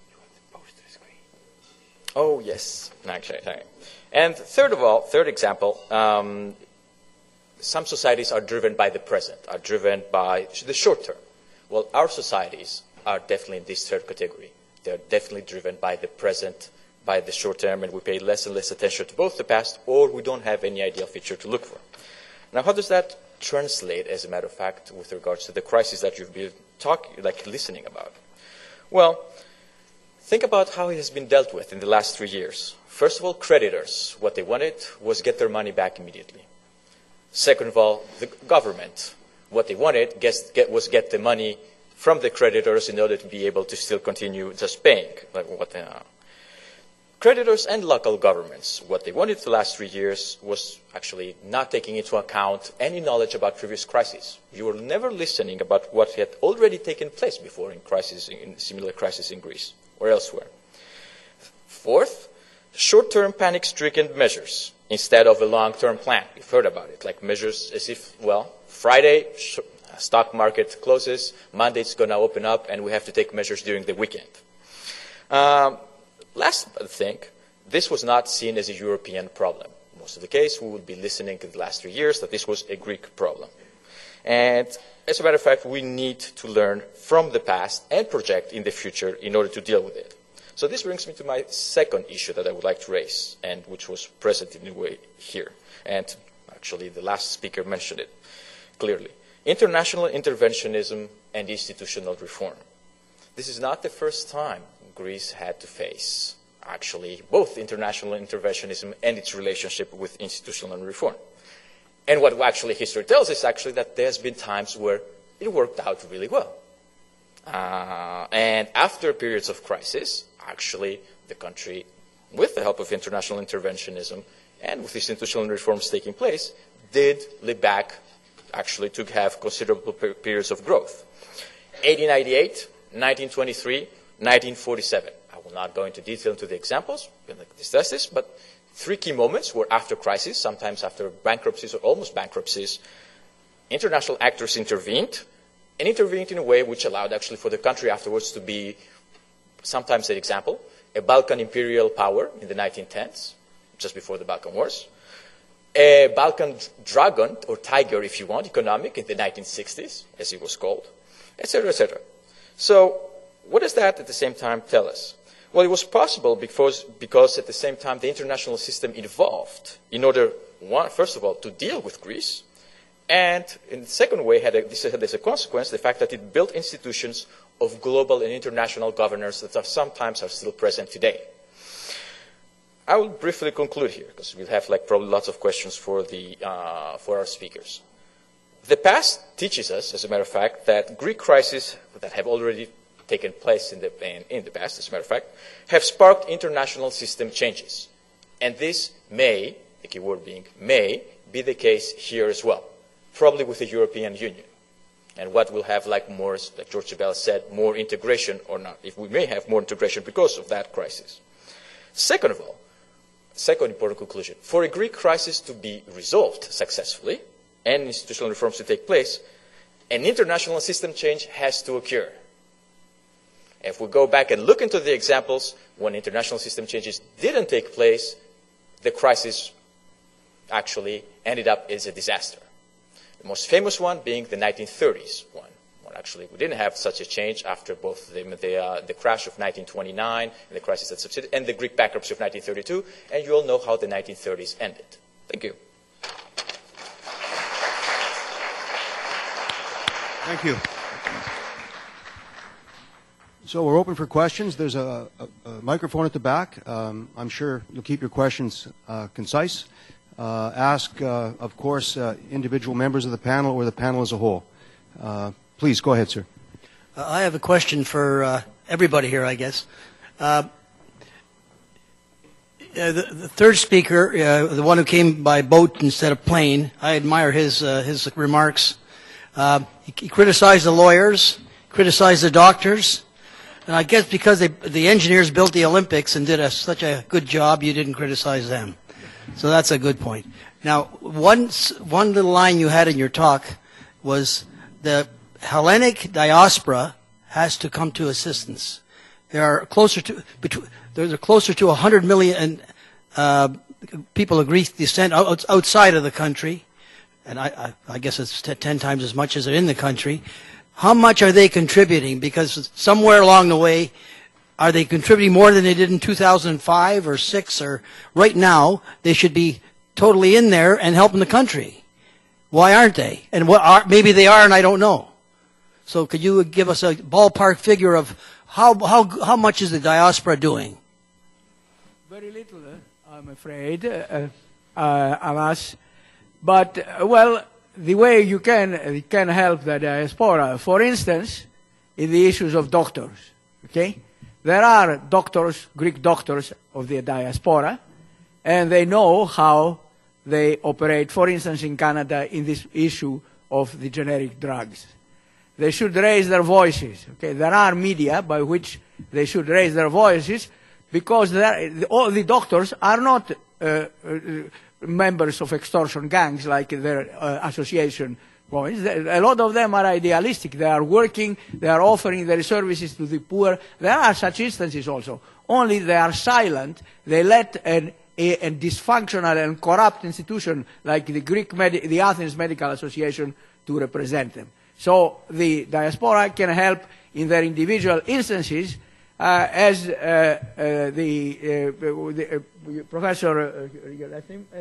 Oh, yes. Actually, okay. And third of all, third example, um, some societies are driven by the present, are driven by the short term. Well, our societies are definitely in this third category. They're definitely driven by the present, by the short term, and we pay less and less attention to both the past, or we don't have any ideal future to look for. Now, how does that translate, as a matter of fact, with regards to the crisis that you've been talking, like listening about? Well, think about how it has been dealt with in the last three years. First of all, creditors, what they wanted was get their money back immediately. Second of all, the government, what they wanted guess, get, was get the money from the creditors in order to be able to still continue just paying. Like what they are. Creditors and local governments, what they wanted the last three years was actually not taking into account any knowledge about previous crises. You were never listening about what had already taken place before in crisis, in similar crises in Greece or elsewhere. Fourth, short-term panic-stricken measures instead of a long-term plan. You've heard about it, like measures as if, well, Friday, stock market closes, Monday's going to open up, and we have to take measures during the weekend. Um, last thing, this was not seen as a European problem. Most of the case, we would be listening to the last three years that this was a Greek problem. And as a matter of fact, we need to learn from the past and project in the future in order to deal with it. So this brings me to my second issue that I would like to raise, and which was present in a way here. And actually, the last speaker mentioned it clearly. International interventionism and institutional reform. This is not the first time Greece had to face, actually, both international interventionism and its relationship with institutional reform. And what actually history tells us actually that there's been times where it worked out really well. Uh, and after periods of crisis, actually, the country, with the help of international interventionism and with institutional reforms taking place, did lead back, actually, to have considerable per periods of growth. eighteen ninety-eight, nineteen twenty-three, nineteen forty-seven. I will not go into detail into the examples, we're going to discuss this, but three key moments were after crisis, sometimes after bankruptcies or almost bankruptcies, international actors intervened, and intervened in a way which allowed actually for the country afterwards to be, sometimes an example, a Balkan imperial power in the nineteen tens, just before the Balkan Wars, a Balkan dragon, or tiger if you want, economic in the nineteen sixties, as it was called, et cetera, et cetera. So what does that at the same time tell us? Well, it was possible because, because at the same time the international system evolved in order, one, first of all, to deal with Greece, and in the second way, had a, this had as a consequence the fact that it built institutions of global and international governance that are sometimes are still present today. I will briefly conclude here, because we'll have like probably lots of questions for, the, uh, for our speakers. The past teaches us, as a matter of fact, that Greek crises that have already taken place in the, in, in the past, as a matter of fact, have sparked international system changes. And this may, the key word being may, be the case here as well, probably with the European Union. And what will have like more, like George Bell said, more integration or not, if we may have more integration because of that crisis. Second of all, second important conclusion, for a Greek crisis to be resolved successfully and institutional reforms to take place, an international system change has to occur. If we go back and look into the examples when international system changes didn't take place, the crisis actually ended up as a disaster. The most famous one being the nineteen thirties one. Well, actually, we didn't have such a change after both the, the, uh, the crash of nineteen twenty-nine and the crisis that succeeded, and the Greek bankruptcy of nineteen thirty-two, and you all know how the nineteen thirties ended. Thank you. Thank you. So we're open for questions. There's a, a, a microphone at the back. Um, I'm sure you'll keep your questions uh, concise. Uh, ask, uh, of course, uh, individual members of the panel or the panel as a whole. Uh, please, go ahead, sir. Uh, I have a question for uh, everybody here, I guess. Uh, uh, the, the third speaker, uh, the one who came by boat instead of plane, I admire his, uh, his remarks. Uh, he, he criticized the lawyers, criticized the doctors, and I guess because they, the engineers built the Olympics and did a, such a good job, you didn't criticize them. So that's a good point. Now, one, one little line you had in your talk was the Hellenic diaspora has to come to assistance. There are closer to between, there are closer to one hundred million uh, people of Greek descent out, outside of the country, and I, I, I guess it's t ten times as much as are in the country. How much are they contributing? Because somewhere along the way, are they contributing more than they did in two thousand five or six or right now? They should be totally in there and helping the country. Why aren't they? And what are, maybe they are and I don't know. So could you give us a ballpark figure of how, how, how much is the diaspora doing? Very little, uh, I'm afraid, uh, uh, alas. But, uh, well, the way you can, uh, you can help the diaspora, for instance, in the issues of doctors, okay? There are doctors, Greek doctors of the diaspora, and they know how they operate, for instance, in Canada, in this issue of the generic drugs. They should raise their voices. Okay? There are media by which they should raise their voices because all the doctors are not uh, uh, members of extortion gangs like their uh, association points. A lot of them are idealistic. They are working, they are offering their services to the poor. There are such instances also. Only they are silent. They let an, a, a dysfunctional and corrupt institution like the Greek, Medi the Athens Medical Association to represent them. So the diaspora can help in their individual instances, uh, as uh, uh, the, uh, the uh, Professor uh, your last name?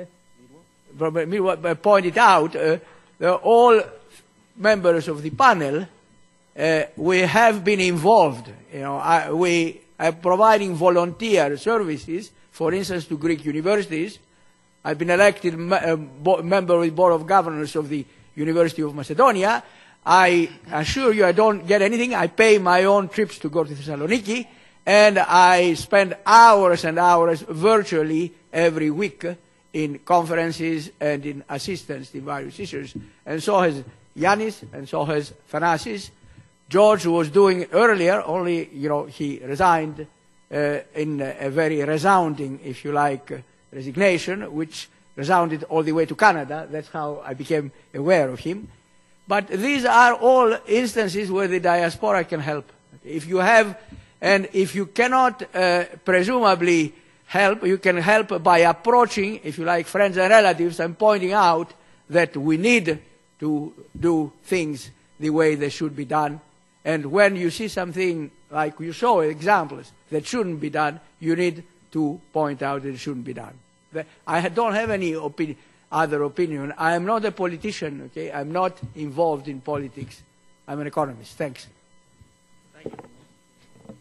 Uh, pointed out, uh, all members of the panel, uh, we have been involved. You know, I, we are providing volunteer services, for instance, to Greek universities. I've been elected uh, member of the Board of Governors of the University of Macedonia. I assure you I don't get anything. I pay my own trips to go to Thessaloniki, and I spend hours and hours virtually every week in conferences and in assistance in various issues. And so has Yanis, and so has Thanasis. George was doing earlier, only, you know, he resigned uh, in a very resounding, if you like, uh, resignation, which resounded all the way to Canada. That's how I became aware of him. But these are all instances where the diaspora can help. If you have, and if you cannot uh, presumably help, you can help by approaching, if you like, friends and relatives and pointing out that we need to do things the way they should be done. And when you see something like you show examples that shouldn't be done, you need to point out that it shouldn't be done. I don't have any opinion. Other opinion. I am not a politician, okay? I'm not involved in politics. I'm an economist. Thanks. Thank you.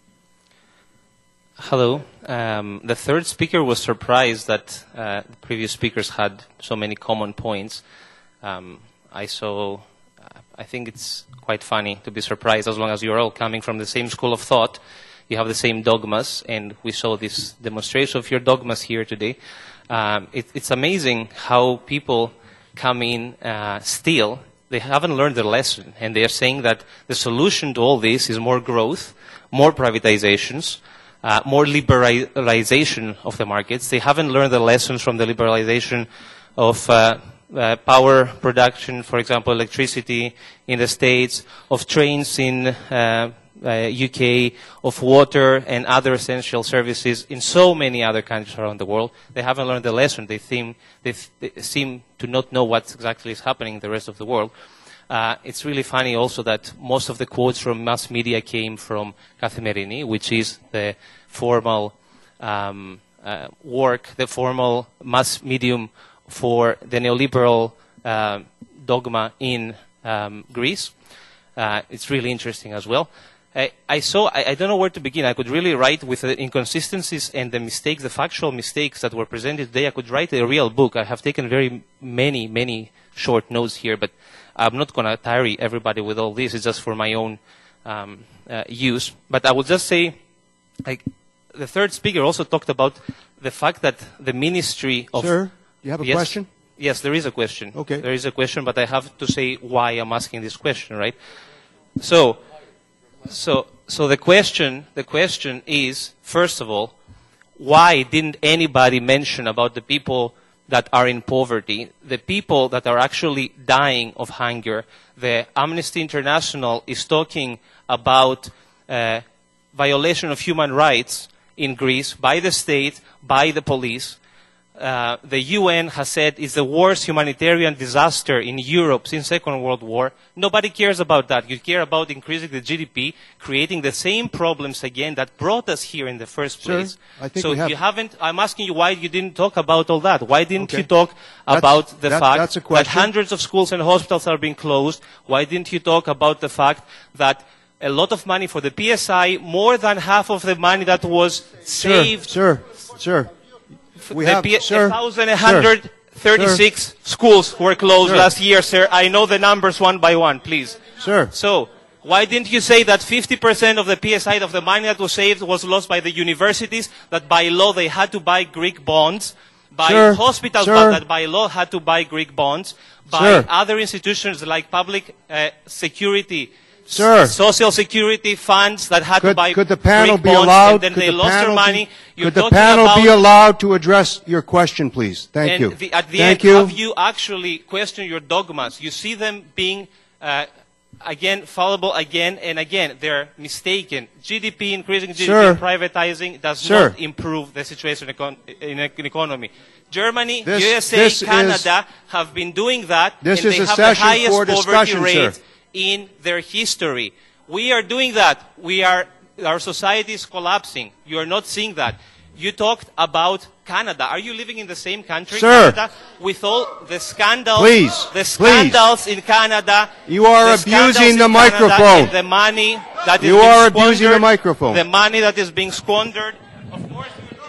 Hello. Um, the third speaker was surprised that uh, the previous speakers had so many common points. Um, I saw, I think it's quite funny to be surprised as long as you're all coming from the same school of thought. You have the same dogmas, and we saw this demonstration of your dogmas here today. Um, it, it's amazing how people come in uh, still. They haven't learned their lesson, and they are saying that the solution to all this is more growth, more privatizations, uh, more liberalization of the markets. They haven't learned the lessons from the liberalization of uh, uh, power production, for example, electricity in the States, of trains in uh, Uh, U K, of water and other essential services in so many other countries around the world. They haven't learned the lesson. They seem, they, they seem to not know what exactly is happening in the rest of the world. Uh, it's really funny also that most of the quotes from mass media came from Kathimerini, which is the formal um, uh, work, the formal mass medium for the neoliberal uh, dogma in um, Greece. Uh, it's really interesting as well. I, I saw, I, I don't know where to begin. I could really write with the inconsistencies and the mistakes, the factual mistakes that were presented today. I could write a real book. I have taken very many, many short notes here, but I'm not going to tire everybody with all this. It's just for my own um, uh, use. But I will just say, like, the third speaker also talked about the fact that the Ministry of... Sir, do you have a yes, question? Yes, there is a question. Okay. There is a question, but I have to say why I'm asking this question, right? So... So, so the question, the question is, first of all, why didn't anybody mention about the people that are in poverty, the people that are actually dying of hunger? The Amnesty International is talking about uh, violation of human rights in Greece by the state, by the police. Uh, the U N has said it's the worst humanitarian disaster in Europe since the Second World War. Nobody cares about that. You care about increasing the G D P, creating the same problems again that brought us here in the first place. Sir, I think so we have... you haven't, I'm asking you why you didn't talk about all that. Why didn't Okay. you talk That's- about the that- fact that's a that question. hundreds of schools and hospitals are being closed? Why didn't you talk about the fact that a lot of money for the P S I, more than half of the money that was saved... Sir, sir, sir. We the have, P- sir, one thousand one hundred thirty-six sir, schools were closed sir. last year, sir. I know the numbers one by one, please. Sir. So, why didn't you say that fifty percent of the P S I of the money that was saved was lost by the universities, that by law they had to buy Greek bonds, by Sir, hospitals sir. that by law had to buy Greek bonds, by Sir. other institutions like public uh, security Sir. social security funds that had Could, to buy could the panel Greek be bonds allowed? and then could they the lost their panel money. Be, You're could the talking panel about, be allowed to address your question, please? Thank and you. The, at the Thank end, you. have you actually questioned your dogmas? You see them being, uh, again, fallible again and again. They're mistaken. G D P, increasing G D P, Sir. privatizing does Sir. not improve the situation econ in an economy. Germany, This- U S A, this Canada have been doing that, This and is they a have the session highest for poverty discussion, rate sir. in their history. We are doing that. We are, our society is collapsing. You are not seeing that. You talked about Canada. Are you living in the same country, Sir. Canada, with all the scandals, Please, the please. scandals in Canada? You are the scandals abusing the in Canada microphone. and the money that is You being are abusing the squandered, microphone. The money that is being squandered. Of course.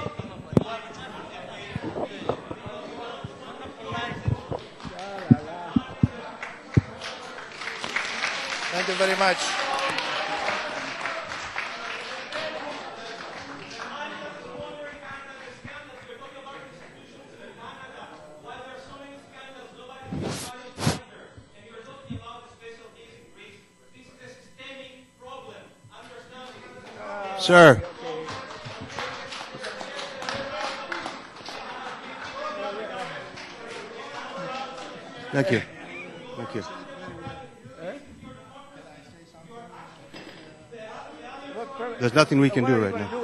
Thank you very much. Sir. Thank you. Thank you. There's nothing we can do right now.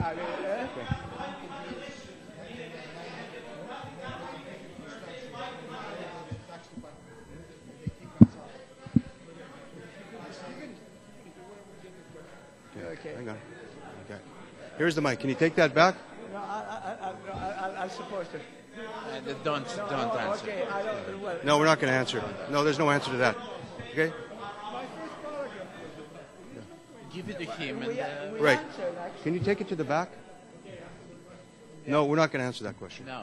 Okay. Hang on. Okay. Here's the mic. Can you take that back? No, I, I, I, I'm supposed to. Uh, don't don't answer. Okay, I don't, well, No, we're not going to answer. No, there's no answer to that. Okay? Give it to him. And, uh, Right. Can you take it to the back? No, we're not going to answer that question. no.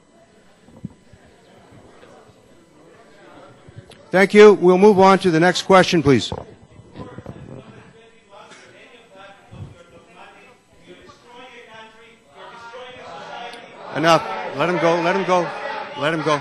Thank you. We'll move on to the next question, please. Enough. Let him go. Let him go. Let him go.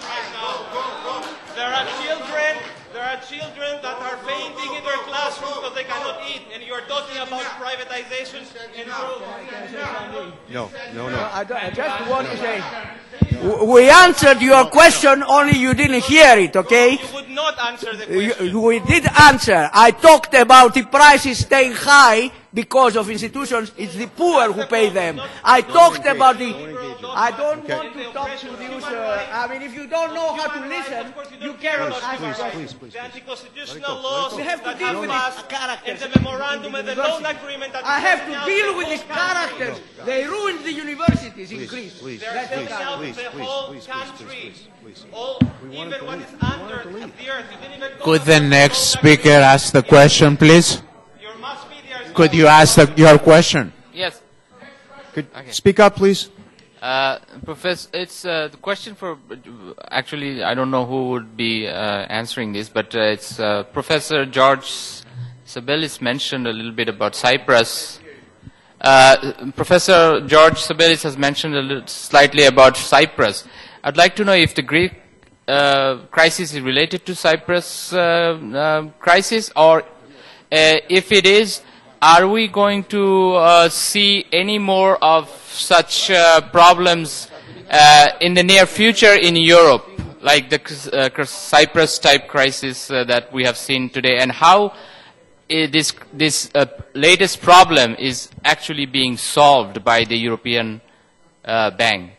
There are children, there are children that are fainting in their classrooms because they cannot eat, and you are talking about privatization and growth. No, no, no. I, don't, I just want to say, w- we answered your question, only you didn't hear it, okay? You would not answer the You- question. We did answer. I talked about the prices staying high because of institutions. It's the poor who pay them. I talked about the... I don't Okay. want to talk to you, sir. I mean, if you don't know how to listen, you care about Please, please, ask please, please. The anti-constitutional Let it go, laws let We have to that deal have with passed, these and characters. the memorandum and the loan agreement that I is have passed to now deal to with these all countries. characters. They ruined the universities in Please, Greece. please, They're Let them please, taking out please, the please, whole please, please, country. please, please, please. All, We want even him to what leave. is We want under him to leave. the earth. You didn't even talk Could about the the next loan speaker agreement. ask the question, please? Your mass media is Could you ask the, your question? Yes. Could Okay. speak up, please? Uh, Professor, it's uh, the question for, actually, I don't know who would be uh, answering this, but uh, it's uh, Professor George Sabelis mentioned a little bit about Cyprus. Uh, Professor George Sabelis has mentioned a little, slightly about Cyprus. I'd like to know if the Greek uh, crisis is related to Cyprus uh, uh, crisis, or uh, if it is, are we going to uh, see any more of such uh, problems uh, in the near future in Europe, like the uh, Cyprus-type crisis uh, that we have seen today, and how uh, this, this uh, latest problem is actually being solved by the European uh, Bank?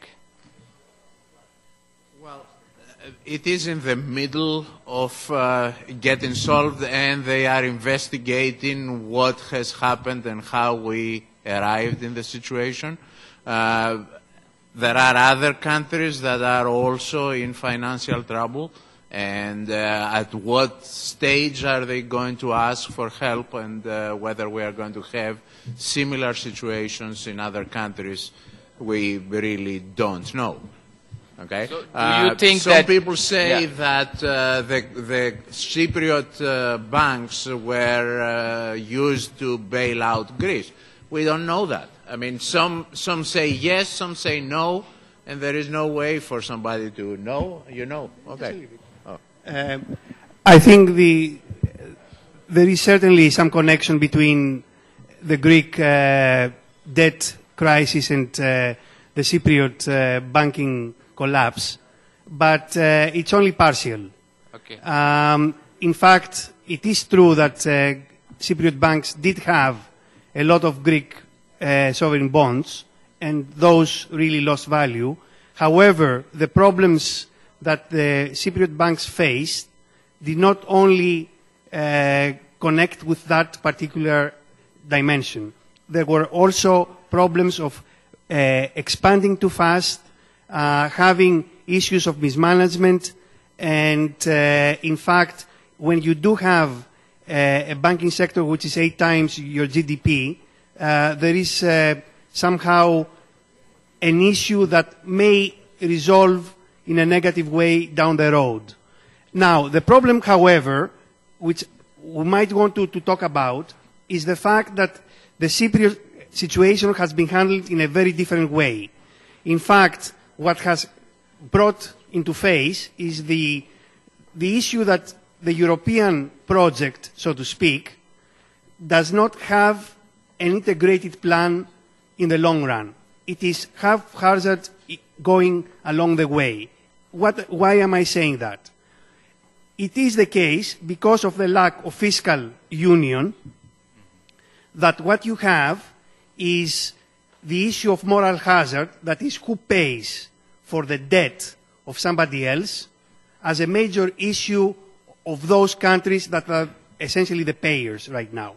It is in the middle of uh, getting solved, and they are investigating what has happened and how we arrived in the situation. Uh, there are other countries that are also in financial trouble, and uh, at what stage are they going to ask for help, and uh, whether we are going to have similar situations in other countries, we really don't know. Okay. So do you think some that- people say Yeah. that uh, the, the Cypriot uh, banks were uh, used to bail out Greece? We don't know that. I mean, some some say yes, some say no, and there is no way for somebody to know. You know. Okay. Oh. Um, I think the there is certainly some connection between the Greek uh, debt crisis and uh, the Cypriot uh, banking collapse, but uh, it's only partial. Okay. Um, in fact, it is true that uh, Cypriot banks did have a lot of Greek uh, sovereign bonds, and those really lost value. However, the problems that the Cypriot banks faced did not only uh, connect with that particular dimension. There were also problems of uh, expanding too fast, uh, having issues of mismanagement, and uh, in fact, when you do have uh, a banking sector which is eight times your G D P, uh, there is uh, somehow an issue that may resolve in a negative way down the road. Now, the problem, however, which we might want to, to talk about, is the fact that the Cypriot situation has been handled in a very different way. In fact, what has brought into face is the, the issue that the European project, so to speak, does not have an integrated plan in the long run. It is haphazard going along the way. What, why am I saying that? It is the case, because of the lack of fiscal union, that what you have is the issue of moral hazard, that is, who pays for the debt of somebody else, as a major issue of those countries that are essentially the payers right now.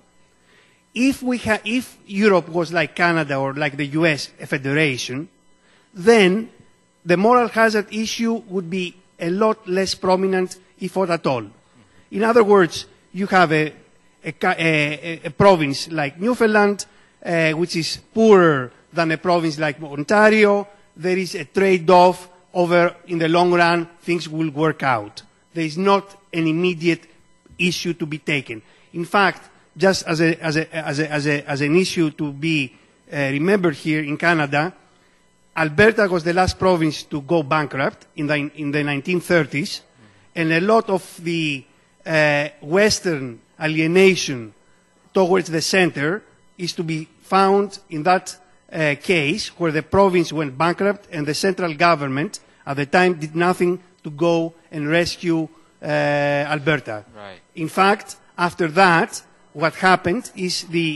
If, we ha- if Europe was like Canada or like the U S, a federation, then the moral hazard issue would be a lot less prominent, if not at all. In other words, you have a, a, a, a province like Newfoundland, uh, which is poorer than a province like Ontario. There is a trade-off over, in the long run, things will work out. There is not an immediate issue to be taken. In fact, just as, a, as, a, as, a, as, a, as an issue to be uh, remembered here in Canada, Alberta was the last province to go bankrupt in the, in the nineteen thirties, and a lot of the uh, Western alienation towards the center is to be found in that uh, case where the province went bankrupt and the central government at the time did nothing to go and rescue uh, Alberta. Right. In fact, after that, what happened is the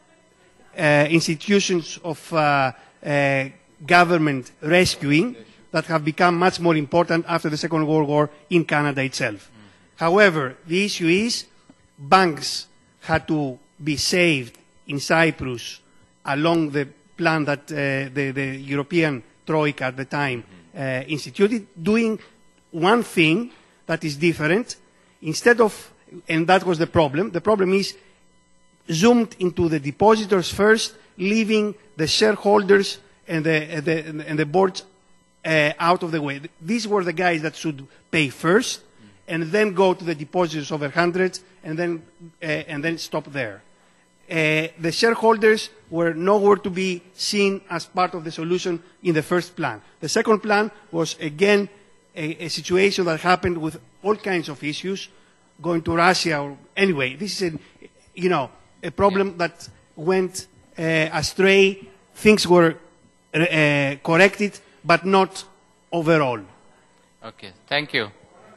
uh, institutions of uh, uh, government rescuing that have become much more important after the Second World War in Canada itself. Mm. However, the issue is banks had to be saved in Cyprus along the plan that uh, the, the European Troika at the time uh, instituted, doing one thing that is different. Instead of, and that was the problem, the problem is zoomed into the depositors first, leaving the shareholders and the, the, and the boards uh, out of the way. These were the guys that should pay first, and then go to the depositors over hundreds, and then, uh, and then stop there. Uh, the shareholders were nowhere to be seen as part of the solution in the first plan. The second plan was, again, a, a situation that happened with all kinds of issues, going to Russia, or anyway, this is, a, you know, a problem that went uh, astray. Things were uh, corrected, but not overall. Okay, thank you.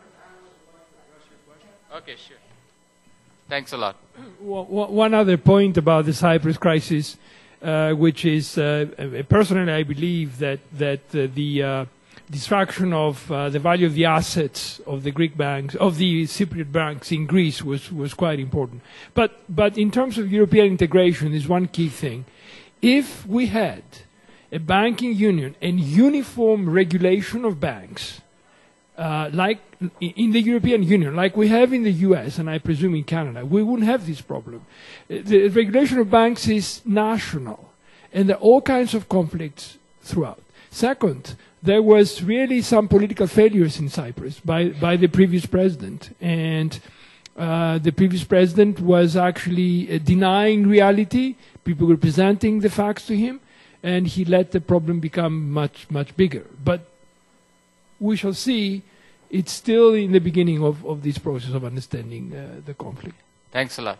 Okay, sure. Thanks a lot. One other point about the Cyprus crisis, uh, which is, uh, personally, I believe that, that uh, the uh, destruction of uh, the value of the assets of the Greek banks, of the Cypriot banks in Greece was, was quite important. But, but in terms of European integration, is one key thing. If we had a banking union and uniform regulation of banks, uh, like in the European Union, like we have in the U S and I presume in Canada, we wouldn't have this problem. The regulation of banks is national, and there are all kinds of conflicts throughout. Second, there was really some political failures in Cyprus by, by the previous president, and uh, the previous president was actually uh, denying reality. People were presenting the facts to him, and he let the problem become much, much bigger. But we shall see. It's still in the beginning of, of this process of understanding uh, the conflict. Thanks a lot.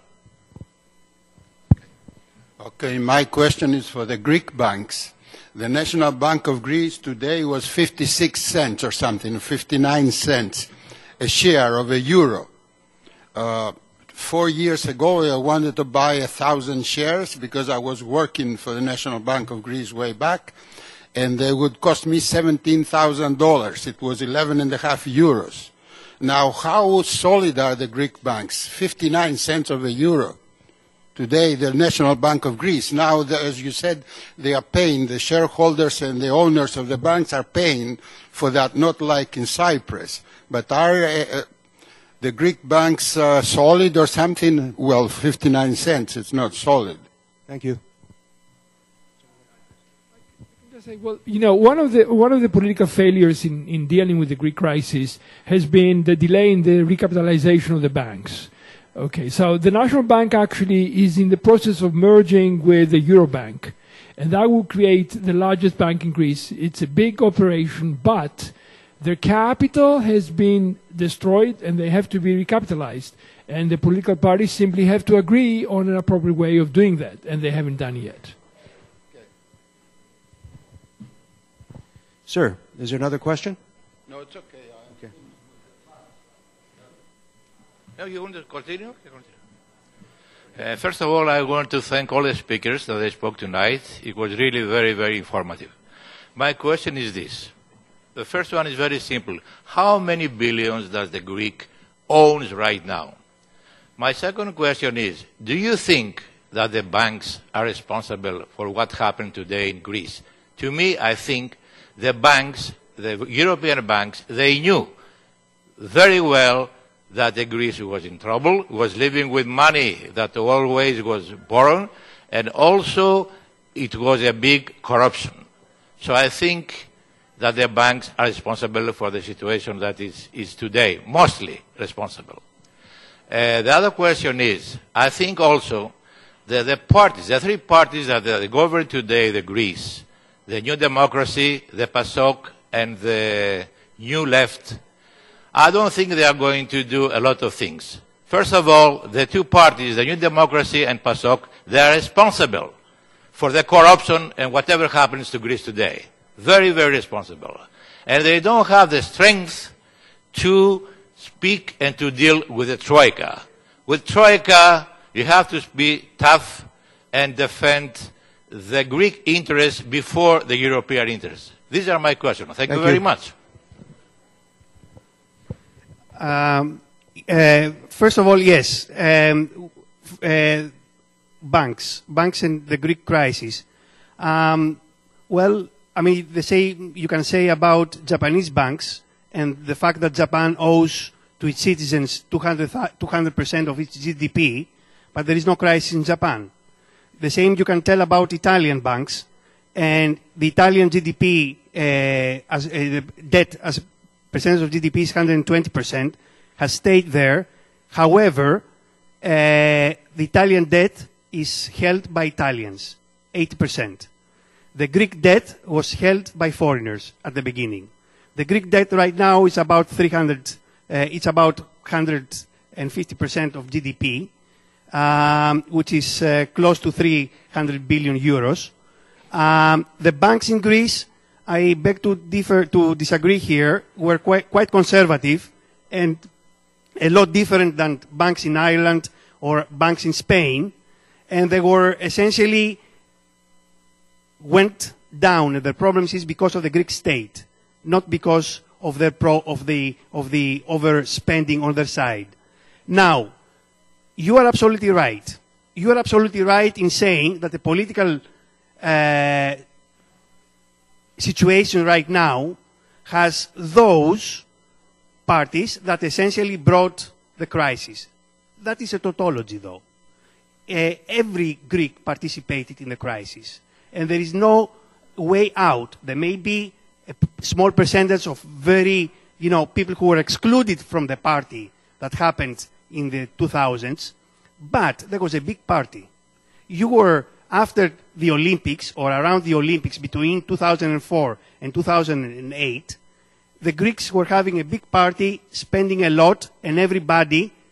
Okay, my question is for the Greek banks. The National Bank of Greece today was fifty-six cents or something, fifty-nine cents a share of a euro. Uh, four years ago, I wanted to buy a thousand shares because I was working for the National Bank of Greece way back, and they would cost me seventeen thousand dollars. It was eleven and a half euros. Now, how solid are the Greek banks? fifty-nine cents of a euro. Today, the National Bank of Greece, now, the, as you said, they are paying, the shareholders and the owners of the banks are paying for that, not like in Cyprus. But are uh, the Greek banks uh, solid or something? Well, fifty-nine cents, it's not solid. Thank you. Say, well, you know, one of the one of the political failures in, in dealing with the Greek crisis has been the delay in the recapitalization of the banks. Okay, so the National Bank actually is in the process of merging with the Eurobank, and that will create the largest bank in Greece. It's a big operation, but their capital has been destroyed and they have to be recapitalized. And the political parties simply have to agree on an appropriate way of doing that, and they haven't done it yet. Sir, is there another question? No, it's okay. Okay. No, you want to continue? Uh, first of all, I want to thank all the speakers that they spoke tonight. It was really very, very informative. My question is this. The first one is very simple. How many billions does the Greek owns right now? My second question is, do you think that the banks are responsible for what happened today in Greece? To me, I think the banks, the European banks, they knew very well that the Greece was in trouble, was living with money that always was borrowed, and also it was a big corruption. So I think that the banks are responsible for the situation that is, is today, mostly responsible. Uh, the other question is, I think also that the parties, the three parties that are govern today the Greece, the New Democracy, the PASOK, and the New Left, I don't think they are going to do a lot of things. First of all, the two parties, the New Democracy and PASOK, they are responsible for the corruption and whatever happens to Greece today. Very, very responsible. And they don't have the strength to speak and to deal with the Troika. With Troika, you have to be tough and defend the Greek interests before the European interests. These are my questions. Thank, Thank you very you. much. Um, uh, first of all, yes. Um, uh, banks. Banks and the Greek crisis. Um, well, I mean, they say, you can say about Japanese banks and the fact that Japan owes to its citizens two hundred percent of its G D P, but there is no crisis in Japan. The same you can tell about Italian banks, and the Italian G D P uh, as uh, debt as a percentage of G D P is one hundred twenty percent, has stayed there. However, uh, the Italian debt is held by Italians, eighty percent. The Greek debt was held by foreigners at the beginning. The Greek debt right now is about three hundred, uh, it's about one hundred fifty percent of G D P, um, which is uh, close to three hundred billion euros. Um, the banks in Greece, I beg to differ, to disagree here, were quite, quite conservative and a lot different than banks in Ireland or banks in Spain, and they were essentially went down. The problems is because of the Greek state, not because of the pro of the of the overspending on their side. Now, you are absolutely right. You are absolutely right in saying that the political uh, situation right now has those parties that essentially brought the crisis. That is a tautology, though. Uh, every Greek participated in the crisis, and there is no way out. There may be a p small percentage of very, you know, people who were excluded from the party that happened in the two thousands, but there was a big party. You were, after the Olympics, or around the Olympics, between two thousand four and two thousand eight, the Greeks were having a big party, spending a lot, and everybody,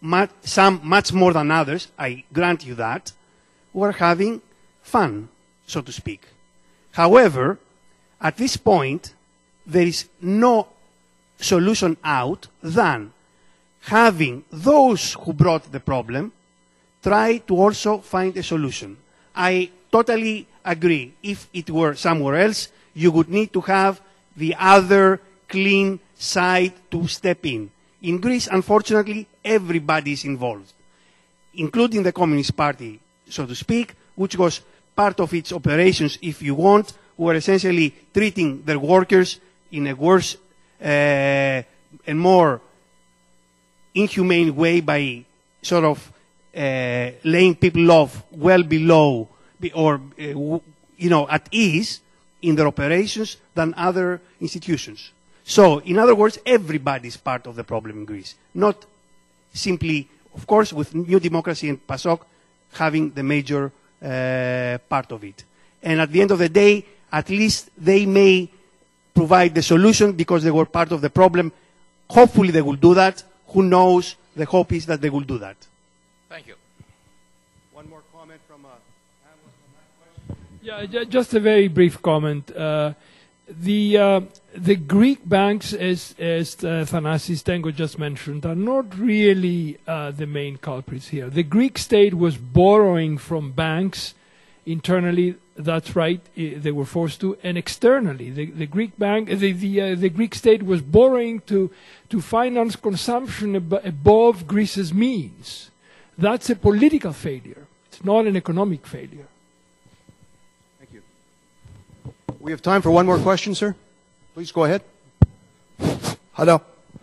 much, some much more than others, I grant you that, were having fun, so to speak. However, at this point, there is no solution out than having those who brought the problem try to also find a solution. I totally agree. If it were somewhere else, you would need to have the other clean side to step in. In Greece, unfortunately, everybody is involved, including the Communist Party, so to speak, which was part of its operations, if you want, were essentially treating their workers in a worse uh, and more inhumane way by sort of uh, laying people off well below or, uh, you know, at ease in their operations than other institutions. So, in other words, everybody is part of the problem in Greece, not simply, of course, with New Democracy and PASOK having the major uh, part of it. And at the end of the day, at least they may provide the solution because they were part of the problem. Hopefully they will do that. Who knows? The hope is that they will do that. Thank you. One more comment from... Uh, yeah, j just a very brief comment. Uh, the, uh, the Greek banks, as, as uh, Thanasis Tengo just mentioned, are not really uh, the main culprits here. The Greek state was borrowing from banks internally. That's right, they were forced to, and externally, the, the Greek bank, the the, uh, the Greek state was borrowing to to finance consumption ab above Greece's means. That's a political failure. It's not an economic failure. Thank you. We have time for one more question, sir. Please go ahead. Hello.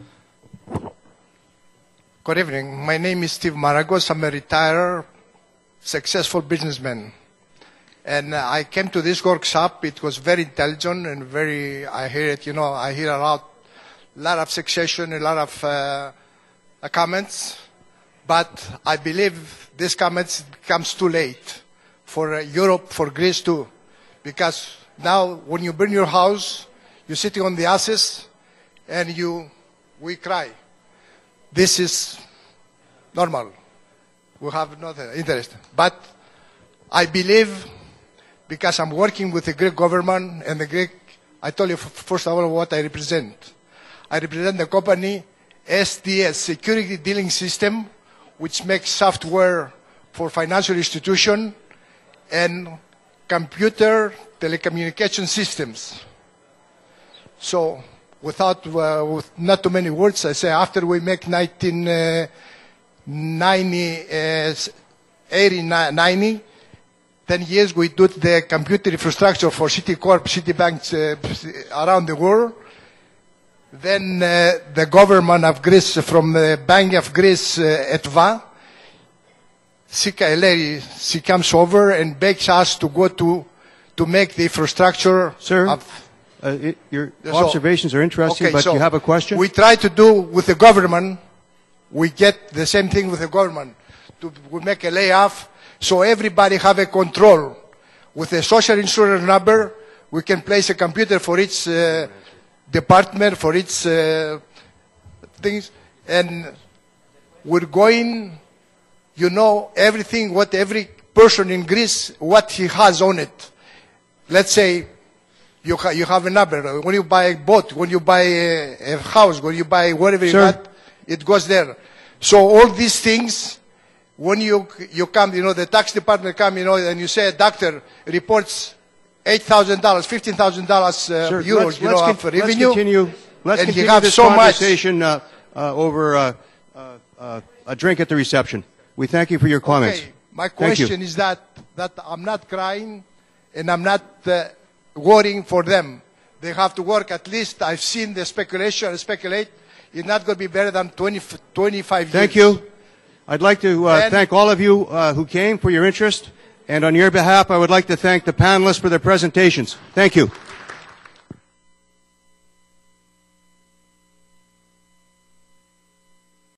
Good evening. My name is Steve Maragos. I'm a retired, successful businessman. And uh, I came to this workshop. It was very intelligent and very, I hear it, you know, I hear a lot, lot of succession, a lot of uh, comments. But I believe this comments comes too late for uh, Europe, for Greece too. Because now when you burn your house, you're sitting on the ashes and you, we cry. This is normal. We have no interest. But I believe, because I'm working with the Greek government and the Greek, I told you first of all what I represent. I represent the company S D S, Security Dealing System, which makes software for financial institution and computer telecommunication systems. So, without, uh, with not too many words, I say after we make nineteen ninety, uh, eighty, ninety, ten years we do the computer infrastructure for Citicorp, Citibanks uh, around the world. Then uh, the government of Greece, from the Bank of Greece, uh, E T V A, she comes over and begs us to go to to make the infrastructure. Sir, of, uh, it, your so, observations are interesting, okay, but so you have a question? We try to do with the government, we get the same thing with the government. To, we make a layoff, so everybody have a control. With a social insurance number, we can place a computer for each uh, department, for each uh, things, and we're going, you know, everything, what every person in Greece, what he has on it. Let's say you, ha you have a number. When you buy a boat, when you buy a, a house, when you buy whatever you got, it goes there. So all these things, when you, you come, you know, the tax department come, you know, and you say a doctor reports eight thousand dollars, fifteen thousand dollars uh, Sir, euros, let's, you let's know, con of revenue. Let's continue, let's and continue you have this so much. conversation uh, uh, over uh, uh, uh, a drink at the reception. We thank you for your comments. Okay. My Thank you. question is that, that I'm not crying and I'm not uh, worrying for them. They have to work. At least I've seen the speculation, speculate. It's not going to be better than twenty, twenty-five years. Thank you. I'd like to uh, thank all of you uh, who came for your interest. And on your behalf, I would like to thank the panelists for their presentations. Thank you.